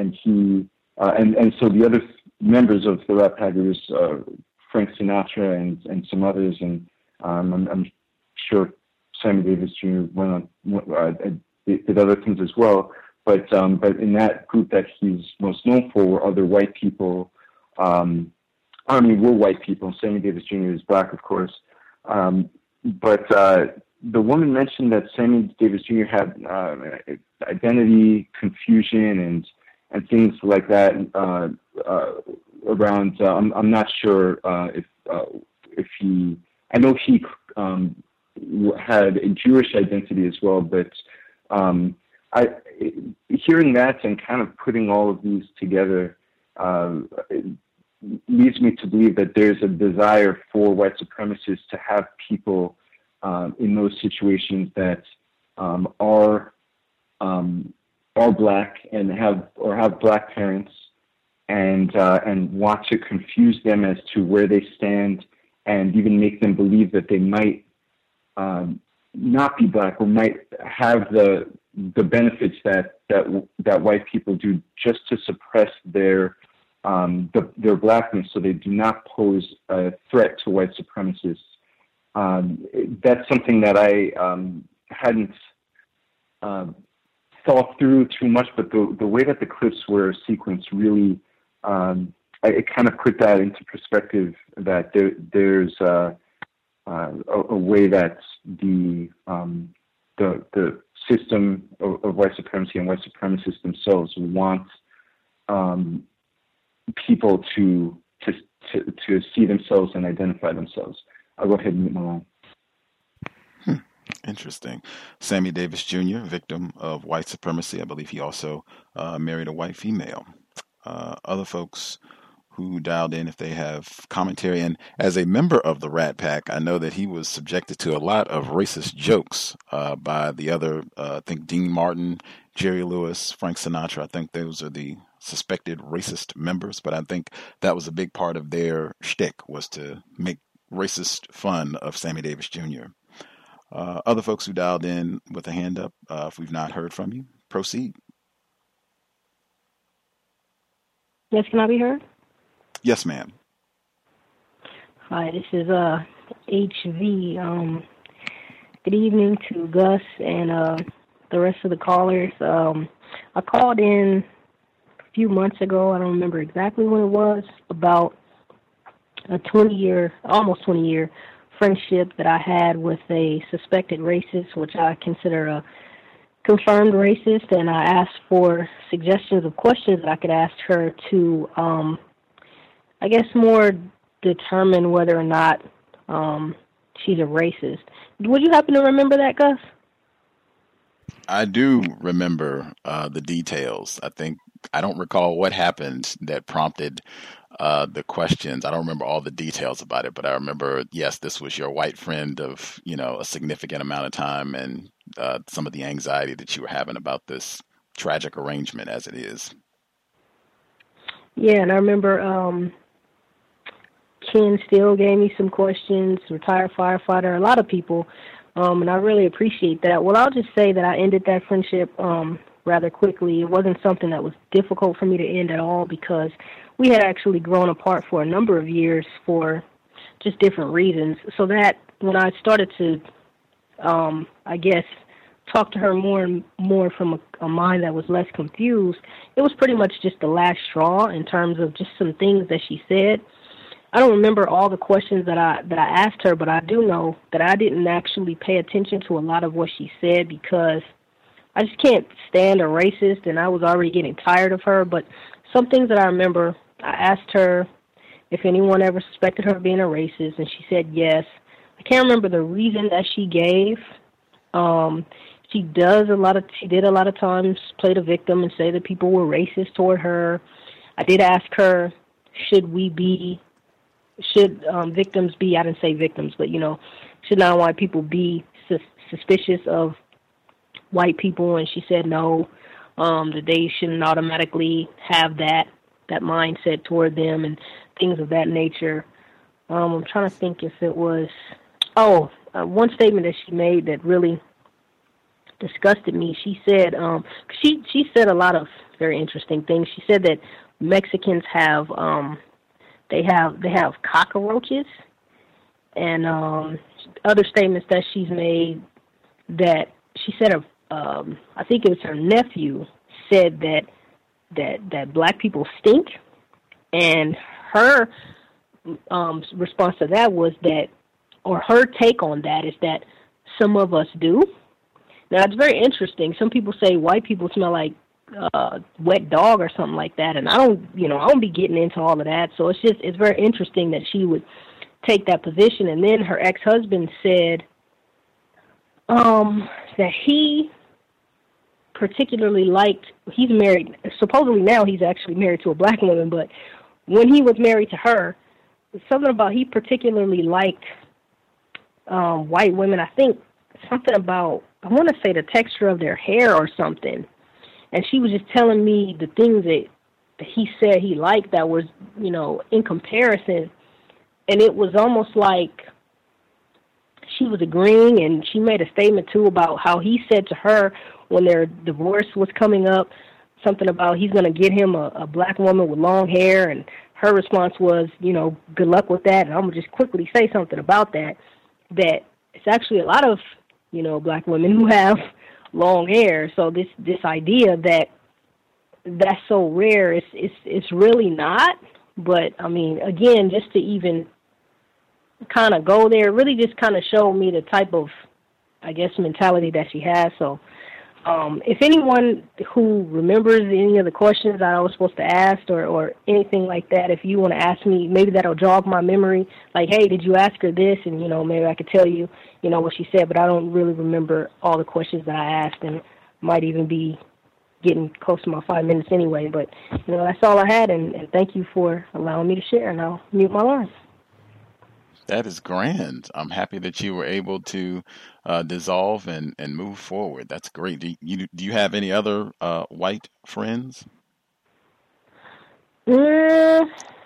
the other members of the Rat Pack was Frank Sinatra and some others, and I'm sure Sammy Davis Jr. went on did other things as well. But in that group that he's most known for were other white people. We're white people. Sammy Davis Jr. is black, of course. But the woman mentioned that Sammy Davis Jr. had identity confusion and things like that around. I'm not sure if he. I know he had a Jewish identity as well, but hearing that and kind of putting all of these together leads me to believe that there's a desire for white supremacists to have people in those situations that are black and have black parents and want to confuse them as to where they stand and even make them believe that they might not be black or might have the benefits that white people do, just to suppress their blackness, so they do not pose a threat to white supremacists. That's something that I hadn't thought through too much, but the way that the clips were sequenced really, it kind of put that into perspective, that there's a way that the system of white supremacy and white supremacists themselves want people to see themselves and identify themselves. I'll go ahead and mute my line.
Interesting. Sammy Davis Jr., victim of white supremacy. I believe he also married a white female. Other folks who dialed in if they have commentary. And as a member of the Rat Pack, I know that he was subjected to a lot of racist jokes by the other, I think Dean Martin, Jerry Lewis, Frank Sinatra. I think those are the suspected racist members, but I think that was a big part of their shtick, was to make racist fun of Sammy Davis Jr. Other folks who dialed in with a hand up, if we've not heard from you, proceed.
Yes, can I be heard?
Yes, ma'am.
Hi, this is HV. Good evening to Gus and the rest of the callers. I called in a few months ago. I don't remember exactly when it was, about a almost 20-year friendship that I had with a suspected racist, which I consider a confirmed racist, and I asked for suggestions of questions that I could ask her to, I guess, more determine whether or not she's a racist. Would you happen to remember that, Gus?
I do remember the details. I don't recall what happened that prompted the questions. I don't remember all the details about it, but I remember, yes, this was your white friend of, a significant amount of time, and some of the anxiety that you were having about this tragic arrangement as it is.
Yeah, and I remember Ken Steele gave me some questions, retired firefighter, a lot of people, and I really appreciate that. Well, I'll just say that I ended that friendship rather quickly. It wasn't something that was difficult for me to end at all, because we had actually grown apart for a number of years for just different reasons. So that when I started to, I guess, talk to her more and more from a mind that was less confused, it was pretty much just the last straw in terms of just some things that she said. I don't remember all the questions that I asked her, but I do know that I didn't actually pay attention to a lot of what she said, because I just can't stand a racist, and I was already getting tired of her. But some things that I remember, I asked her if anyone ever suspected her of being a racist, and she said yes. I can't remember the reason that she gave. She did a lot of times play the victim and say that people were racist toward her. I did ask her, should victims be, I didn't say victims, but, should non-white people be suspicious of white people? And she said no, that they shouldn't automatically have that mindset toward them and things of that nature. I'm trying to think if it was, one statement that she made that really disgusted me. She said, she said a lot of very interesting things. She said that Mexicans have, they have cockroaches, and other statements that she's made, that she said, I think it was her nephew said that black people stink, and her response to that was that, or her take on that is that some of us do. Now, it's very interesting. Some people say white people smell like wet dog or something like that, and I don't be getting into all of that. So it's very interesting that she would take that position. And then her ex-husband said that he particularly liked, he's married, supposedly now he's actually married to a black woman, but when he was married to her, something about he particularly liked white women. I think something about, I want to say the texture of their hair or something. And she was just telling me the things that he said he liked that was, in comparison. And it was almost like she was agreeing, and she made a statement, too, about how he said to her when their divorce was coming up, something about he's going to get him a black woman with long hair. And her response was, good luck with that. And I'm going to just quickly say something about that it's actually a lot of, black women who have long hair. So this idea that's so rare, it's really not. But I mean, again, just to even kind of go there, really just kind of showed me the type of, I guess, mentality that she has. So if anyone who remembers any of the questions that I was supposed to ask or anything like that, if you want to ask me, maybe that'll jog my memory. Like, hey, did you ask her this? And, maybe I could tell you, what she said, but I don't really remember all the questions that I asked, and might even be getting close to my 5 minutes anyway. But, that's all I had, and thank you for allowing me to share, and I'll mute my line.
That is grand. I'm happy that you were able to dissolve and move forward. That's great. Do you have any other white friends?
I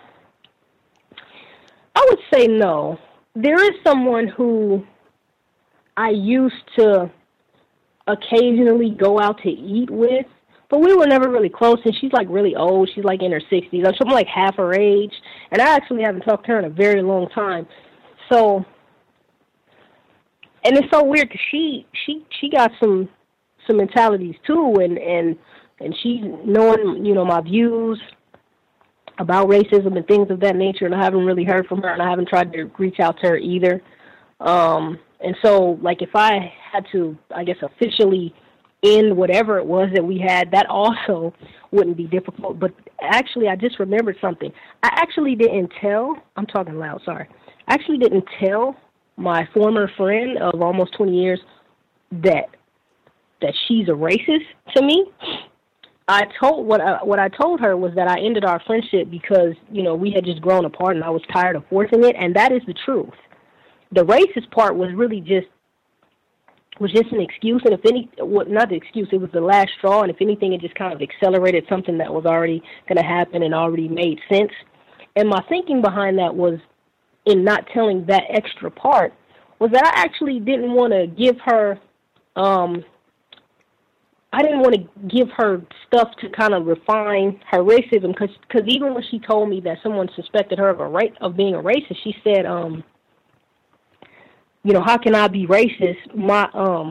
would say no. There is someone who I used to occasionally go out to eat with, but we were never really close, and she's like really old. She's like in her 60s. I'm like half her age, and I actually haven't talked to her in a very long time. So, and it's so weird because she got some mentalities too, and she's knowing, my views about racism and things of that nature, and I haven't really heard from her, and I haven't tried to reach out to her either. And so, like, if I had to, I guess, officially end whatever it was that we had, that also wouldn't be difficult. But actually, I just remembered something. I actually didn't tell, I'm talking loud, sorry. I actually didn't tell my former friend of almost 20 years that she's a racist to me. What I told her was that I ended our friendship because, we had just grown apart and I was tired of forcing it, and that is the truth. The racist part was really just an excuse, and not the excuse, it was the last straw, and if anything, it just kind of accelerated something that was already going to happen and already made sense. And my thinking behind that was, in not telling that extra part, was that I actually didn't want to give her, stuff to kind of refine her racism, because even when she told me that someone suspected her of being a racist, she said, how can I be racist? My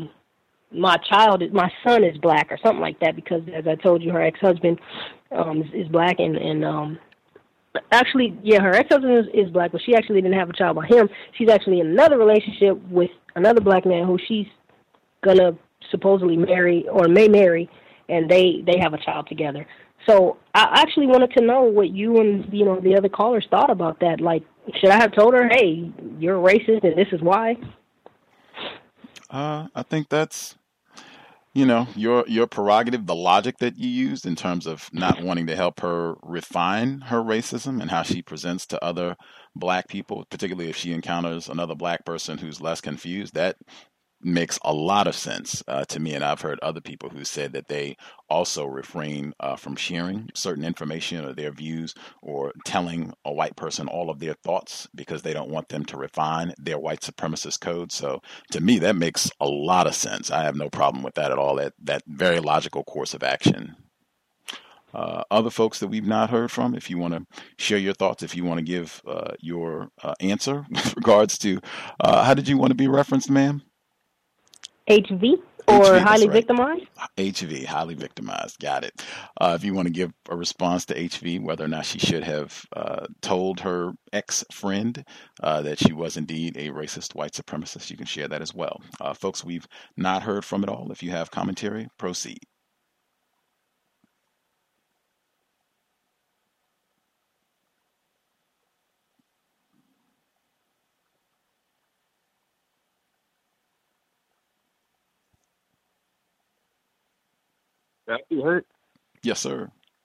son is black or something like that, because as I told you, her ex-husband is black, and actually, yeah, her ex-husband is black, but she actually didn't have a child by him. She's actually in another relationship with another black man who she's gonna supposedly marry or may marry, and they have a child together. So I actually wanted to know what you and the other callers thought about that. Like, should I have told her, hey, you're a racist and this is why?
I think that's, your prerogative, the logic that you used in terms of not wanting to help her refine her racism and how she presents to other black people, particularly if she encounters another black person who's less confused. That makes a lot of sense to me, and I've heard other people who said that they also refrain from sharing certain information or their views or telling a white person all of their thoughts because they don't want them to refine their white supremacist code. So to me, that makes a lot of sense. I have no problem with that at all, that very logical course of action. Other folks that we've not heard from, if you want to share your thoughts, if you want to give your answer with regards to how did you want to be referenced, ma'am?
HV or highly victimized?
HV, highly victimized. Got it. If you want to give a response to HV, whether or not she should have told her ex-friend that she was indeed a racist white supremacist, you can share that as well. Folks we've not heard from at all, if you have commentary, proceed.
You heard?
Yes, sir.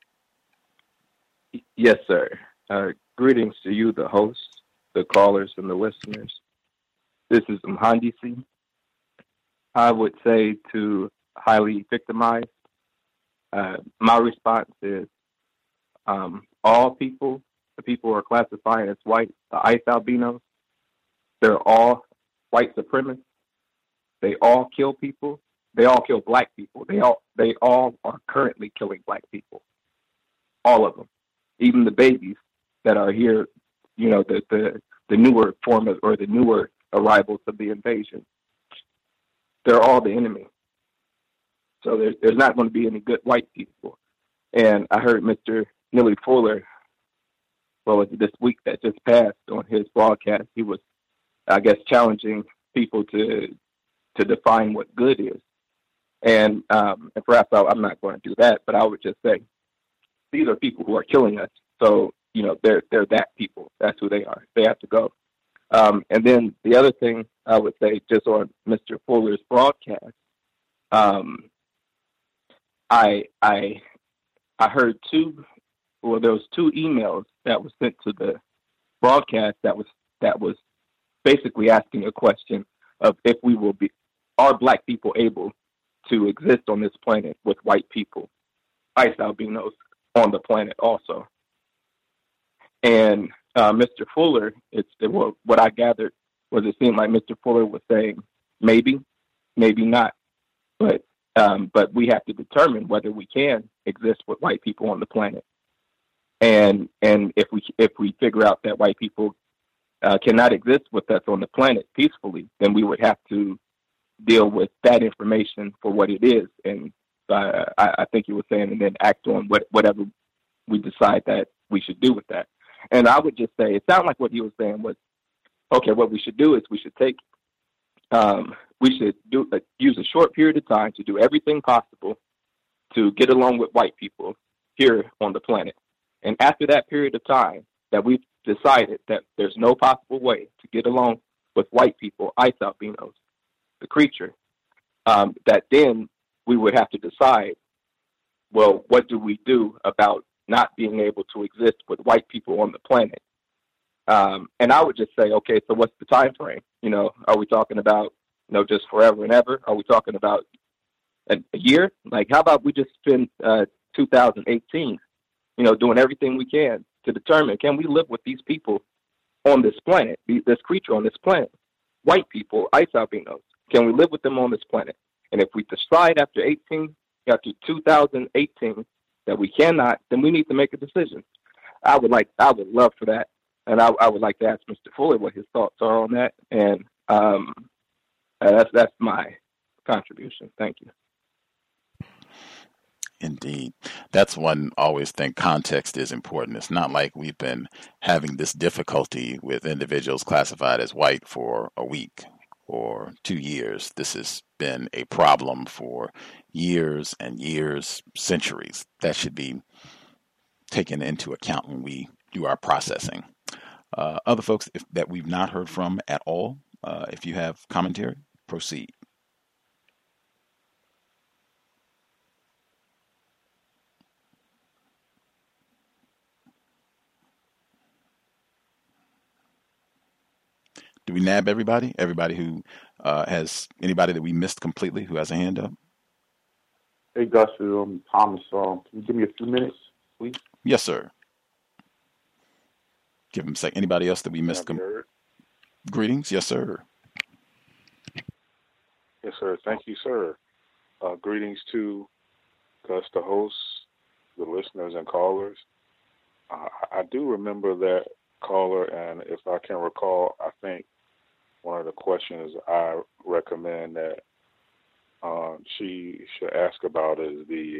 Yes, sir. Greetings to you, the host, the callers, and the listeners. This is Mhandisi. I would say to highly victimized, my response is all people, the people who are classified as white, the ICE albinos, they're all white supremacists. They all kill people. They all kill black people. They all are currently killing black people. All of them, even the babies that are here. The newer form of, or the newer arrivals of the invasion. They're all the enemy. So there's not going to be any good white people. And I heard Mr. Neely Fuller, this week that just passed on his broadcast, he was, I guess, challenging people to define what good is. And perhaps I'm not going to do that, but I would just say these are people who are killing us. So, they're that people. That's who they are. They have to go. And then the other thing I would say, just on Mr. Fuller's broadcast,
I heard there was two emails that was sent to the broadcast that was basically asking a question of if are Black people able to exist on this planet with white people, ice albinos on the planet also. And Mr. Fuller, what I gathered was it seemed like Mr. Fuller was saying maybe not, but we have to determine whether we can exist with white people on the planet. And if we figure out that white people cannot exist with us on the planet peacefully, then we would have to deal with that information for what it is. And I think he was saying, and then act on whatever we decide that we should do with that. And I would just say, it sounded like what he was saying was, okay, what we should do is we should use a short period of time to do everything possible to get along with white people here on the planet. And after that period of time that we've decided that there's no possible way to get along with white people, ice albinos, the creature, that then we would have to decide, well, what do we do about not being able to exist with white people on the planet? And I would just say, okay, so what's the time frame? Are we talking about, just forever and ever? Are we talking about a year? Like, how about we just spend 2018, doing everything we can to determine, can we live with these people on this planet, this creature on this planet, white people, ice albinos? Can we live with them on this planet? And if we decide after 2018 that we cannot, then we need to make a decision. I would love for that. And I would like to ask Mr. Fuller what his thoughts are on that. And that's my contribution. Thank you.
Indeed. That's one always think context is important. It's not like we've been having this difficulty with individuals classified as white for a week or 2 years. This has been a problem for years and years, centuries. That should be taken into account when we do our processing. Other folks that we've not heard from at all, if you have commentary, proceed. Do we nab everybody? Everybody who has anybody that we missed completely who has a hand up?
Hey, Gus, Thomas. Can you give me a few minutes, please?
Yes, sir. Give him a sec. Anybody else that we missed? Greetings. Yes, sir.
Yes, sir. Thank you, sir. Greetings to Gus, the host, the listeners and callers. I do remember that caller, and if I can recall, I think one of the questions I recommend that she should ask about is the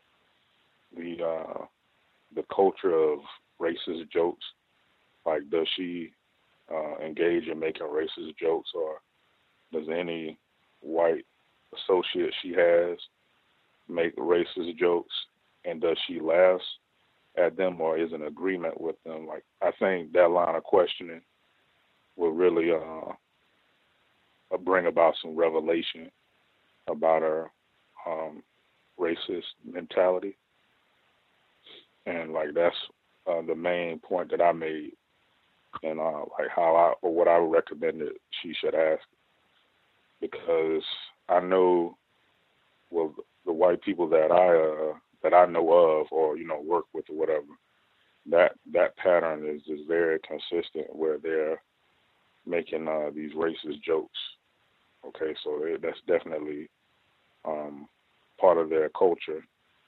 culture of racist jokes. Like, does she engage in making racist jokes, or does any white associate she has make racist jokes, and does she laugh at them or is in agreement with them? Like, I think that line of questioning will really bring about some revelation about her racist mentality. And like, that's the main point that I made, and like what I recommended she should ask, because I know, well, the white people that I know of, or work with or whatever, that pattern is very consistent, where they're making these racist jokes. Okay, so that's definitely part of their culture.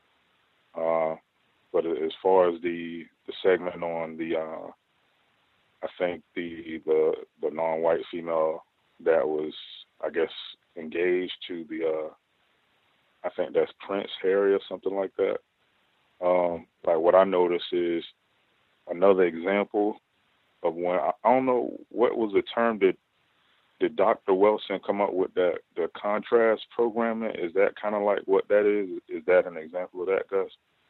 But as far as the segment on the I think the non-white female that was, I guess, engaged to the I think that's Prince Harry or something like that. Like, what I noticed is another example of when I don't know what was the term. Did Dr. Wilson come up with the contrast programming? Is that kind of like what that is? Is that an example of that, Gus?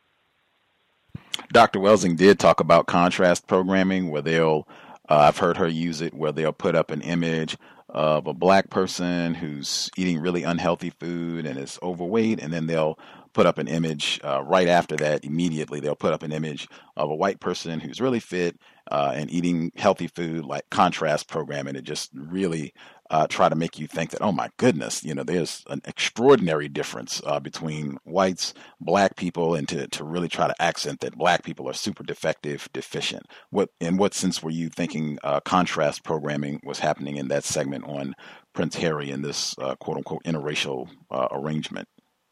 Dr. Welsing did talk about contrast programming, where they'll, I've heard her use it, where they'll put up an image of a black person who's eating really unhealthy food and is overweight, and then they'll put up an image right after that. Immediately, they'll put up an image of a white person who's really fit and eating healthy food, like contrast programming, to just really try to make you think that, oh my goodness, there's an extraordinary difference between whites, black people, and to really try to accent that black people are super defective, deficient. In what sense were you thinking contrast programming was happening in that segment on Prince Harry and this quote unquote interracial arrangement?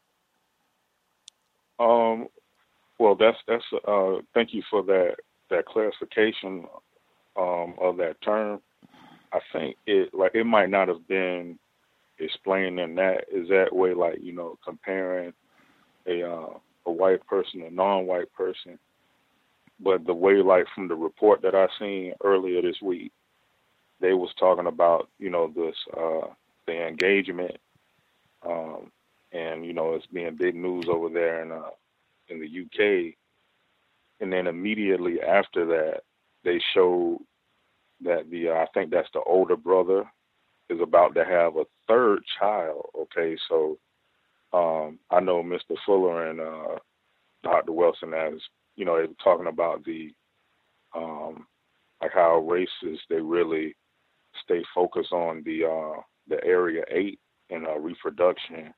Well, that's thank you for that clarification of that term. I think it might not have been explained in that way, like, comparing a white person, a non-white person, but the way, like, from the report that I seen earlier this week, they was talking about, this the engagement, and it's being big news over there in the UK, and then immediately after that, they showed that I think that's the older brother is about to have a third child. Okay, so I know Mr. Fuller and Dr. Wilson, as they were talking about the like how racists, they really stay focused on the area 8 and reproduction.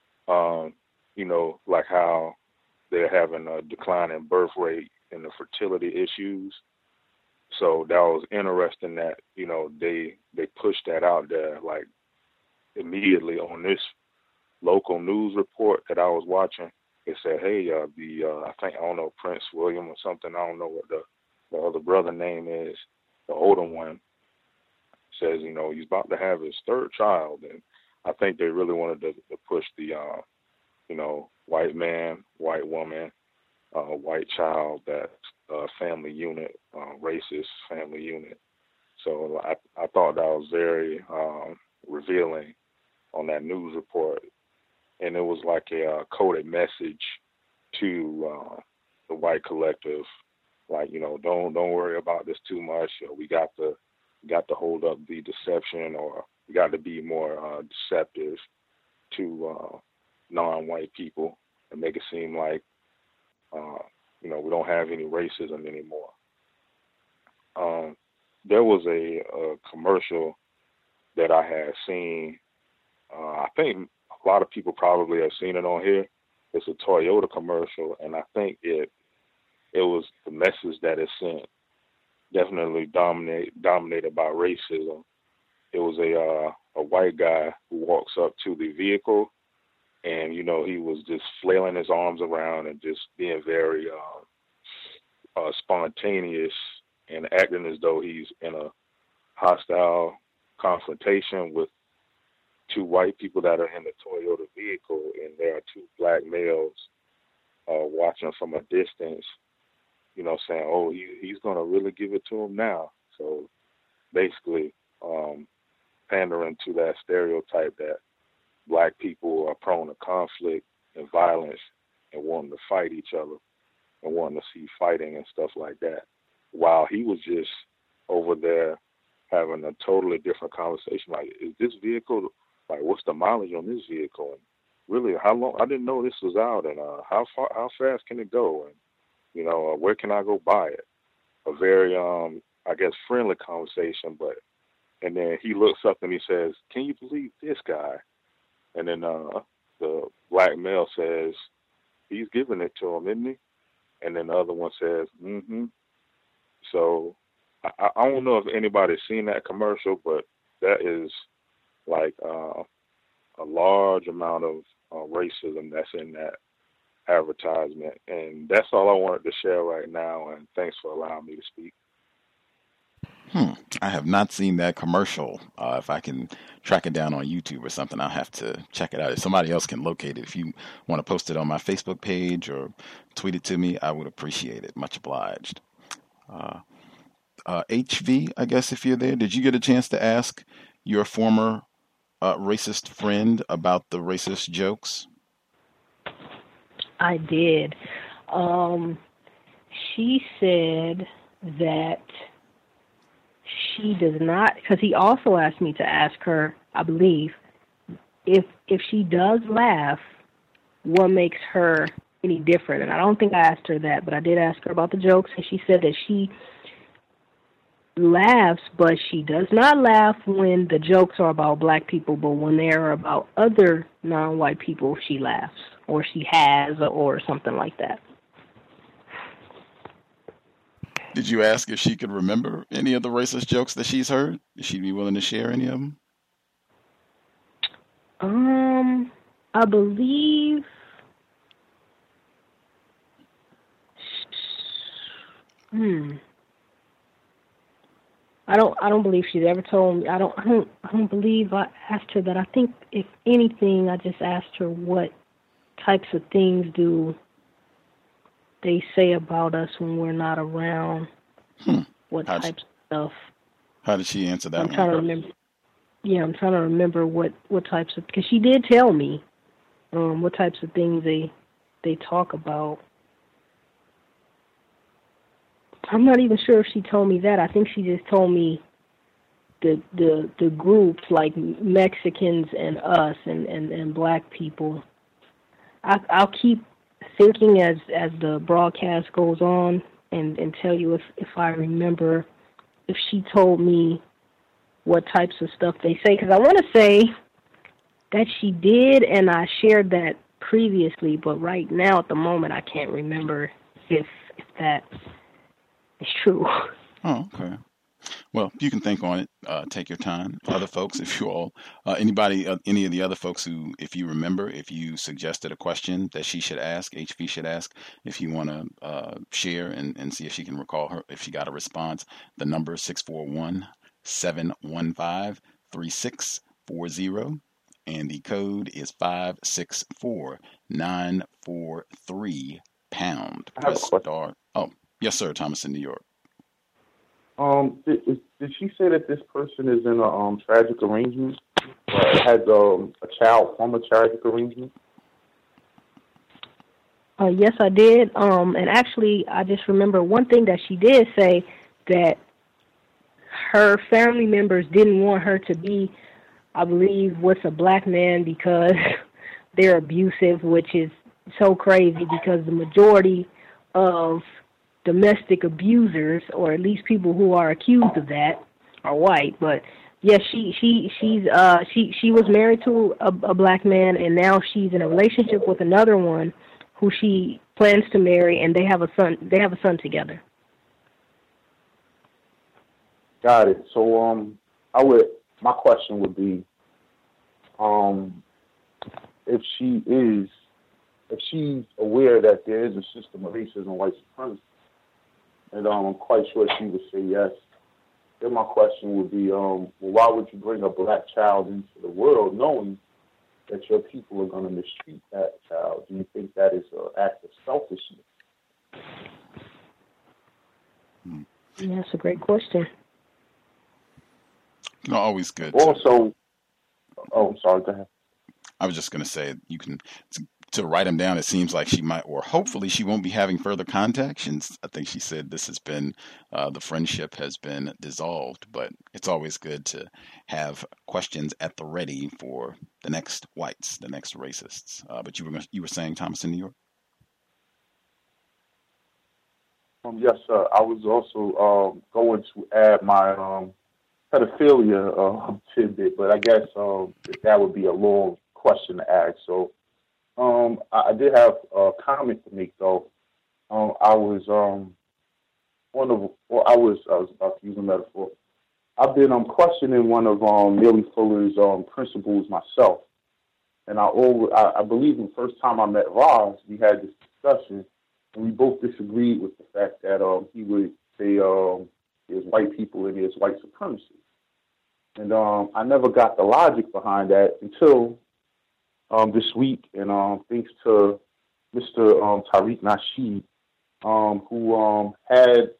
Like how they're having a decline in birth rate and the fertility issues. So that was interesting that, they pushed that out there, like, immediately on this local news report that I was watching. It said, hey, I don't know, Prince William or something. I don't know what the other brother name is. The older one says, he's about to have his third child. And I think they really wanted to push the, white man, white woman, white child, that family unit, racist family unit. So I thought that was very revealing on that news report. And it was like a coded message to the white collective, like, don't worry about this too much. We got to hold up the deception, or we got to be more deceptive to non-white people and make it seem like we don't have any racism anymore. There was a commercial that I had seen. I think a lot of people probably have seen it on here. It's a Toyota commercial, and I think it was the message that it sent definitely dominated by racism. It was a white guy who walks up to the vehicle, and he was just flailing his arms around and just being very spontaneous and acting as though he's in a hostile confrontation with two white people that are in the Toyota vehicle, and there are two black males watching from a distance, saying, oh, he's going to really give it to him now. So basically pandering to that stereotype that black people are prone to conflict and violence and wanting to fight each other and wanting to see fighting and stuff like that, while he was just over there having a totally different conversation. Like, is this vehicle, like, what's the mileage on this vehicle? And really, how long? I didn't know this was out, and how fast can it go? And, where can I go buy it? A very, I guess, friendly conversation, and then he looks up and he says, can you believe this guy? And then the black male says, he's giving it to him, isn't he? And then the other one says, mm-hmm. So I don't know if anybody's seen that commercial, but that is like a large amount of racism that's in that advertisement. And that's all I wanted to share right now, and thanks for allowing me to speak.
I have not seen that commercial. If I can track it down on YouTube or something, I'll have to check it out. If somebody else can locate it, if you want to post it on my Facebook page or tweet it to me, I would appreciate it. Much obliged. HV, I guess, if you're there, did you get a chance to ask your former racist friend about the racist jokes?
I did. She said that she does not, because he also asked me to ask her, I believe, if she does laugh, what makes her any different. And I don't think I asked her that, but I did ask her about the jokes, and she said that she laughs, but she does not laugh when the jokes are about black people, but when they are about other non-white people, she laughs, or she has, or something like that.
Did you ask if she could remember any of the racist jokes that she's heard? Is she be willing to share any of them?
I believe I don't believe she's ever told me. I don't believe I asked her that. I think if anything, I just asked her what types of things do they say about us when we're not around. What types of stuff.
How did she answer that?
I'm trying to remember. Yeah, I'm trying to remember what types of, because she did tell me what types of things they talk about. I'm not even sure if she told me that. I think she just told me the groups like Mexicans and us and black people. I'll keep thinking as the broadcast goes on and tell you if I remember if she told me what types of stuff they say, because I want to say that she did, and I shared that previously, but right now at the moment I can't remember if that is true.
Oh, okay. Well, you can think on it. Take your time. Other folks, if you all, any of the other folks who, if you remember, if you suggested a question that she should ask, HV should ask, if you want to share and see if she can recall her, if she got a response, the number is 641-715-3640, and the code is 564-943#. Press star. Oh, yes, sir. Thomas in New York.
Did she say that this person is in a tragic arrangement? Or has a child from a tragic arrangement?
Yes, I did. And actually, I just remember one thing that she did say, that her family members didn't want her to be, I believe, with a black man because they're abusive, which is so crazy because the majority of domestic abusers, or at least people who are accused of that, are white. But yes, she was married to a black man, and now she's in a relationship with another one who she plans to marry, and they have a son. They have a son together.
Got it. So my question would be, if she's aware that there is a system of racism and white supremacy, and I'm quite sure she would say yes, then my question would be, well, why would you bring a black child into the world knowing that your people are going to mistreat that child? Do you think that is an act of selfishness?
Yeah, that's a great question.
No, always good.
Also, I'm sorry, go ahead.
I was just going to say, you can, to write them down, it seems like she might, or hopefully she won't be having further contact. I think she said this has been, the friendship has been dissolved, but it's always good to have questions at the ready for the next whites, the next racists. But you were saying, Thomas, in New York?
Yes, sir. I was also going to add my pedophilia tidbit, but I guess that would be a long question to ask. So I did have a comment to make, though. I was about to use a metaphor. I've been questioning one of Neely Fuller's principles myself, and I believe the first time I met Roz, we had this discussion, and we both disagreed with the fact that he would say there's white people and there's white supremacy, and I never got the logic behind that until this week, and thanks to Mr. Tariq Nasheed, who had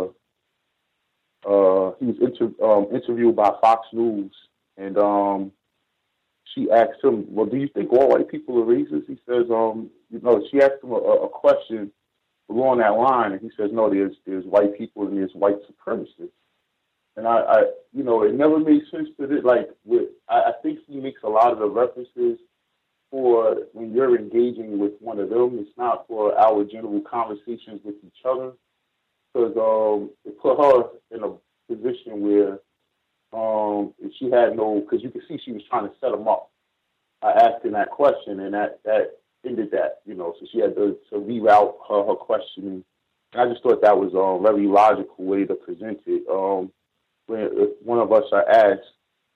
he was interviewed by Fox News, and she asked him, "Well, do you think all white people are racist?" He says, she asked him a question along that line, and he says, "No, there's white people and there's white supremacists." And I it never made sense to it. Like, I think he makes a lot of the references for when you're engaging with one of them. It's not for our general conversations with each other. Because it put her in a position where if she had no, because you could see she was trying to set him up by asking that question, and that ended that, so she had to reroute her questioning. And I just thought that was a very logical way to present it. When if one of us are asked,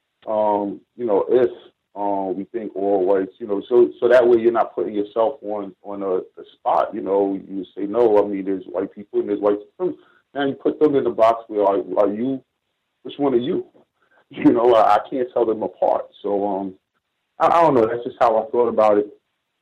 if we think all whites, so that way you're not putting yourself on a spot, you say, no, I mean, there's white people and there's white people. Now you put them in the box where are you, which one are you? I can't tell them apart. So I don't know, that's just how I thought about it.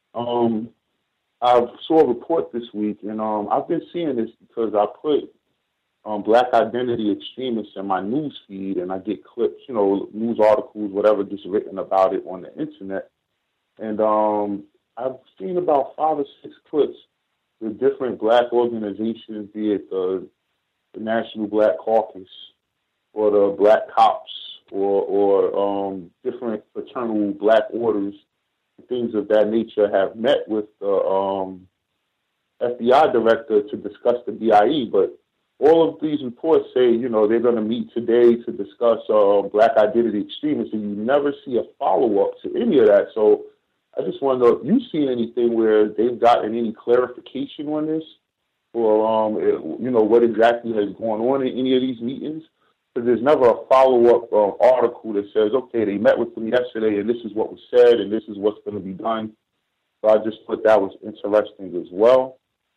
I saw a report this week, and I've been seeing this because I put Black identity extremists in my news feed, and I get clips, news articles, whatever, just written about it on the internet. And I've seen about 5 or 6 clips with different Black organizations, be it the National Black Caucus or the Black Cops or different fraternal Black orders, things of that nature, have met with the FBI director to discuss the BIE, but all of these reports say, they're going to meet today to discuss Black identity extremism, and you never see a follow-up to any of that. So I just want to know if you've seen anything where they've gotten any clarification on this, or, what exactly has gone on in any of these meetings. Because there's never a follow-up article that says, okay, they met with them yesterday, and this is what was said, and this is what's going to be done. So I just thought that was interesting as well.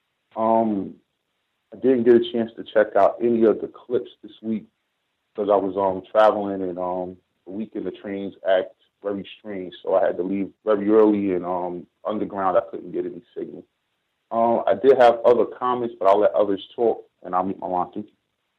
I didn't get a chance to check out any of the clips this week because I was traveling, and the week in the trains act very strange, so I had to leave very early, and underground I couldn't get any signal. I did have other comments, but I'll let others talk, and I'll meet my line. Thank you.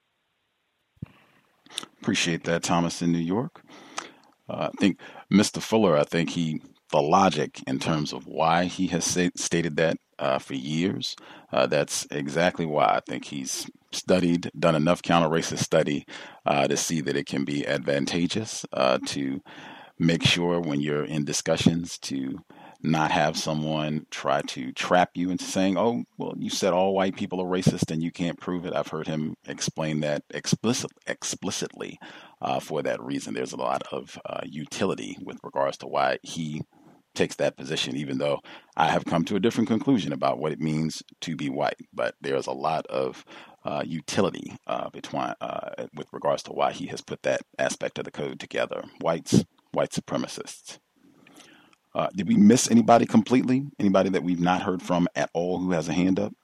Appreciate that, Thomas in New York. I think Mr. Fuller, the logic in terms of why he has stated that for years, that's exactly why I think he's done enough counter-racist study to see that it can be advantageous to make sure when you're in discussions to not have someone try to trap you into saying, oh, well, you said all white people are racist and you can't prove it. I've heard him explain that explicitly for that reason. There's a lot of utility with regards to why he takes that position, even though I have come to a different conclusion about what it means to be white. But there's a lot of utility with regards to why he has put that aspect of the code together. White supremacists. Did we miss anybody completely? Anybody that we've not heard from at all who has a hand up?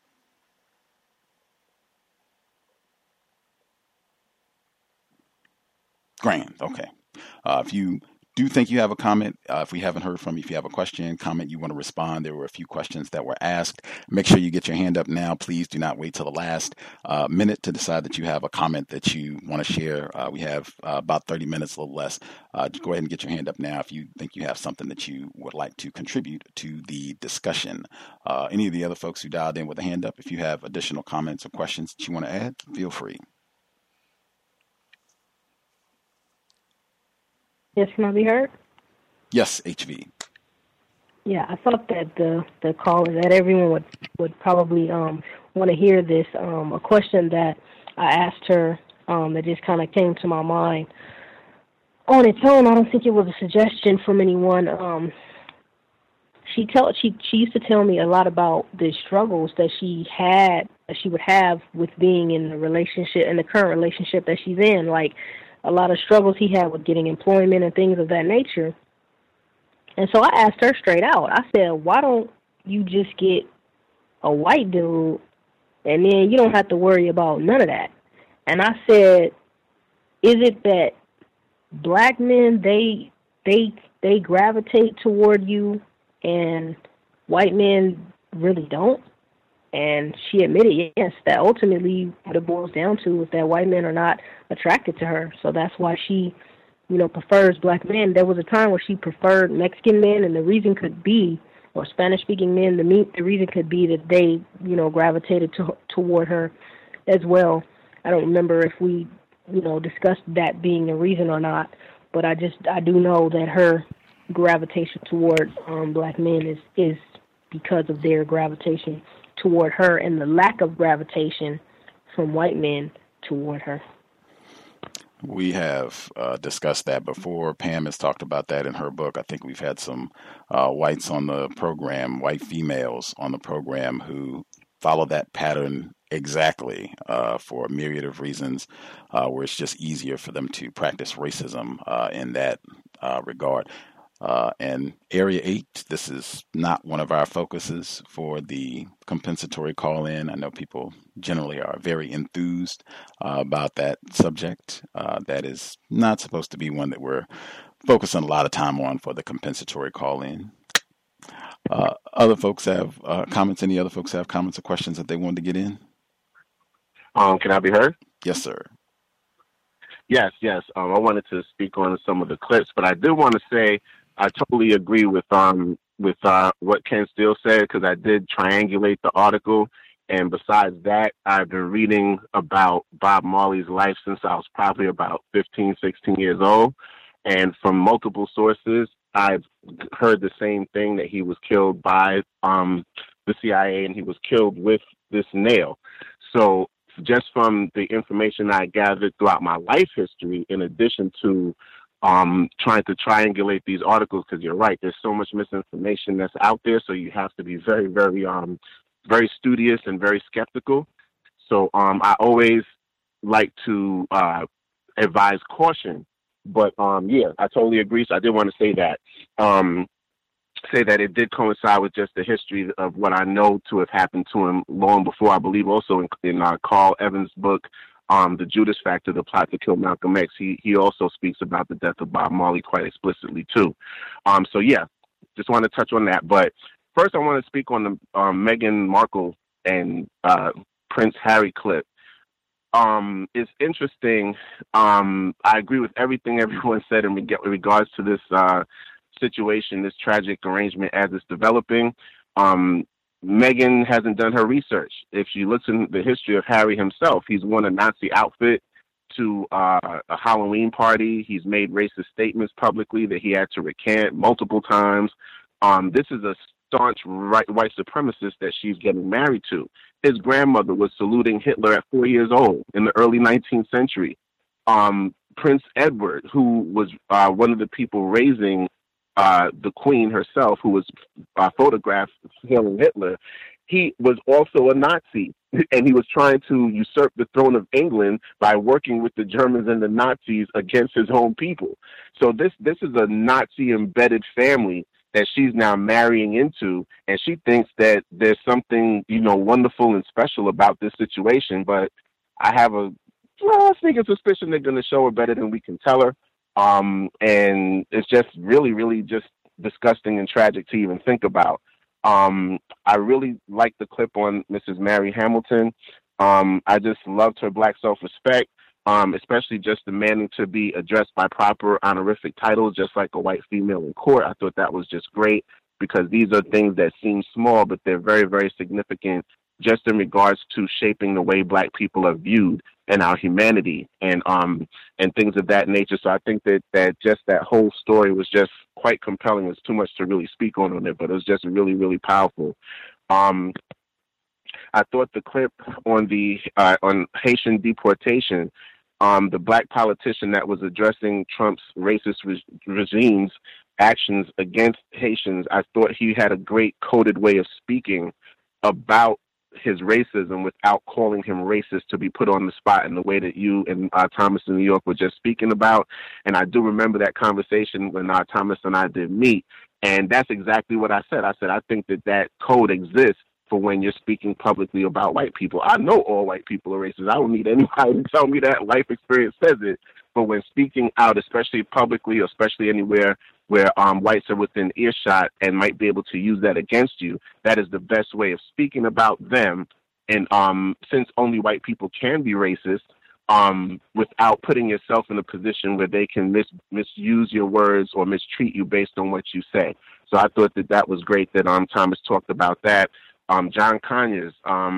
Grand. Okay. If you do think you have a comment, if we haven't heard from you, if you have a question, comment, you want to respond, there were a few questions that were asked. Make sure you get your hand up now. Please do not wait till the last minute to decide that you have a comment that you want to share. We have about 30 minutes, a little less. Just go ahead and get your hand up now if you think you have something that you would like to contribute to the discussion. Any of the other folks who dialed in with a hand up, if you have additional comments or questions that you want to add, feel free.
Yes, can I be heard?
Yes, HV.
Yeah, I thought that the call is that everyone would probably want to hear this. A question that I asked her that just kind of came to my mind on its own. I don't think it was a suggestion from anyone. She used to tell me a lot about the struggles that she would have with being in the current relationship that she's in, like a lot of struggles he had with getting employment and things of that nature. And so I asked her straight out. I said, why don't you just get a white dude and then you don't have to worry about none of that? And I said, is it that black men, they gravitate toward you and white men really don't? And she admitted, yes, that ultimately what it boils down to is that white men are not attracted to her. So that's why she, prefers black men. There was a time where she preferred Mexican men, and the reason could be, or Spanish-speaking men, the reason could be that they, gravitated toward her as well. I don't remember if we, discussed that being the reason or not, but I do know that her gravitation toward black men is because of their gravitation toward her and the lack of gravitation from white men toward her.
We have discussed that before. Pam has talked about that in her book. I think we've had some whites on the program, white females on the program who follow that pattern exactly for a myriad of reasons, where it's just easier for them to practice racism in that regard. And Area 8, this is not one of our focuses for the compensatory call-in. I know people generally are very enthused about that subject. That is not supposed to be one that we're focusing a lot of time on for the compensatory call-in. Other folks have comments. Any other folks have comments or questions that they wanted to get in?
Can I be heard?
Yes, sir.
Yes. I wanted to speak on some of the clips, but I did want to say I totally agree with what Ken Steele said, because I did triangulate the article. And besides that, I've been reading about Bob Marley's life since I was probably about 15, 16 years old. And from multiple sources, I've heard the same thing, that he was killed by the CIA and he was killed with this nail. So just from the information I gathered throughout my life history, in addition to trying to triangulate these articles, because you're right, there's so much misinformation that's out there, so you have to be very, very, very studious and very skeptical. So I always like to advise caution. But yeah, I totally agree. So I did want to say that. Say that it did coincide with just the history of what I know to have happened to him long before. I believe also in Carl Evans' book, The Judas Factor, The Plot to Kill Malcolm X, he also speaks about the death of Bob Marley quite explicitly too. So yeah, just want to touch on that. But first I want to speak on the Meghan Markle and Prince Harry clip. It's interesting. I agree with everything everyone said in regards to this situation, this tragic arrangement as it's developing. Meghan hasn't done her research. If she looks in the history of Harry himself, he's worn a Nazi outfit to a Halloween party. He's made racist statements publicly that he had to recant multiple times. This is a staunch white supremacist that she's getting married to. His grandmother was saluting Hitler at 4 years old in the early 19th century. Prince Edward, who was one of the people raising the Queen herself, who was photographed hailing Hitler, he was also a Nazi, and he was trying to usurp the throne of England by working with the Germans and the Nazis against his own people. So this is a Nazi-embedded family that she's now marrying into, and she thinks that there's something, wonderful and special about this situation. But I have a sneaking suspicion they're going to show her better than we can tell her. And it's just really, really just disgusting and tragic to even think about. I really like the clip on Mrs. Mary Hamilton. I just loved her Black self-respect, especially just demanding to be addressed by proper honorific titles, just like a white female in court. I thought that was just great, because these are things that seem small, but they're very, very significant just in regards to shaping the way Black people are viewed and our humanity and things of that nature. So I think that just that whole story was just quite compelling. There's too much to really speak on it, but it was just really, really powerful. I thought the clip on the on Haitian deportation, the Black politician that was addressing Trump's racist regime's actions against Haitians, I thought he had a great coded way of speaking about his racism without calling him racist to be put on the spot in the way that you and Thomas in New York were just speaking about. And I do remember that conversation when Thomas and I did meet. And that's exactly what I said. I said, I think that code exists for when you're speaking publicly about white people. I know all white people are racist. I don't need anybody to tell me that. Life experience says it. But when speaking out, especially publicly, or especially anywhere where whites are within earshot and might be able to use that against you, that is the best way of speaking about them. And since only white people can be racist, without putting yourself in a position where they can misuse your words or mistreat you based on what you say. So I thought that was great that Thomas talked about that. John Conyers,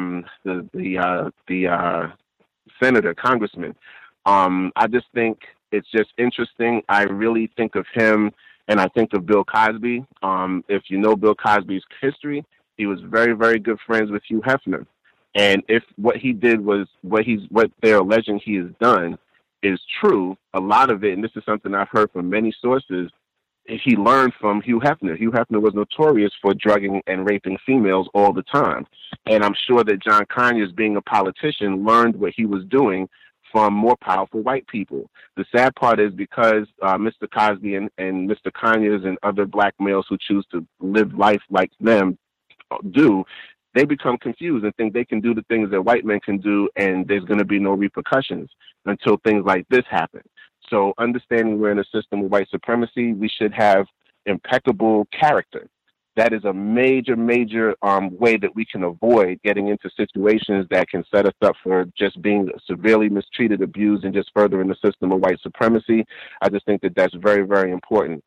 the senator, congressman, I just think it's just interesting. I really think of him And I think of Bill Cosby. If you know Bill Cosby's history, he was very, very good friends with Hugh Hefner. And if what he did was what they're alleging he has done is true, a lot of it, and this is something I've heard from many sources, he learned from Hugh Hefner. Hugh Hefner was notorious for drugging and raping females all the time. And I'm sure that John Conyers, being a politician, learned what he was doing from more powerful white people. The sad part is because Mr. Cosby and Mr. Conyers and other black males who choose to live life like them do, they become confused and think they can do the things that white men can do, and there's going to be no repercussions until things like this happen. So understanding we're in a system of white supremacy, we should have impeccable character. That is a major, major way that we can avoid getting into situations that can set us up for just being severely mistreated, abused, and just furthering the system of white supremacy. I just think that that's very, very important.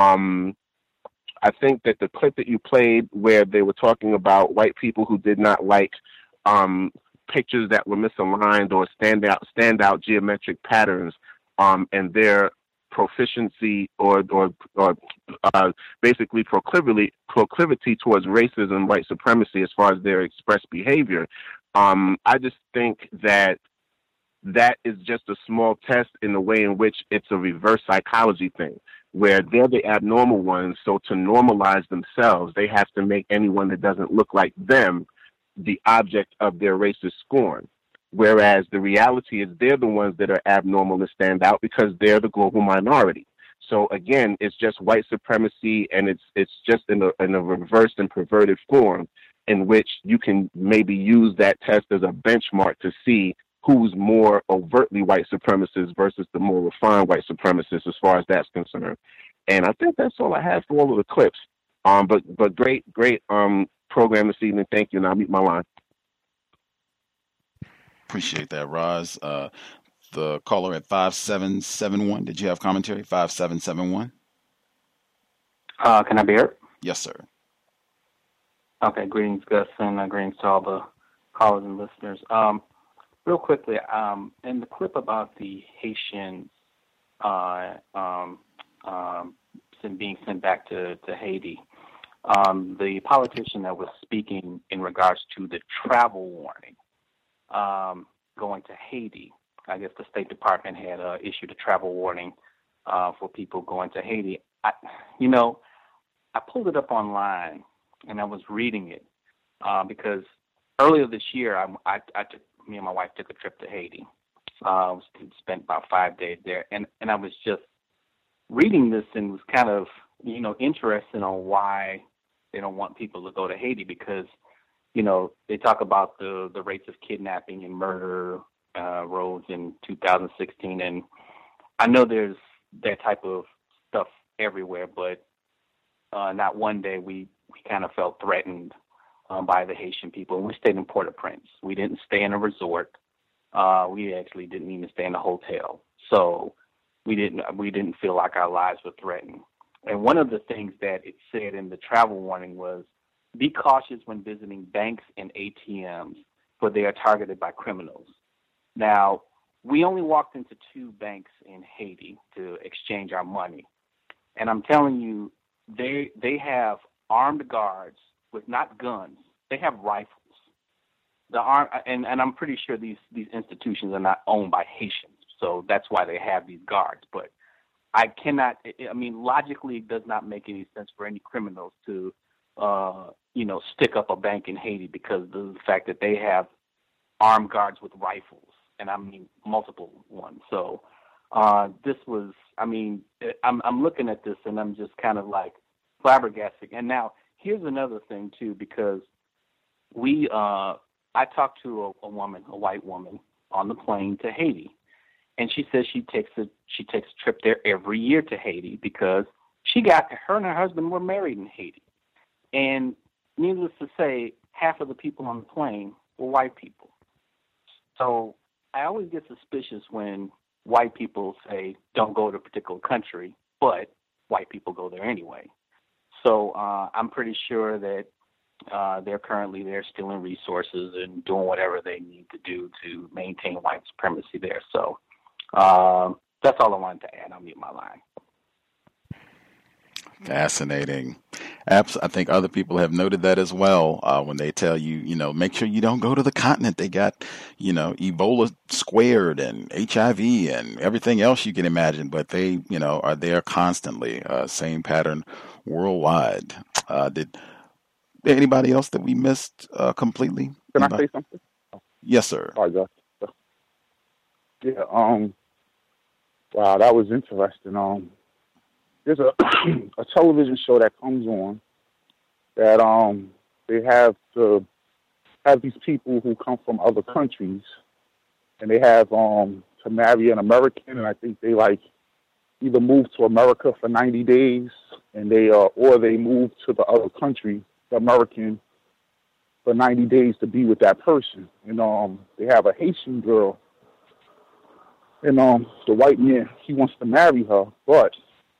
I think that the clip that you played where they were talking about white people who did not like pictures that were misaligned or standout geometric patterns and their proficiency or basically proclivity towards racism, white supremacy as far as their expressed behavior. I just think that is just a small test in the way in which it's a reverse psychology thing, where they're the abnormal ones. So to normalize themselves, they have to make anyone that doesn't look like them the object of their racist scorn. Whereas the reality is they're the ones that are abnormal and stand out because they're the global minority. So again, it's just white supremacy, and it's just in a reversed and perverted form in which you can maybe use that test as a benchmark to see who's more overtly white supremacists versus the more refined white supremacists as far as that's concerned. And I think that's all I have for all of the clips. But great program this evening. Thank you, and I'll mute my line.
Appreciate that, Roz. The caller at 5771. Did you have commentary? 5771.
Can I be heard?
Yes, sir.
Okay. Greetings, Gus, and greetings to all the callers and listeners. Real quickly, in the clip about the Haitians being sent back to Haiti, the politician that was speaking in regards to the travel warning going to Haiti, I guess the State Department had issued a travel warning for people going to Haiti. I pulled it up online and I was reading it because earlier this year, me and my wife took a trip to Haiti. Spent about 5 days there, and I was just reading this and was kind of interested on why they don't want people to go to Haiti, because they talk about the rates of kidnapping and murder rose in 2016, and I know there's that type of stuff everywhere, but not one day we kind of felt threatened by the Haitian people. And we stayed in Port-au-Prince. We didn't stay in a resort. We actually didn't even stay in a hotel. So we didn't feel like our lives were threatened. And one of the things that it said in the travel warning was, be cautious when visiting banks and ATMs, for they are targeted by criminals. Now, we only walked into 2 banks in Haiti to exchange our money. And I'm telling you, they have armed guards with not guns. They have rifles. And I'm pretty sure these institutions are not owned by Haitians, so that's why they have these guards. But logically, it does not make any sense for any criminals to, stick up a bank in Haiti because of the fact that they have armed guards with rifles, and I mean multiple ones. So this was, I'm looking at this and I'm just kind of like flabbergasted. And now here's another thing too, because I talked to a white woman on the plane to Haiti, and she says she takes a trip there every year to Haiti because her and her husband were married in Haiti. And needless to say, half of the people on the plane were white people. So I always get suspicious when white people say don't go to a particular country, but white people go there anyway. So I'm pretty sure that they're currently there stealing resources and doing whatever they need to do to maintain white supremacy there. So that's all I wanted to add. I'll mute my line.
Fascinating. I think other people have noted that as well when they tell you, make sure you don't go to the continent. They got, Ebola squared and HIV and everything else you can imagine, but they, are there constantly. Same pattern worldwide. Did anybody else that we missed completely?
Can I say something?
Yes, sir.
Sorry, Josh. Yeah. Wow, that was interesting. There's a television show that comes on that they have these people who come from other countries, and they have to marry an American, and I think they either move to America for 90 days, and or they move to the other country, the American, for 90 days to be with that person. And they have a Haitian girl, and the white man, he wants to marry her, but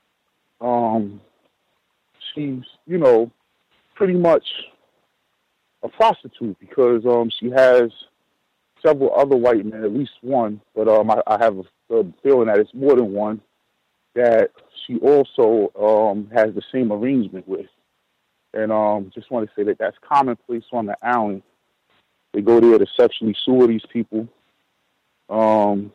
she's, pretty much a prostitute because she has several other white men, at least one, but I have a feeling that it's more than one, that she also has the same arrangement with. And just want to say that that's commonplace on the island. They go there to sexually sewer these people, and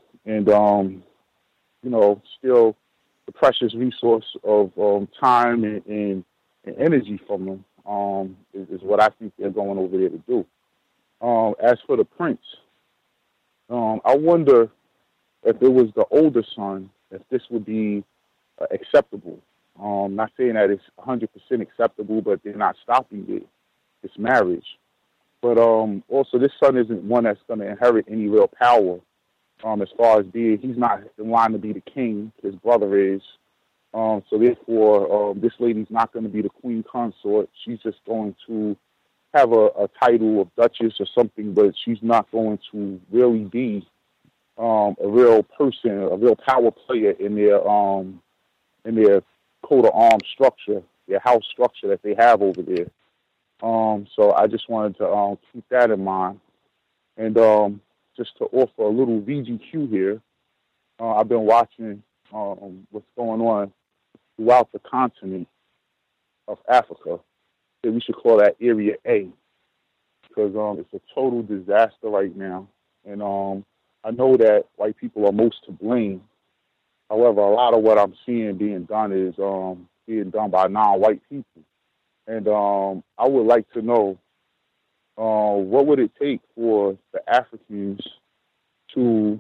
steal the precious resource of time and energy from them, is what I think they're going over there to do. As for the prince, I wonder if it was the older son, if this would be acceptable. Not saying that it's 100% acceptable, but they're not stopping this marriage. But also, this son isn't one that's going to inherit any real power. As far as he's not in line to be the king. His brother is. So therefore, this lady's not going to be the queen consort. She's just going to have a title of duchess or something, but she's not going to really be a real person, a real power player in their coat of arms structure, their house structure that they have over there. So I just wanted to keep that in mind. And just to offer a little VGQ here, I've been watching what's going on throughout the continent of Africa. And we should call that Area A, because it's a total disaster right now. And I know that white people are most to blame. However, a lot of what I'm seeing being done is being done by non-white people. And I would like to know, what would it take for the Africans to,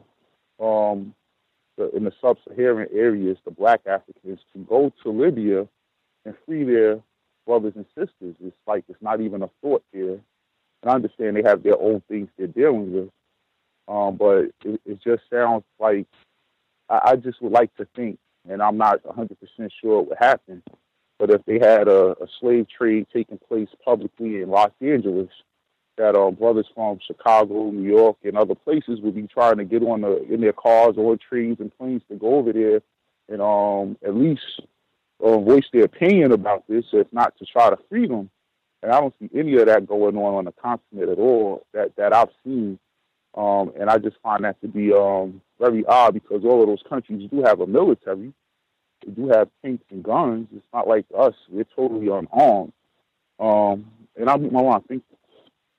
in the sub-Saharan areas, the black Africans, to go to Libya and free their brothers and sisters? It's like it's not even a thought there. And I understand they have their own things they're dealing with, but it just sounds like, I just would like to think, and I'm not 100% sure it would happen, but if they had a slave trade taking place publicly in Los Angeles, that brothers from Chicago, New York, and other places would be trying to get in their cars or trains and planes to go over there and at least voice their opinion about this, if not to try to free them. And I don't see any of that going on the continent at all that I've seen. And I just find that to be very odd, because all of those countries do have a military. They do have tanks and guns. It's not like us. We're totally unarmed. And I'll be my line. Thank you.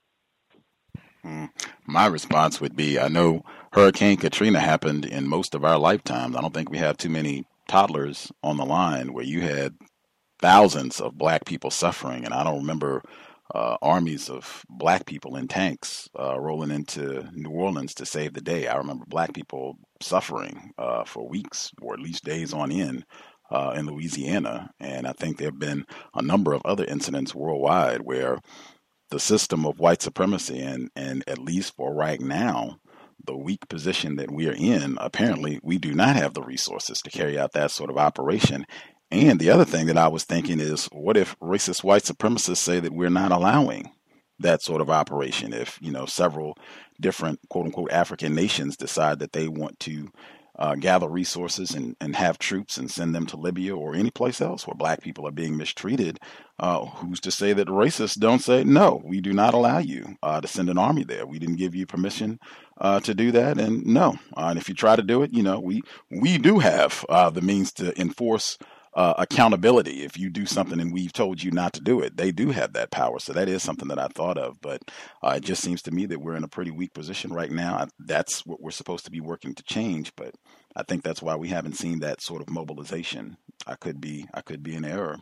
My response would be, I know Hurricane Katrina happened in most of our lifetimes. I don't think we have too many toddlers on the line where you had thousands of black people suffering. And I don't remember armies of black people in tanks rolling into New Orleans to save the day. I remember black people suffering for weeks or at least days on end in Louisiana. And I think there have been a number of other incidents worldwide where the system of white supremacy and at least for right now, the weak position that we are in, apparently we do not have the resources to carry out that sort of operation. And the other thing that I was thinking is, what if racist white supremacists say that we're not allowing that sort of operation? If, several different quote unquote African nations decide that they want to gather resources and have troops and send them to Libya or any place else where black people are being mistreated, who's to say that racists don't say, no, we do not allow you to send an army there. We didn't give you permission to do that. And no, and if you try to do it, we do have the means to enforce accountability. If you do something and we've told you not to do it, they do have that power. So that is something that I thought of. But it just seems to me that we're in a pretty weak position right now. That's what we're supposed to be working to change. But I think that's why we haven't seen that sort of mobilization. I could be in error.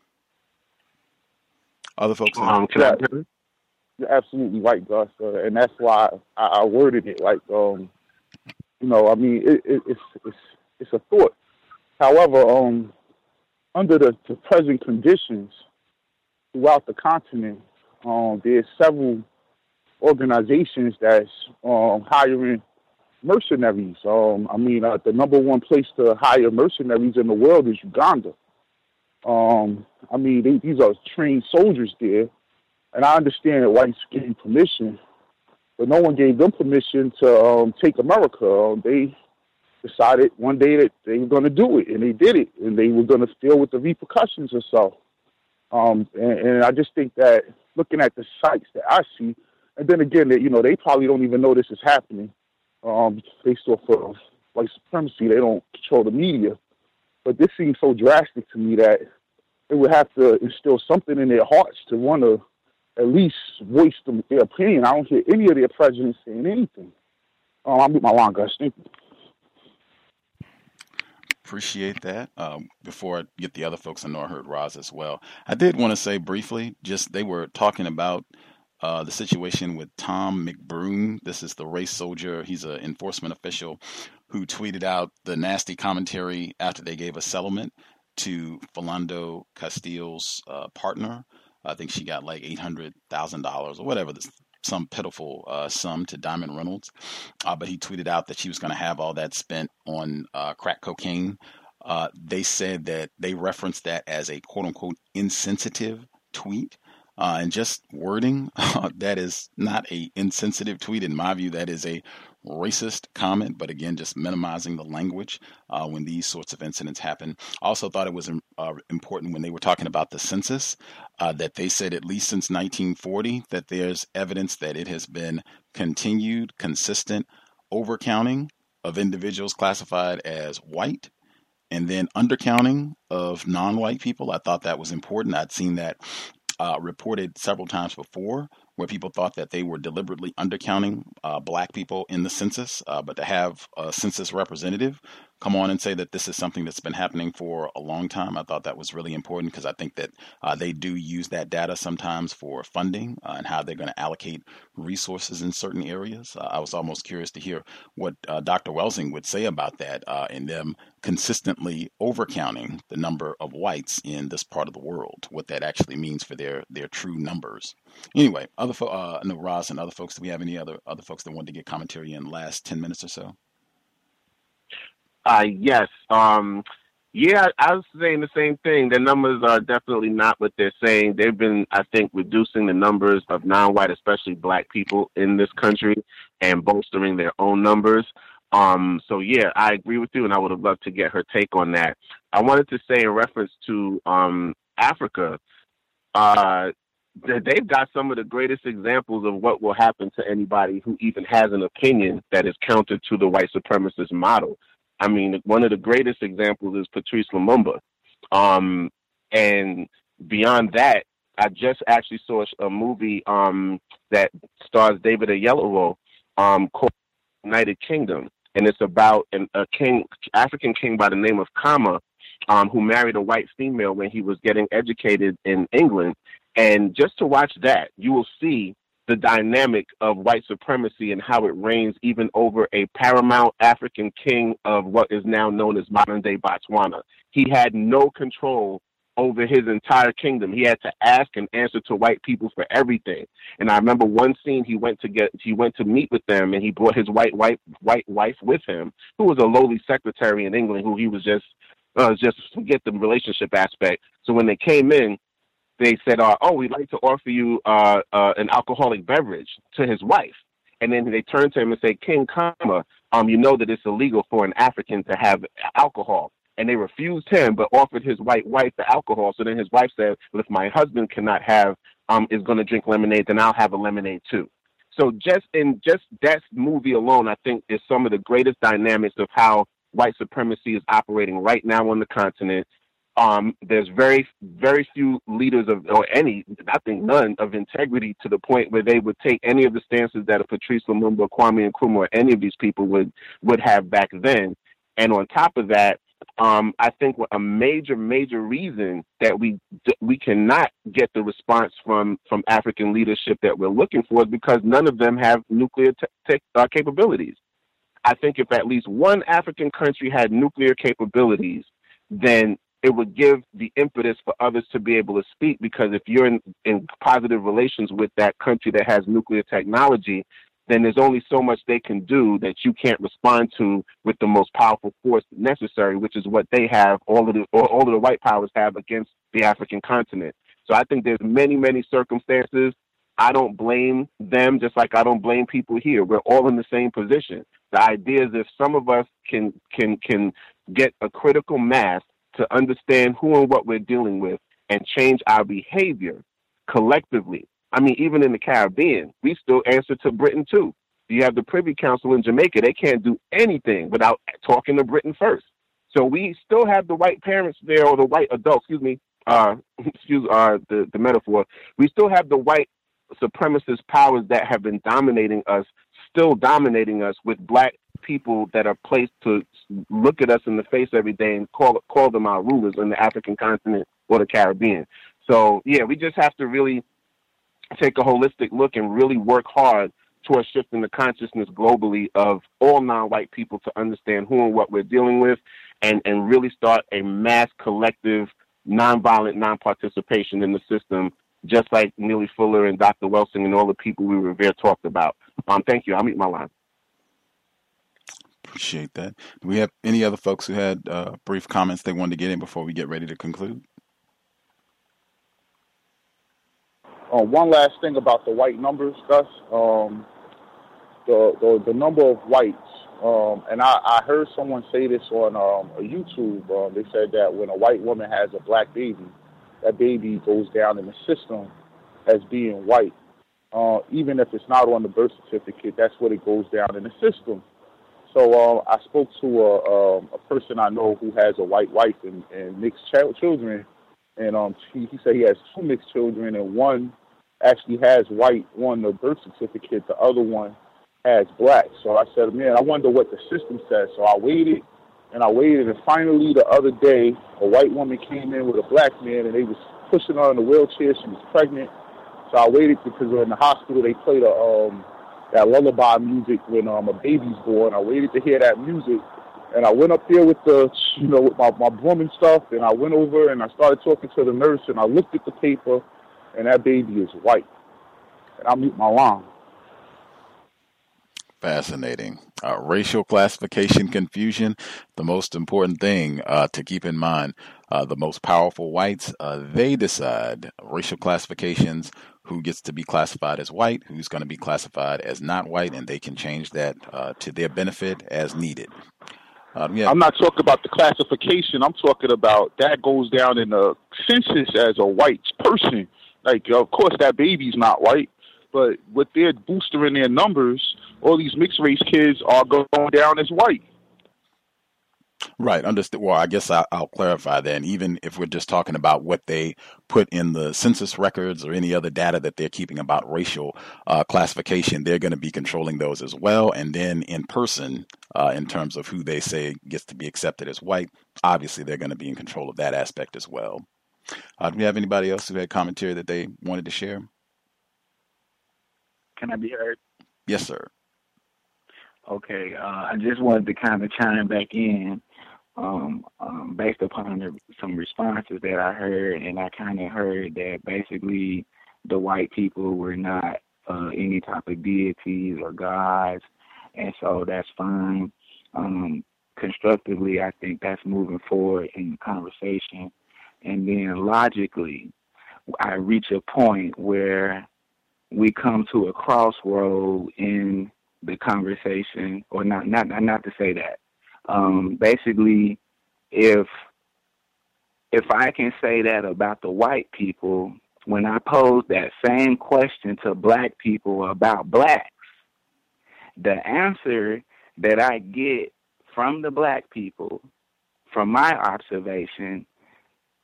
Other folks?
You're absolutely right, Gus, and that's why I worded it like, I mean, it's a thought. However, under the present conditions throughout the continent, there's several organizations that's hiring mercenaries. The number one place to hire mercenaries in the world is Uganda. These are trained soldiers there. And I understand that whites gave permission, but no one gave them permission to take America. They decided one day that they were going to do it, and they did it, and they were going to deal with the repercussions or so. And I just think that looking at the sites that I see, and then again, that they probably don't even know this is happening based off of white supremacy. They don't control the media. But this seems so drastic to me that it would have to instill something in their hearts to want to at least voice their opinion. I don't hear any of their presidents saying anything. I'll mute my line, guys. Thank you.
Appreciate that. Before I get the other folks, I know I heard Roz as well. I did want to say briefly, they were talking about the situation with Tom McBroom. This is the race soldier. He's an enforcement official who tweeted out the nasty commentary after they gave a settlement to Philando Castile's partner. I think she got like $800,000 or whatever, some pitiful sum to Diamond Reynolds. But he tweeted out that she was going to have all that spent on crack cocaine. They said that they referenced that as a quote unquote insensitive tweet. And just wording, that is not a insensitive tweet. In my view, that is a racist comment, but again, just minimizing the language when these sorts of incidents happen. I also thought it was important when they were talking about the census that they said at least since 1940 that there's evidence that it has been continued, consistent overcounting of individuals classified as white and then undercounting of non-white people. I thought that was important. I'd seen that reported several times before, where people thought that they were deliberately undercounting black people in the census, but to have a census representative come on and say that this is something that's been happening for a long time, I thought that was really important because I think that they do use that data sometimes for funding and how they're going to allocate resources in certain areas. I was almost curious to hear what Dr. Welsing would say about that and them consistently overcounting the number of whites in this part of the world, what that actually means for their true numbers. Anyway, I know Roz and other folks, do we have any other folks that wanted to get commentary in the last 10 minutes or so?
Yes. Yeah, I was saying the same thing. The numbers are definitely not what they're saying. They've been, I think, reducing the numbers of non-white, especially black people in this country and bolstering their own numbers. So, yeah, I agree with you, and I would have loved to get her take on that. I wanted to say in reference to Africa, they've got some of the greatest examples of what will happen to anybody who even has an opinion that is counter to the white supremacist model. I mean, one of the greatest examples is Patrice Lumumba. And beyond that, I just actually saw a movie that stars David Oyelowo called United Kingdom. And it's about a African king by the name of Khama, who married a white female when he was getting educated in England. And just to watch that, you will see the dynamic of white supremacy and how it reigns even over a paramount African king of what is now known as modern-day Botswana. He had no control over his entire kingdom. He had to ask and answer to white people for everything. And I remember one scene he went to meet with them, and he brought his white wife with him, who was a lowly secretary in England, who he was just forget the relationship aspect. So when they came in, they said, we'd like to offer you an alcoholic beverage to his wife. And then they turned to him and said, King Khama, you know that it's illegal for an African to have alcohol. And they refused him, but offered his white wife the alcohol. So then his wife said, well, if my husband cannot have, is going to drink lemonade, then I'll have a lemonade too. So just that movie alone, I think, is some of the greatest dynamics of how white supremacy is operating right now on the continent. There's very, very few leaders or any, I think none, of integrity to the point where they would take any of the stances that a Patrice Lumumba, Kwame Nkrumah, or any of these people would have back then. And on top of that, I think a major reason that we cannot get the response from African leadership that we're looking for is because none of them have nuclear capabilities. I think if at least one African country had nuclear capabilities, then it would give the impetus for others to be able to speak, because if you're in positive relations with that country that has nuclear technology, then there's only so much they can do that you can't respond to with the most powerful force necessary, which is what they have, all of the white powers have against the African continent. So I think there's many circumstances. I don't blame them, just like I don't blame people here. We're all in the same position. The idea is if some of us can get a critical mass to understand who and what we're dealing with and change our behavior collectively. I mean, even in the Caribbean, we still answer to Britain too. You have the Privy Council in Jamaica. They can't do anything without talking to Britain first. So we still have the white parents there, or the white adults, the metaphor. We still have the white supremacist powers that have been dominating us, still dominating us, with black people that are placed to look at us in the face every day and call them our rulers in the African continent or the Caribbean. So, yeah, we just have to really take a holistic look and really work hard towards shifting the consciousness globally of all non-white people to understand who and what we're dealing with, and really start a mass collective nonviolent non-participation in the system, just like Neely Fuller and Dr. Welsing and all the people we revere talked about. Thank you. I'll mute my line.
Appreciate that. Do we have any other folks who had brief comments they wanted to get in before we get ready to conclude?
One last thing about the white numbers, Gus. The number of whites, and I heard someone say this on a YouTube. They said that when a white woman has a black baby, that baby goes down in the system as being white. Even if it's not on the birth certificate, that's what it goes down in the system. So I spoke to a person I know who has a white wife and mixed children, and he said he has 2 mixed children, and one actually has white on the birth certificate, the other one has black. So I said, man, I wonder what the system says. So I waited, and finally the other day, a white woman came in with a black man, and they was pushing her in a wheelchair. She was pregnant. So I waited, because in the hospital they play that lullaby music when a baby's born. I waited to hear that music, and I went up there with with my broom and stuff, and I went over and I started talking to the nurse, and I looked at the paper, and that baby is white. And I'll mute my line.
Fascinating. Racial classification confusion, the most important thing to keep in mind. The most powerful whites, they decide racial classifications, who gets to be classified as white, who's going to be classified as not white, and they can change that to their benefit as needed.
I'm not talking about the classification. I'm talking about that goes down in the census as a white person. Like, of course, that baby's not white, but with their boostering their numbers, all these mixed race kids are going down as white.
Right. Understood. Well, I guess I'll clarify then. Even if we're just talking about what they put in the census records or any other data that they're keeping about racial classification, they're going to be controlling those as well. And then in person, in terms of who they say gets to be accepted as white, obviously they're going to be in control of that aspect as well. Do we have anybody else who had commentary that they wanted to share?
Can I be heard?
Yes, sir.
Okay. I just wanted to kind of chime back in based upon some responses that I heard, and I kind of heard that basically the white people were not any type of deities or gods, and so that's fine. Constructively, I think that's moving forward in the conversation. And then logically, I reach a point where we come to a crossroad in the conversation, or not to say that. Basically, if I can say that about the white people, when I pose that same question to black people about blacks, the answer that I get from the black people, from my observation,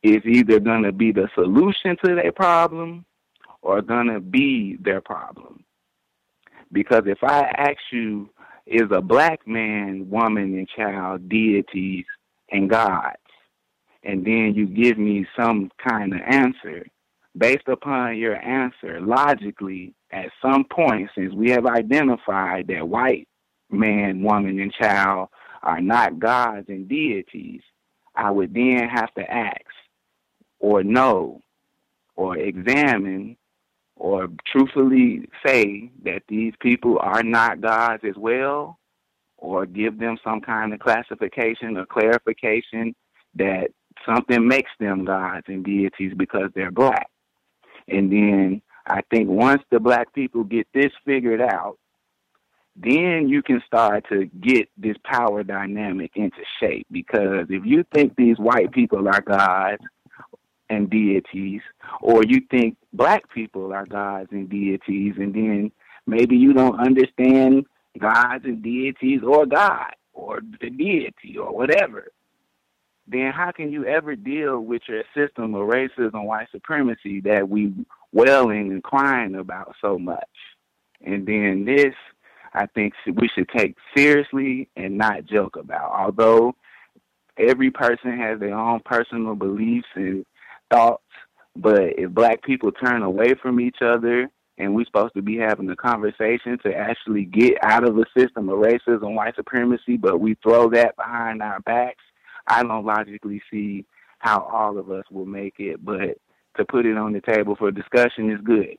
is either going to be the solution to their problem or going to be their problem. Because if I ask you, is a black man, woman, and child deities and gods, and then you give me some kind of answer, based upon your answer, logically, at some point, since we have identified that white man, woman, and child are not gods and deities, I would then have to ask, or know, or examine, or truthfully say that these people are not gods as well, or give them some kind of classification or clarification that something makes them gods and deities because they're black. And then I think once the black people get this figured out, then you can start to get this power dynamic into shape. Because if you think these white people are gods and deities, or you think black people are gods and deities, and then maybe you don't understand gods and deities or God or the deity or whatever, then how can you ever deal with your system of racism, white supremacy that we wailing and crying about so much? And then this, I think we should take seriously and not joke about. Although every person has their own personal beliefs and thoughts, but if black people turn away from each other and we're supposed to be having a conversation to actually get out of a system of racism, white supremacy, but we throw that behind our backs, I don't logically see how all of us will make it. But to put it on the table for discussion is good.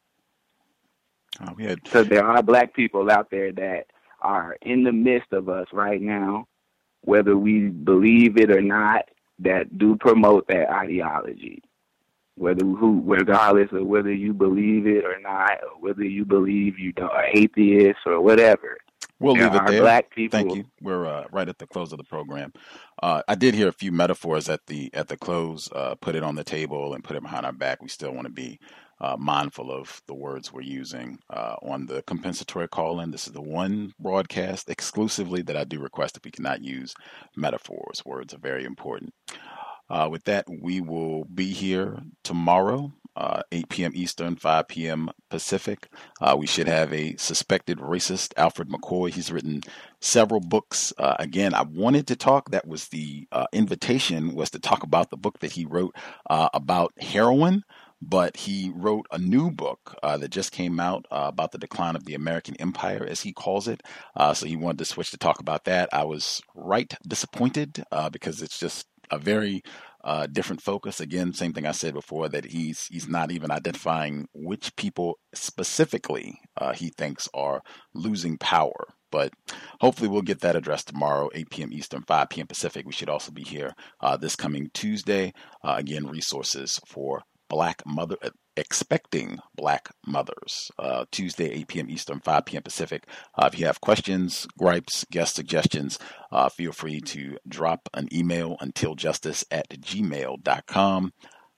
Because there are black people out there that are in the midst of us right now, whether we believe it or not, that do promote that ideology. Regardless of whether you believe it or not, or whether you believe you are atheist or whatever.
We'll leave it there.
Black people.
Thank you. We're right at the close of the program. I did hear a few metaphors at the close. Put it on the table and put it behind our back. We still want to be mindful of the words we're using on the compensatory call-in. This is the one broadcast exclusively that I do request that we cannot use metaphors. Words are very important. With that, we will be here tomorrow, 8 p.m. Eastern, 5 p.m. Pacific. We should have a suspected racist, Alfred McCoy. He's written several books. Again, I wanted to talk. That was the invitation, was to talk about the book that he wrote about heroin. But he wrote a new book that just came out about the decline of the American empire, as he calls it. So he wanted to switch to talk about that. I was right disappointed because it's just a very different focus. Again, same thing I said before, that he's not even identifying which people specifically he thinks are losing power. But hopefully we'll get that addressed tomorrow, 8 p.m. Eastern, 5 p.m. Pacific. We should also be here this coming Tuesday. Again, resources for expecting black mothers. Tuesday, 8 p.m. Eastern, 5 p.m. Pacific. If you have questions, gripes, guest suggestions, feel free to drop an email, untiljustice@gmail.com.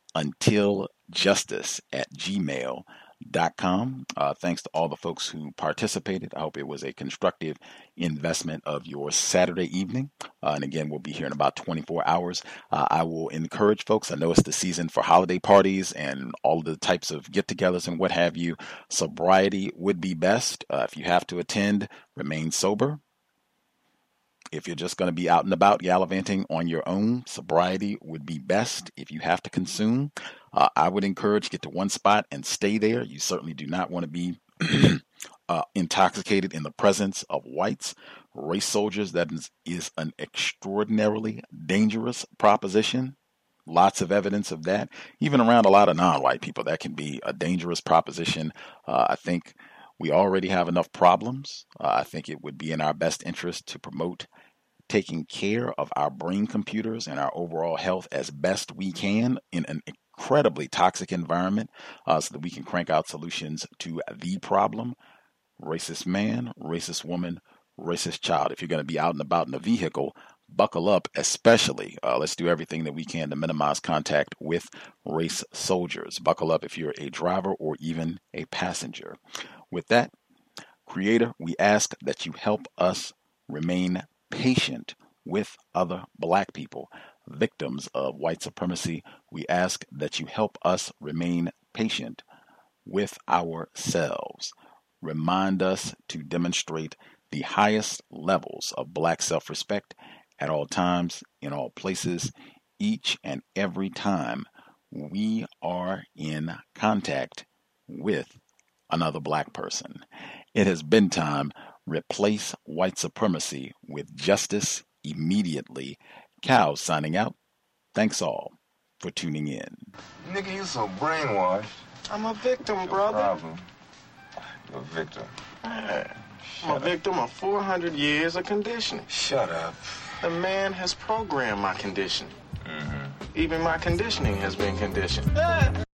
untiljustice@gmail.com. Thanks to all the folks who participated. I hope it was a constructive investment of your Saturday evening. And again, we'll be here in about 24 hours. I will encourage folks. I know it's the season for holiday parties and all the types of get-togethers and what have you. Sobriety would be best. If you have to attend, remain sober. If you're just going to be out and about gallivanting on your own, sobriety would be best. If you have to consume, I would encourage get to one spot and stay there. You certainly do not want to be intoxicated in the presence of whites, race soldiers. That is an extraordinarily dangerous proposition. Lots of evidence of that. Even around a lot of non-white people, that can be a dangerous proposition. I think we already have enough problems. I think it would be in our best interest to promote taking care of our brain computers and our overall health as best we can in an incredibly toxic environment so that we can crank out solutions to the problem. Racist man, racist woman, racist child. If you're going to be out and about in a vehicle, buckle up, especially. Let's do everything that we can to minimize contact with race soldiers. Buckle up if you're a driver or even a passenger. With that, Creator, we ask that you help us remain patient with other black people. victims of white supremacy, we ask that you help us remain patient with ourselves. Remind us to demonstrate the highest levels of black self-respect at all times, in all places, each and every time we are in contact with another black person. It has been time. Replace white supremacy with justice immediately. Cal signing out. Thanks all for tuning in.
Nigga, you so brainwashed. I'm a victim, brother. Problem. You're a victim.
I'm a victim of 400 years of conditioning.
Shut up.
The man has programmed my conditioning. Even my conditioning has been conditioned.